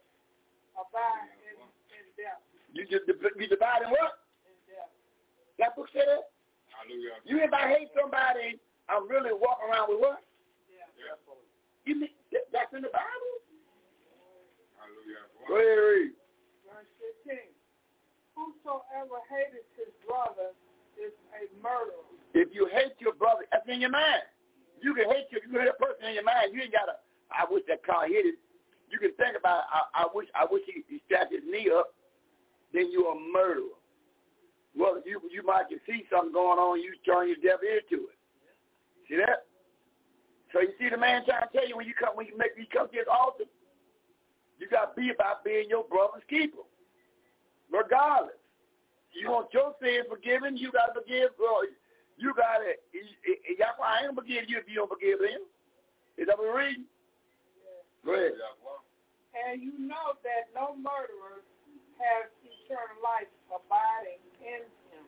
abide in, in death. You just you divide in what? In death. That book said that? Hallelujah. You if I hate somebody, I'm really walking around with what? Yeah. Yeah. You mean that's in the Bible? Hallelujah. Go ahead, read. Verse fifteen. Whosoever hateth his brother is a murderer. If you hate your brother, that's in your mind. You can hate you. You hate a person in your mind. You ain't gotta. I wish that car hit it. You can think about. I, I wish. I wish he, he strapped his knee up. Then you're a murderer. Well, you you might can see something going on. You turn your deaf ear to it. See that? So you see the man trying to tell you when you come when you make you come to his altar, you got to be about being your brother's keeper, regardless. You want your sins forgiven, you got to forgive. Well, you got to. I ain't gonna forgive you if you don't forgive him. Is that what we're reading? Yeah. Go ahead. And you know that no murderer has eternal life abiding in him.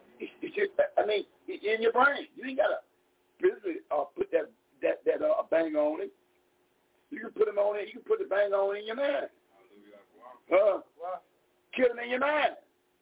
I mean, in your brain. You ain't got to physically uh, put that that that uh, bang on it. You can put them on it. You can put the bang on in your mind. Uh, kill him in your mind.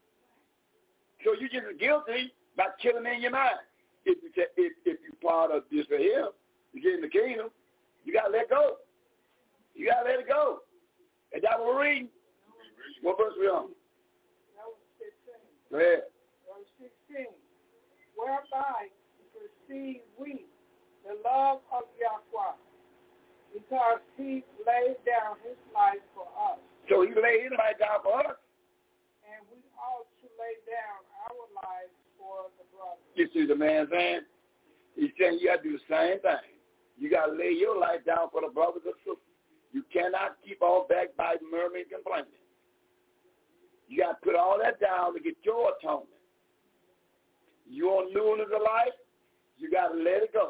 So you just guilty by killing in your mind. If you if if you part of this for him, you get in the kingdom, you gotta let go. You gotta let it go. And that what we're reading. What verse we on? That was sixteen. Go ahead. Verse sixteen. Whereby perceive we the love of Yahweh, because he laid down his life for us. So he laid his life down for us. And we ought to lay down our lives for the brothers. You see the man saying? He's saying you got to do the same thing. You got to lay your life down for the brothers and sisters. You cannot keep all backbiting, murmuring, and complaining. You got to put all that down to get your atonement. You on newness of life, you got to let it go.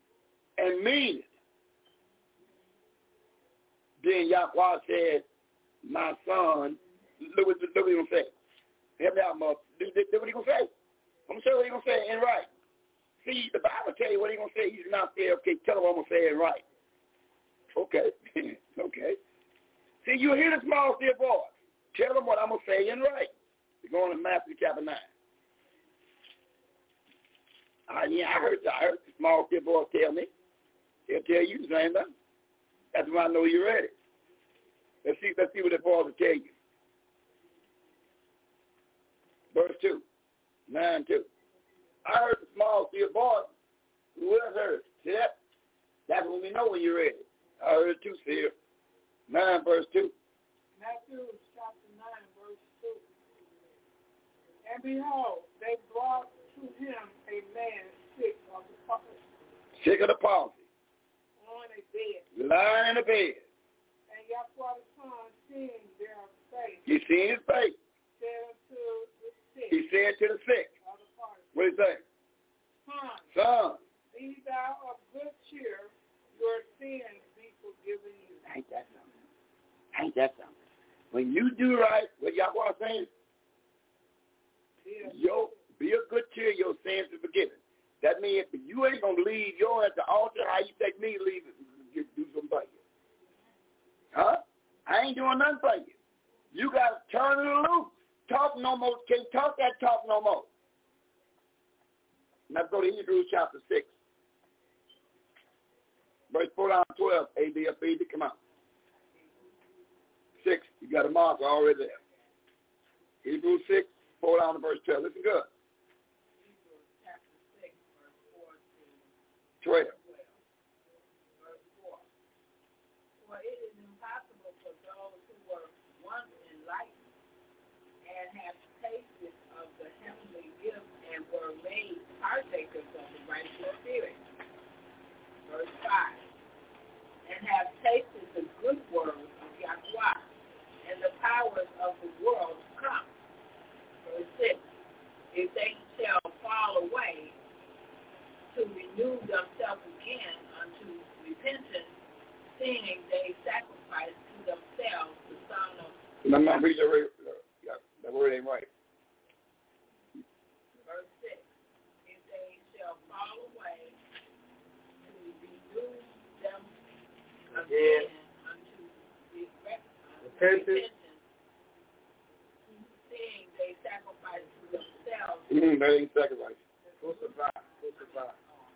And mean it. Then Yahweh said, my son, look what, look what he's going to say. Help me out, mother. Look, look what he's going to say. I'm going to show you what he's going to say in right. See, the Bible tell you what he's going to say. He's not there. Okay, tell him what I'm going to say in right. Okay. Okay. See, you hear the small, still voice. Tell him what I'm going to say in right. We're going to Matthew chapter nine. Uh, yeah, I heard, I heard the small, still voice tell me. He'll tell you the same thing. That's when I know you're ready. Let's see, let's see what the voice will tell you. Verse two. nine two. I heard the small, still voice. Who else heard it? See that? That's when we know when you're ready. I heard it too, see it. nine verse two. Matthew chapter nine, verse two. And behold, they brought to him a man sick of the palsy. Sick of the palsy. On a bed. Lying in a bed. And Yahweh the Son, seeing their faith. He seen his face. Said unto the sick. He said to the sick. Of the palsy. What did he say? Son. Son. Be thou of good cheer, your sins be forgiven you. Ain't that something? Ain't that something? When you do right, what Yahweh saying? Yeah. Yo, be a good cheer, your sins are forgiven. That means if you ain't going to leave your at the altar, how you take me to leave it, do something for you? Huh? I ain't doing nothing for you. You got to turn it loose. Talk no more. Can't talk that talk no more. Now go to Hebrews chapter six. Verse four down to twelve, A D F E D, come on. six, you got a marker already there. Hebrews six, four down to verse twelve. Listen good. Hebrews chapter six, verse four to twelve. Verse four. For it is impossible for those who were once enlightened and have tasted of the heavenly gift and were made partakers of the righteous spirit. Verse five. And have tasted the good word of Yahweh and the powers of the world to come. Verse six. If they shall fall away, to renew themselves again unto repentance, seeing they sacrifice to themselves the son of... No, no, read that word. Yeah, that word ain't right. Verse six. If they shall fall away, to renew them again unto repentance, seeing they sacrifice to themselves. Mm, that ain't sacrifice. Crucify, crucify.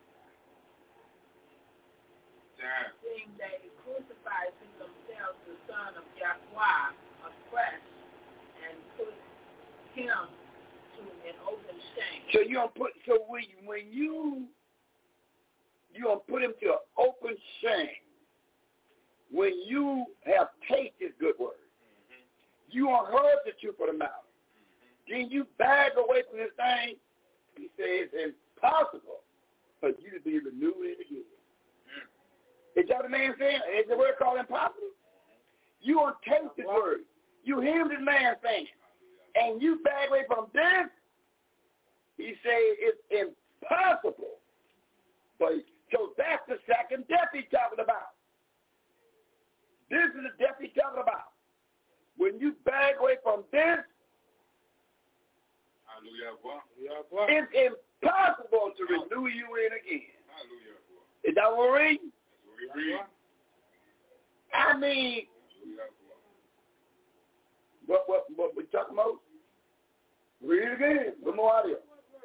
Damn. Seeing they crucify to themselves the Son of Yahweh afresh and put him to an open shame. So you don't put. So when you, when you you don't put him to an open shame. When you have tasted good word, mm-hmm. you have heard the truth of the mouth. Mm-hmm. Then you back away from this thing. He says it's impossible for you to be renewed again. Mm-hmm. Is that what the man saying? Is the word called impossible? Mm-hmm. You don't taste the word. You hear this man saying, and you back away from this. He says it's impossible. But so that's the second death he's talking about. This is the death he's talking about. When you back away from this, Hallelujah. it's impossible to renew you in again. Hallelujah. Is that what we're reading? That's what we read. I mean, what what what we talking about? Read it again. A little more audio.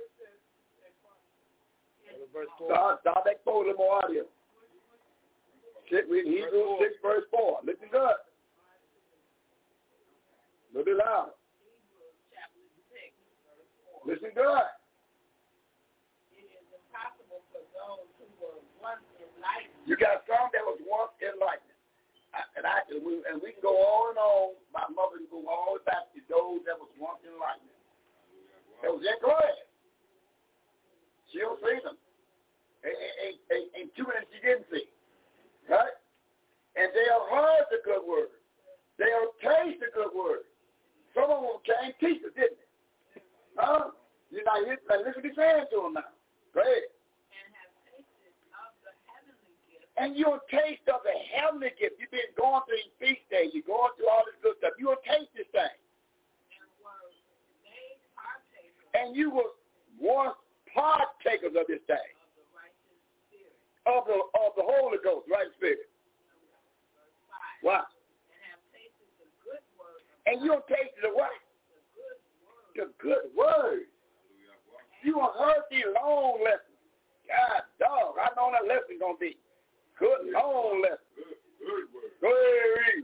Start, start back forward, a little more audio. Sit with Hebrews six, verse four. Listen good. A little bit louder. Listen good. It is impossible for those who were once enlightened. You got some that was once enlightened. I, and I and we, and we can go on and on. My mother can go all the way back to those that was once enlightened. That was in class. She'll see them. And, and, and, and two that she didn't see. Right? And they'll heard the good word. They'll taste the good word. Some of them can't teach it, didn't they? Huh? You're not listening. Listen to what he's saying to them now. Go ahead. And have tasted of the heavenly gift. And you'll taste of the heavenly gift. You've been going through these feast days. You're going through all this good stuff. What? And have tasted the good word. And you don't taste the what? The good word. You don't heard these long lessons. God dog, I know that lesson gonna be good long lesson. Good word. Good.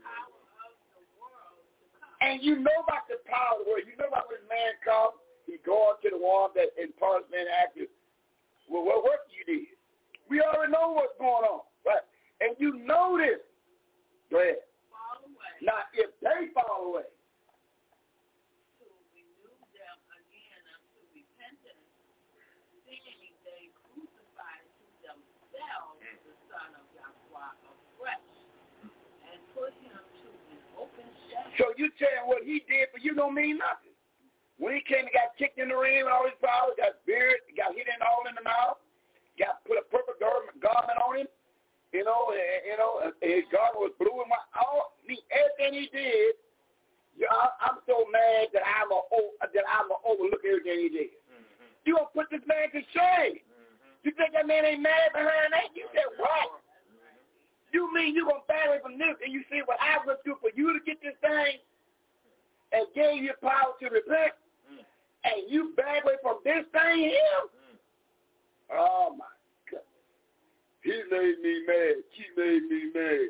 And you know about the power of the word. You know about when man comes, he goes to the one that in punishment acted. Well, what work you did? We already know what's going on, right? And you know this. Go ahead. Fall away. Now, if they fall away, To renew them again unto repentance, seeing they crucified to themselves the Son of Yahweh afresh, and put him to an open shame. so you tell what he did for you don't mean nothing. When he came and got kicked in the ring with all his power, got beard, got hit in all in the mouth, got put a purple garment, garment on him, you know, and, you know, and his garment was blue and white. All the everything he did, yeah, I, I'm so mad that I'm a that I'm a overlook everything he did. Mm-hmm. You gonna put this man to shame? Mm-hmm. You think that man ain't mad behind that? You said what? Mm-hmm. You mean you gonna battle from this and you see what I went through for you to get this thing and gave you power to repent? And you back away from this thing here? Mm. Oh, my goodness. He made me mad. She made me mad.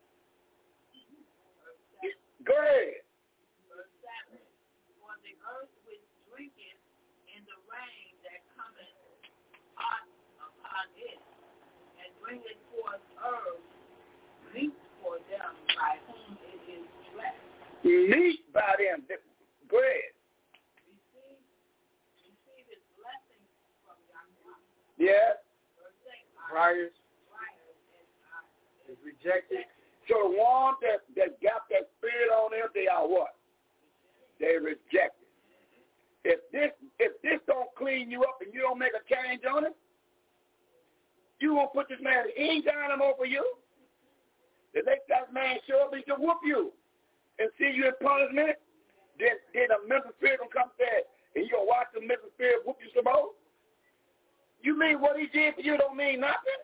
Go ahead. Verse seven. For the earth which drinketh in the rain that cometh hot upon it, and bringeth forth herbs, meat for them by whom it is dressed. Meat by them. Go ahead. Yeah. Briars is rejected. So the one that, that got that spirit on them, they are what? They rejected. If this if this don't clean you up and you don't make a change on it, you won't put this man, he ain't down him over you. The next that man show up, he can whoop you and see you in punishment. Then then a mental spirit gonna come there and you gonna watch the mental spirit whoop you some more. You mean what he did for you don't mean nothing?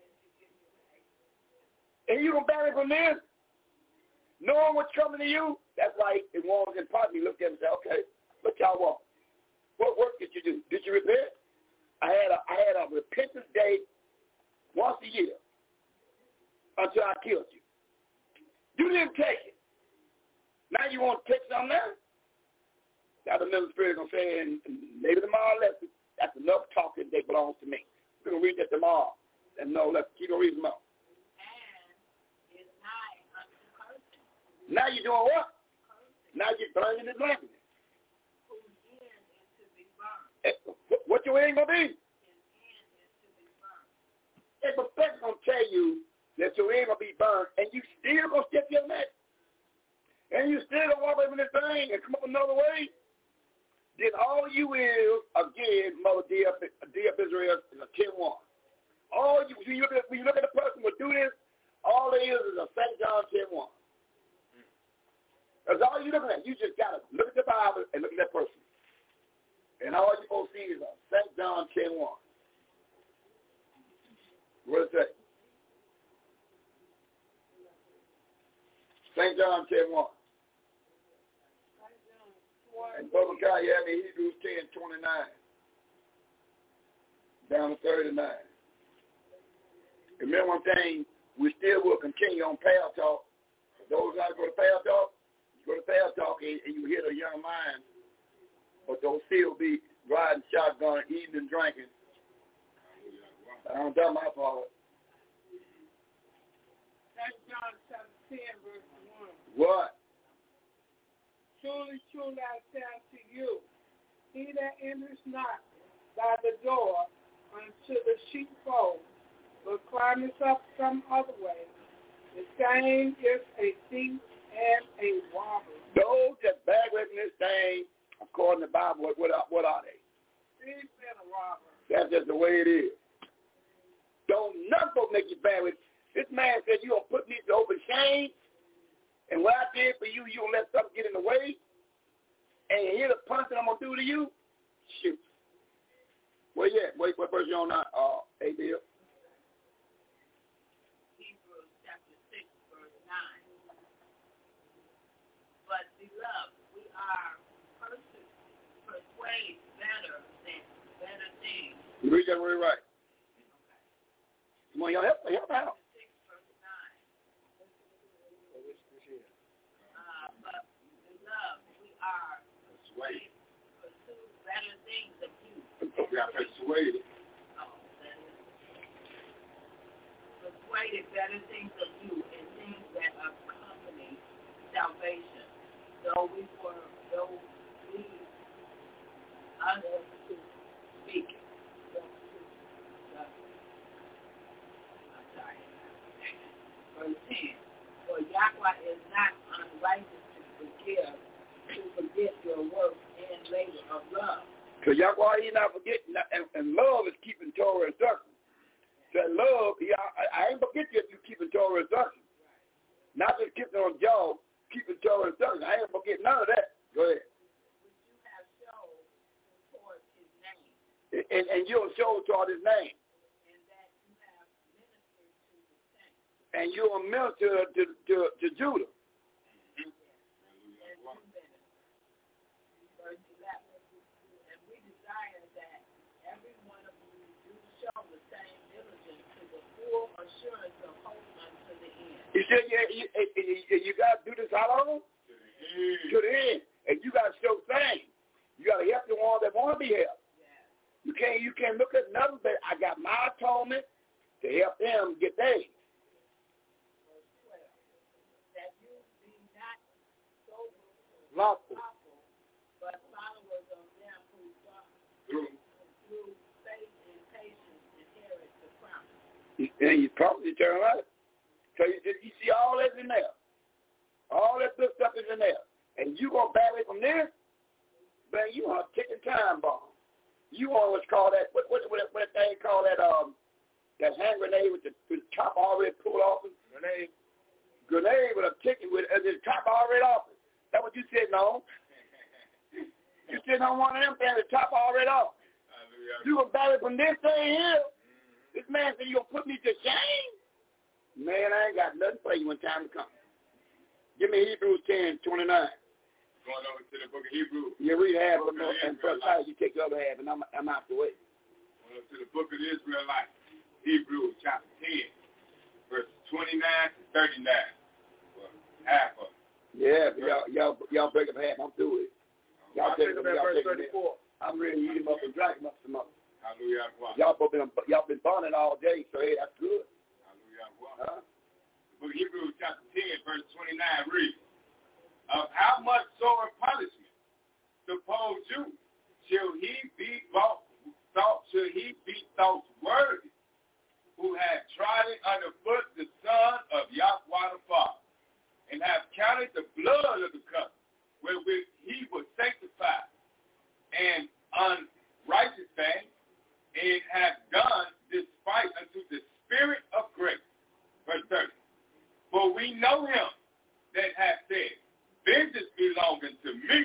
And you don't bury from this? Knowing what's coming to you? That's why it was in part. He looked at him and said, okay, what y'all want? What work did you do? Did you repent? I had a, I had a repentance day once a year until I killed you. You didn't take it. Now you want to take something now? Now the middle spirit going to say, and maybe tomorrow lesson, that's enough talking that belongs to me. We're going to read that tomorrow. And no, let's keep on reading more. And is nigh unto cursing. Now you're doing what? Cursing. Now you're burning and blanking. Whose end is to be burned. What your end going to be? His end is to be burned. That prophet's going to tell you that your end going to be burned, and you still going to step your neck. And you still going to walk away from this thing and come up another way. Then all you is, again, Mother D F Israel, ten one. All you, when you, look at, when you look at the person who do this, all it is is a Saint John ten one. That's all you're looking at. You just got to look at the Bible and look at that person. And all you're going to see is a Saint John ten one. What does it say? Saint John ten one. And Brother Guy, you had me Hebrews ten twenty-nine down to thirty-nine. Remember one thing, we still will continue on Pal Talk. Those that go to Pal Talk, you go to Pal Talk and, and you hear the young mind, but they'll still be riding shotgun, eating and drinking. I don't doubt my fault. That's John chapter ten, verse one. What? Truly, truly, I say unto you, he that enters not by the door unto the sheepfold, but climbeth up some other way, the same is a thief and a robber. Those that bag away from this thing, according to the Bible, what, what, are, what are they? Thief and a robber. That's just the way it is. Don't nothing make you bad with it. This man said you going to put me to open shame. And what I did for you, you don't let something get in the way. And here's the punishment I'm going to do to you. Shoot. Where you at? Wait, what verse you on now? Uh, A. Bill? Hebrews chapter six, verse nine. You read that word right. Come on, y'all help, help out. Uh, but beloved, we are persuaded. Pursue better things of you. We are persuaded. Oh, that is. Persuaded better things of you and things that accompany salvation. Though we were, though we others to speak. I'm sorry. Verse ten. For Yahweh is not unrighteous to forgive, to forget your work and labor of love. So Yahweh, he's not forgetting, and, and love is keeping Torah instruction. So love, he, I, I ain't forget you if you keeping Torah instruction. Not just keeping on job, keeping Torah instruction. I ain't forget none of that. Go ahead. Which you have shown towards his name. And, and you'll show toward his name. And that you have ministered to the saints. And you'll minister to, to, to Judah. Mm-hmm. And to Benjamin. Verse eleven. And we desire that every one of you do show the same diligence to the full assurance of hope unto the end. He said, yeah, you, you, you got to do this how long? To the end. And you got to show things. You got to help the ones that want to be helped. Yeah. You can't you can't look at nothing but I got my atonement to help them get theirs. Verse twelve. That you be not sober, Lawful. but followers of them who Through. through faith and patience inherit the promise. And you probably turn right. So you, you see all that's in there. All that good stuff is in there. And you going to back away from this, man, you want a ticking time bomb. You want what's called that, what what what, what they call that, um, that hand grenade with the, with the top already pulled off it? Grenade. Grenade with a ticking with uh, the top already off it. That's what you sitting on. You sitting on one of them things, the top already off. You going to back away from this thing here. This man said, you going to put me to shame? Man, I ain't got nothing for you when time to come. Give me Hebrews ten, twenty-nine. Going over to the book of Hebrews. You read half of it, and first time you take the other half, and I'm, I'm out the way. Going over to the book of the Israelites. Hebrews chapter ten, verse twenty-nine to thirty-nine. Well, half of it. Yeah, but y'all, y'all, y'all break up half. I'm through it. Y'all I'll take them at verse thirty-four. I'm ready to eat him up and drag him up some more. Hallelujah. Y'all both been, y'all been burning all day, so hey, that's good. Huh? The book of Hebrews chapter ten, verse twenty-nine reads, of how much sore punishment suppose you shall he be thought, thought shall he be thought worthy, who had trodden underfoot the Son of Yahweh the Father, and have counted the blood of the covenant wherewith he was sanctified and unrighteous thing, and have done despite unto the Spirit of grace. Verse thirty. For we know him that hath said, vengeance belongeth to me.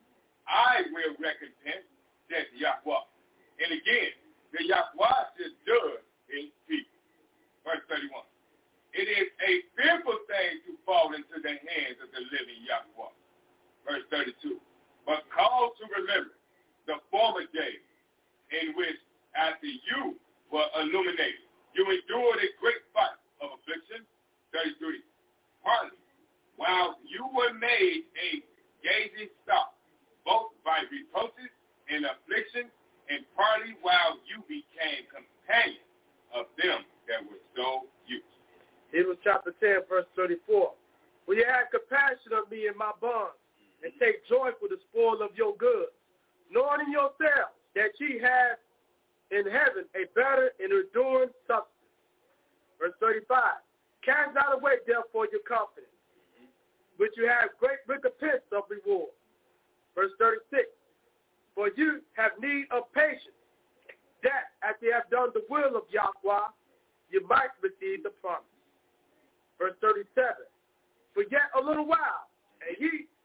I will recompense, saith Yahweh. And again, the Yahweh shall judge his people. Verse thirty-one. It is a fearful thing to fall into the hands of the living Yahweh. Verse thirty-two. But call to remembrance the former days in which after you were illuminated, you endured a great fight of affliction. thirty-three. Partly, while you were made a gazing stock, both by reproaches and affliction, and partly while you became companions of them that were so used. Hebrews chapter ten, verse thirty-four. For you had compassion of me in my bonds, and take joy for the spoil of your goods, knowing in yourselves that ye have in heaven a better and enduring substance. Verse thirty-five. Cast not away, therefore, your confidence, but you have great recompense of reward. Verse thirty-six. For you have need of patience, that after you have done the will of Yahweh, you might receive the promise. Verse thirty-seven. For yet a little while, and ye